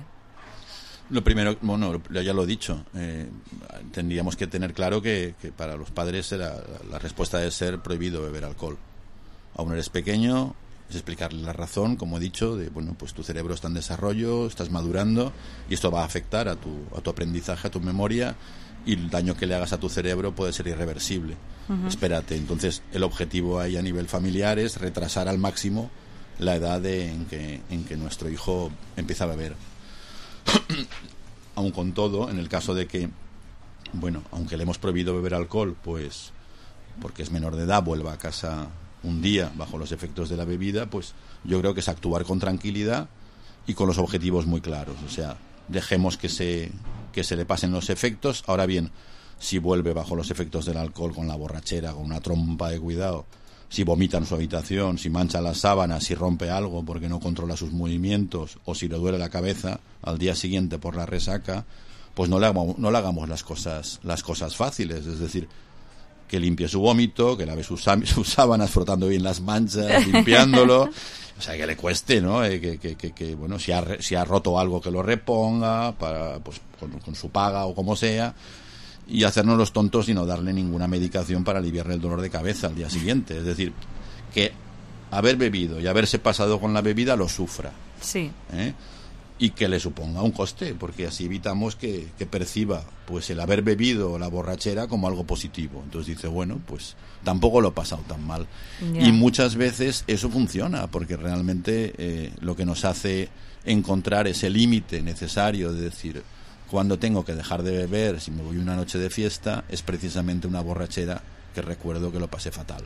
Lo primero, bueno, ya lo he dicho, eh, tendríamos que tener claro que, que para los padres era, la respuesta debe ser prohibido beber alcohol. Aún eres pequeño, es explicarle la razón, como he dicho, de bueno, pues tu cerebro está en desarrollo, estás madurando y esto va a afectar a tu, a tu aprendizaje, a tu memoria, y el daño que le hagas a tu cerebro puede ser irreversible. Uh-huh. Espérate. Entonces el objetivo ahí a nivel familiar es retrasar al máximo la edad de, en, que, en que nuestro hijo empieza a beber. Aun con todo, en el caso de que, bueno, aunque le hemos prohibido beber alcohol, pues porque es menor de edad, vuelva a casa un día bajo los efectos de la bebida, pues yo creo que es actuar con tranquilidad y con los objetivos muy claros. O sea, dejemos que se que se le pasen los efectos. Ahora bien, si vuelve bajo los efectos del alcohol, con la borrachera, con una trompa de cuidado, si vomita en su habitación, si mancha las sábanas, si rompe algo porque no controla sus movimientos, o si le duele la cabeza al día siguiente por la resaca, pues no le hagamos, no le hagamos las cosas las cosas fáciles. Es decir, que limpie su vómito, que lave sus, sus sábanas frotando bien las manchas, limpiándolo, o sea, que le cueste, ¿no? Eh, que, que, que, que, bueno, si ha, si ha roto algo, que lo reponga, para, pues, con, con su paga o como sea, y hacernos los tontos y no darle ninguna medicación para aliviarle el dolor de cabeza al día siguiente. Es decir, que haber bebido y haberse pasado con la bebida lo sufra. Sí. ¿Eh? Y que le suponga un coste, porque así evitamos que, que perciba pues el haber bebido la borrachera como algo positivo. Entonces dice, bueno, pues tampoco lo he pasado tan mal. Yeah. Y muchas veces eso funciona, porque realmente eh, lo que nos hace encontrar ese límite necesario de decir, cuando tengo que dejar de beber, si me voy una noche de fiesta, es precisamente una borrachera que recuerdo que lo pasé fatal.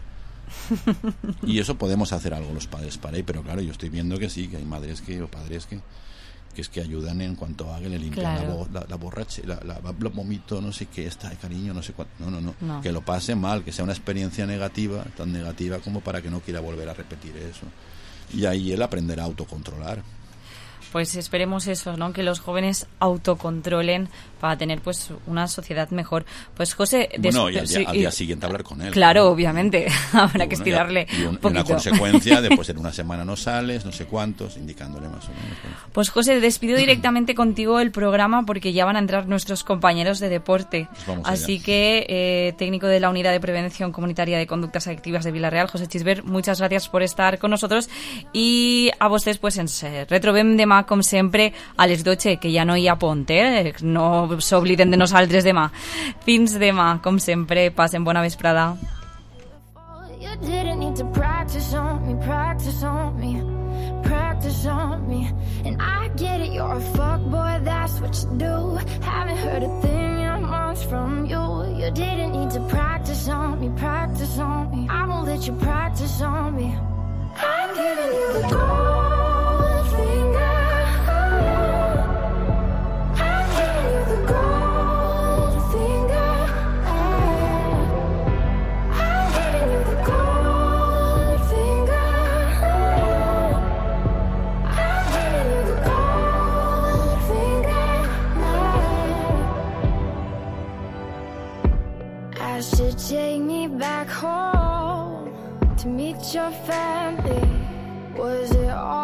Y eso podemos hacer algo los padres para ahí, pero claro, yo estoy viendo que sí, que hay madres que o padres que que es que ayudan en cuanto hagan, le limpian claro. la, la, la borrache, la, la, la vomito, no sé qué, está, cariño, no sé cuánto. No, no, no, no. Que lo pase mal, que sea una experiencia negativa, tan negativa como para que no quiera volver a repetir eso. Y ahí él aprenderá a autocontrolar. Pues esperemos eso, ¿no? Que los jóvenes autocontrolen para tener pues una sociedad mejor. Pues José... Bueno, y al día, al día siguiente hablar con él. Claro, ¿no? Obviamente. Habrá bueno, que estirarle y, y un, un poquito. Y una consecuencia de pues en una semana no sales, no sé cuántos, indicándole más o menos. Pues José, despido directamente contigo el programa porque ya van a entrar nuestros compañeros de deporte. Pues Así allá. que, eh, técnico de la Unidad de Prevención Comunitaria de Conductas Adictivas de Vilarreal, José Chisbert, muchas gracias por estar con nosotros. I a vostès pues, ens retrobem demà, com sempre, a les dotze, que ja no hi ha pont, eh? No s'obliden de nosaltres demà. Fins demà, com sempre, passen bona vesprada. You didn't need to practice on me, practice on me, practice on me. And I get it, you're a fuckboy, that's what you do. Haven't heard a thing in months from you. You didn't need to practice on me, practice on me. I won't let you practice on me. I'm giving you the gold finger. I'm giving you the to meet your family.